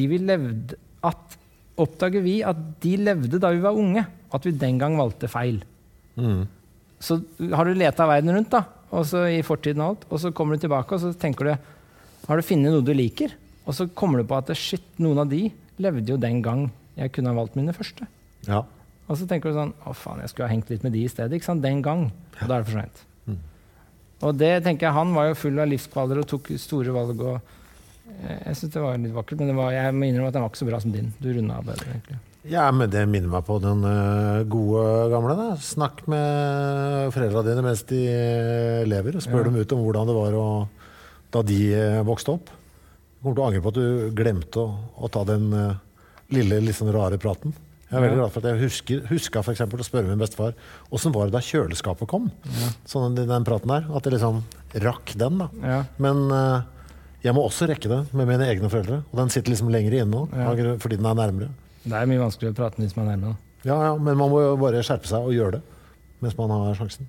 at de levde da vi var unge, at vi den gang valgte feil. Så har du letet verden rundt da, og så i fortiden og alt, og så kommer du tilbake, og så tenker du, har du funnet noe du liker? Og så kommer du på at shit, noen av de levde jo den gang jeg kunne ha valgt mine første. Ja. Og så tenker du sånn, faen, jeg skulle ha hengt litt med de i stedet, ikke sant? Den gang, og da det for sent. Og det tenker jeg, han var jo full av livskvaler og tok store valg, og jeg synes det var litt vakkert, men jeg må innrømme at den var ikke så bra som din. Du rundet av bedre, egentlig. Ja, men det minner meg på den gode gamle da. Snakk med foreldrene dine mens de lever, og spør dem ut om hvordan det var da de vokste opp. Du kommer til å angre på at du glemte å ta den lille, litt sånn rare praten. Jeg veldig glad for at jeg huska for eksempel å spørre min bestefar hvordan var det da kjøleskapet kom? Sånn den praten der, at jeg liksom rakk den da. Men jeg må også rekke det med mine egne foreldre, og den sitter liksom lenger inne nå, fordi den nærmere. Det mye vanskeligere å prate hvis man nærmere. Ja, men man må jo bare skjerpe seg og gjøre det, mens man har sjansen.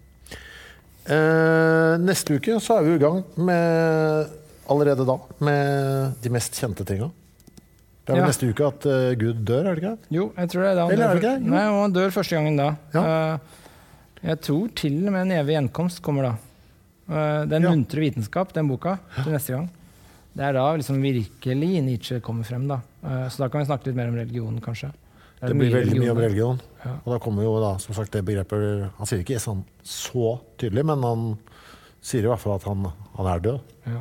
Neste uke så vi i gang allerede da, med de mest kjente tingene. Det vel neste uke at Gud dør, det ikke? Jo, jeg tror det da. Eller det ikke? Nei, og han dør første gangen da. Jeg tror til og med en evig gjenkomst kommer da. Den muntre vitenskap, den boka, til neste gang. Det da liksom virkelig Nietzsche kommer frem da. Så da kan vi snakke litt mer om religion, kanskje. Det blir veldig mye om religion. Og da kommer jo da, som sagt, det begrepet, han sier ikke sånn så tydelig, men han sier i hvert fall at han død. Ja.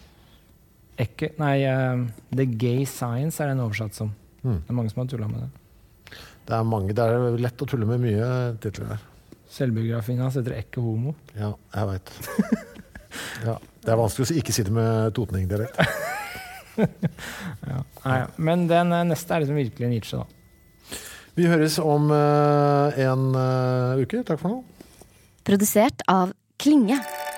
The Gay Science den oversatt som. Det mange som har tullet med det. Det lett å tulle med mye titler der. Selvbiografien hans heter Ikke homo. Ja, jeg vet. Det vanskelig å ikke si det med totning-dialekt. Men den neste liksom virkelig Nietzsche da. Vi høres om en uke. Takk for nå. Produsert av Klinge.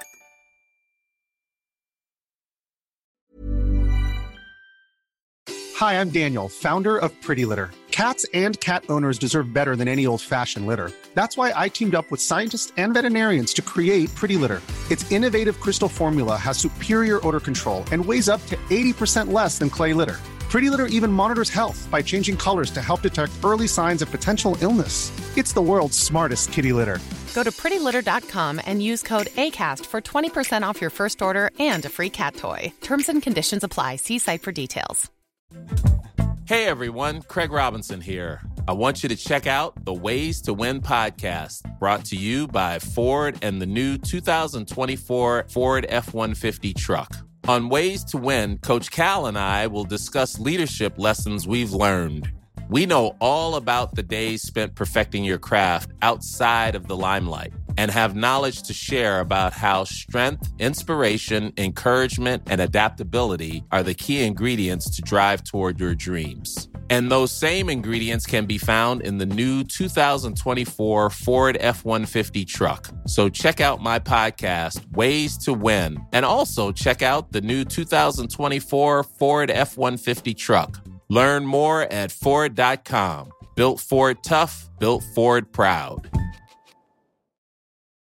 Hi, I'm Daniel, founder of Pretty Litter. Cats and cat owners deserve better than any old-fashioned litter. That's why I teamed up with scientists and veterinarians to create Pretty Litter. Its innovative crystal formula has superior odor control and weighs up to 80% less than clay litter. Pretty Litter even monitors health by changing colors to help detect early signs of potential illness. It's the world's smartest kitty litter. Go to prettylitter.com and use code ACAST for 20% off your first order and a free cat toy. Terms and conditions apply. See site for details. Hey everyone, Craig Robinson here. I want you to check out the Ways to Win podcast, brought to you by Ford and the new 2024 Ford F-150 truck. On Ways to Win, Coach Cal and I will discuss leadership lessons we've learned. We know all about the days spent perfecting your craft outside of the limelight and have knowledge to share about how strength, inspiration, encouragement, and adaptability are the key ingredients to drive toward your dreams. And those same ingredients can be found in the new 2024 Ford F-150 truck. So check out my podcast, Ways to Win, and also check out the new 2024 Ford F-150 truck. Learn more at Ford.com. Built Ford tough, built Ford proud.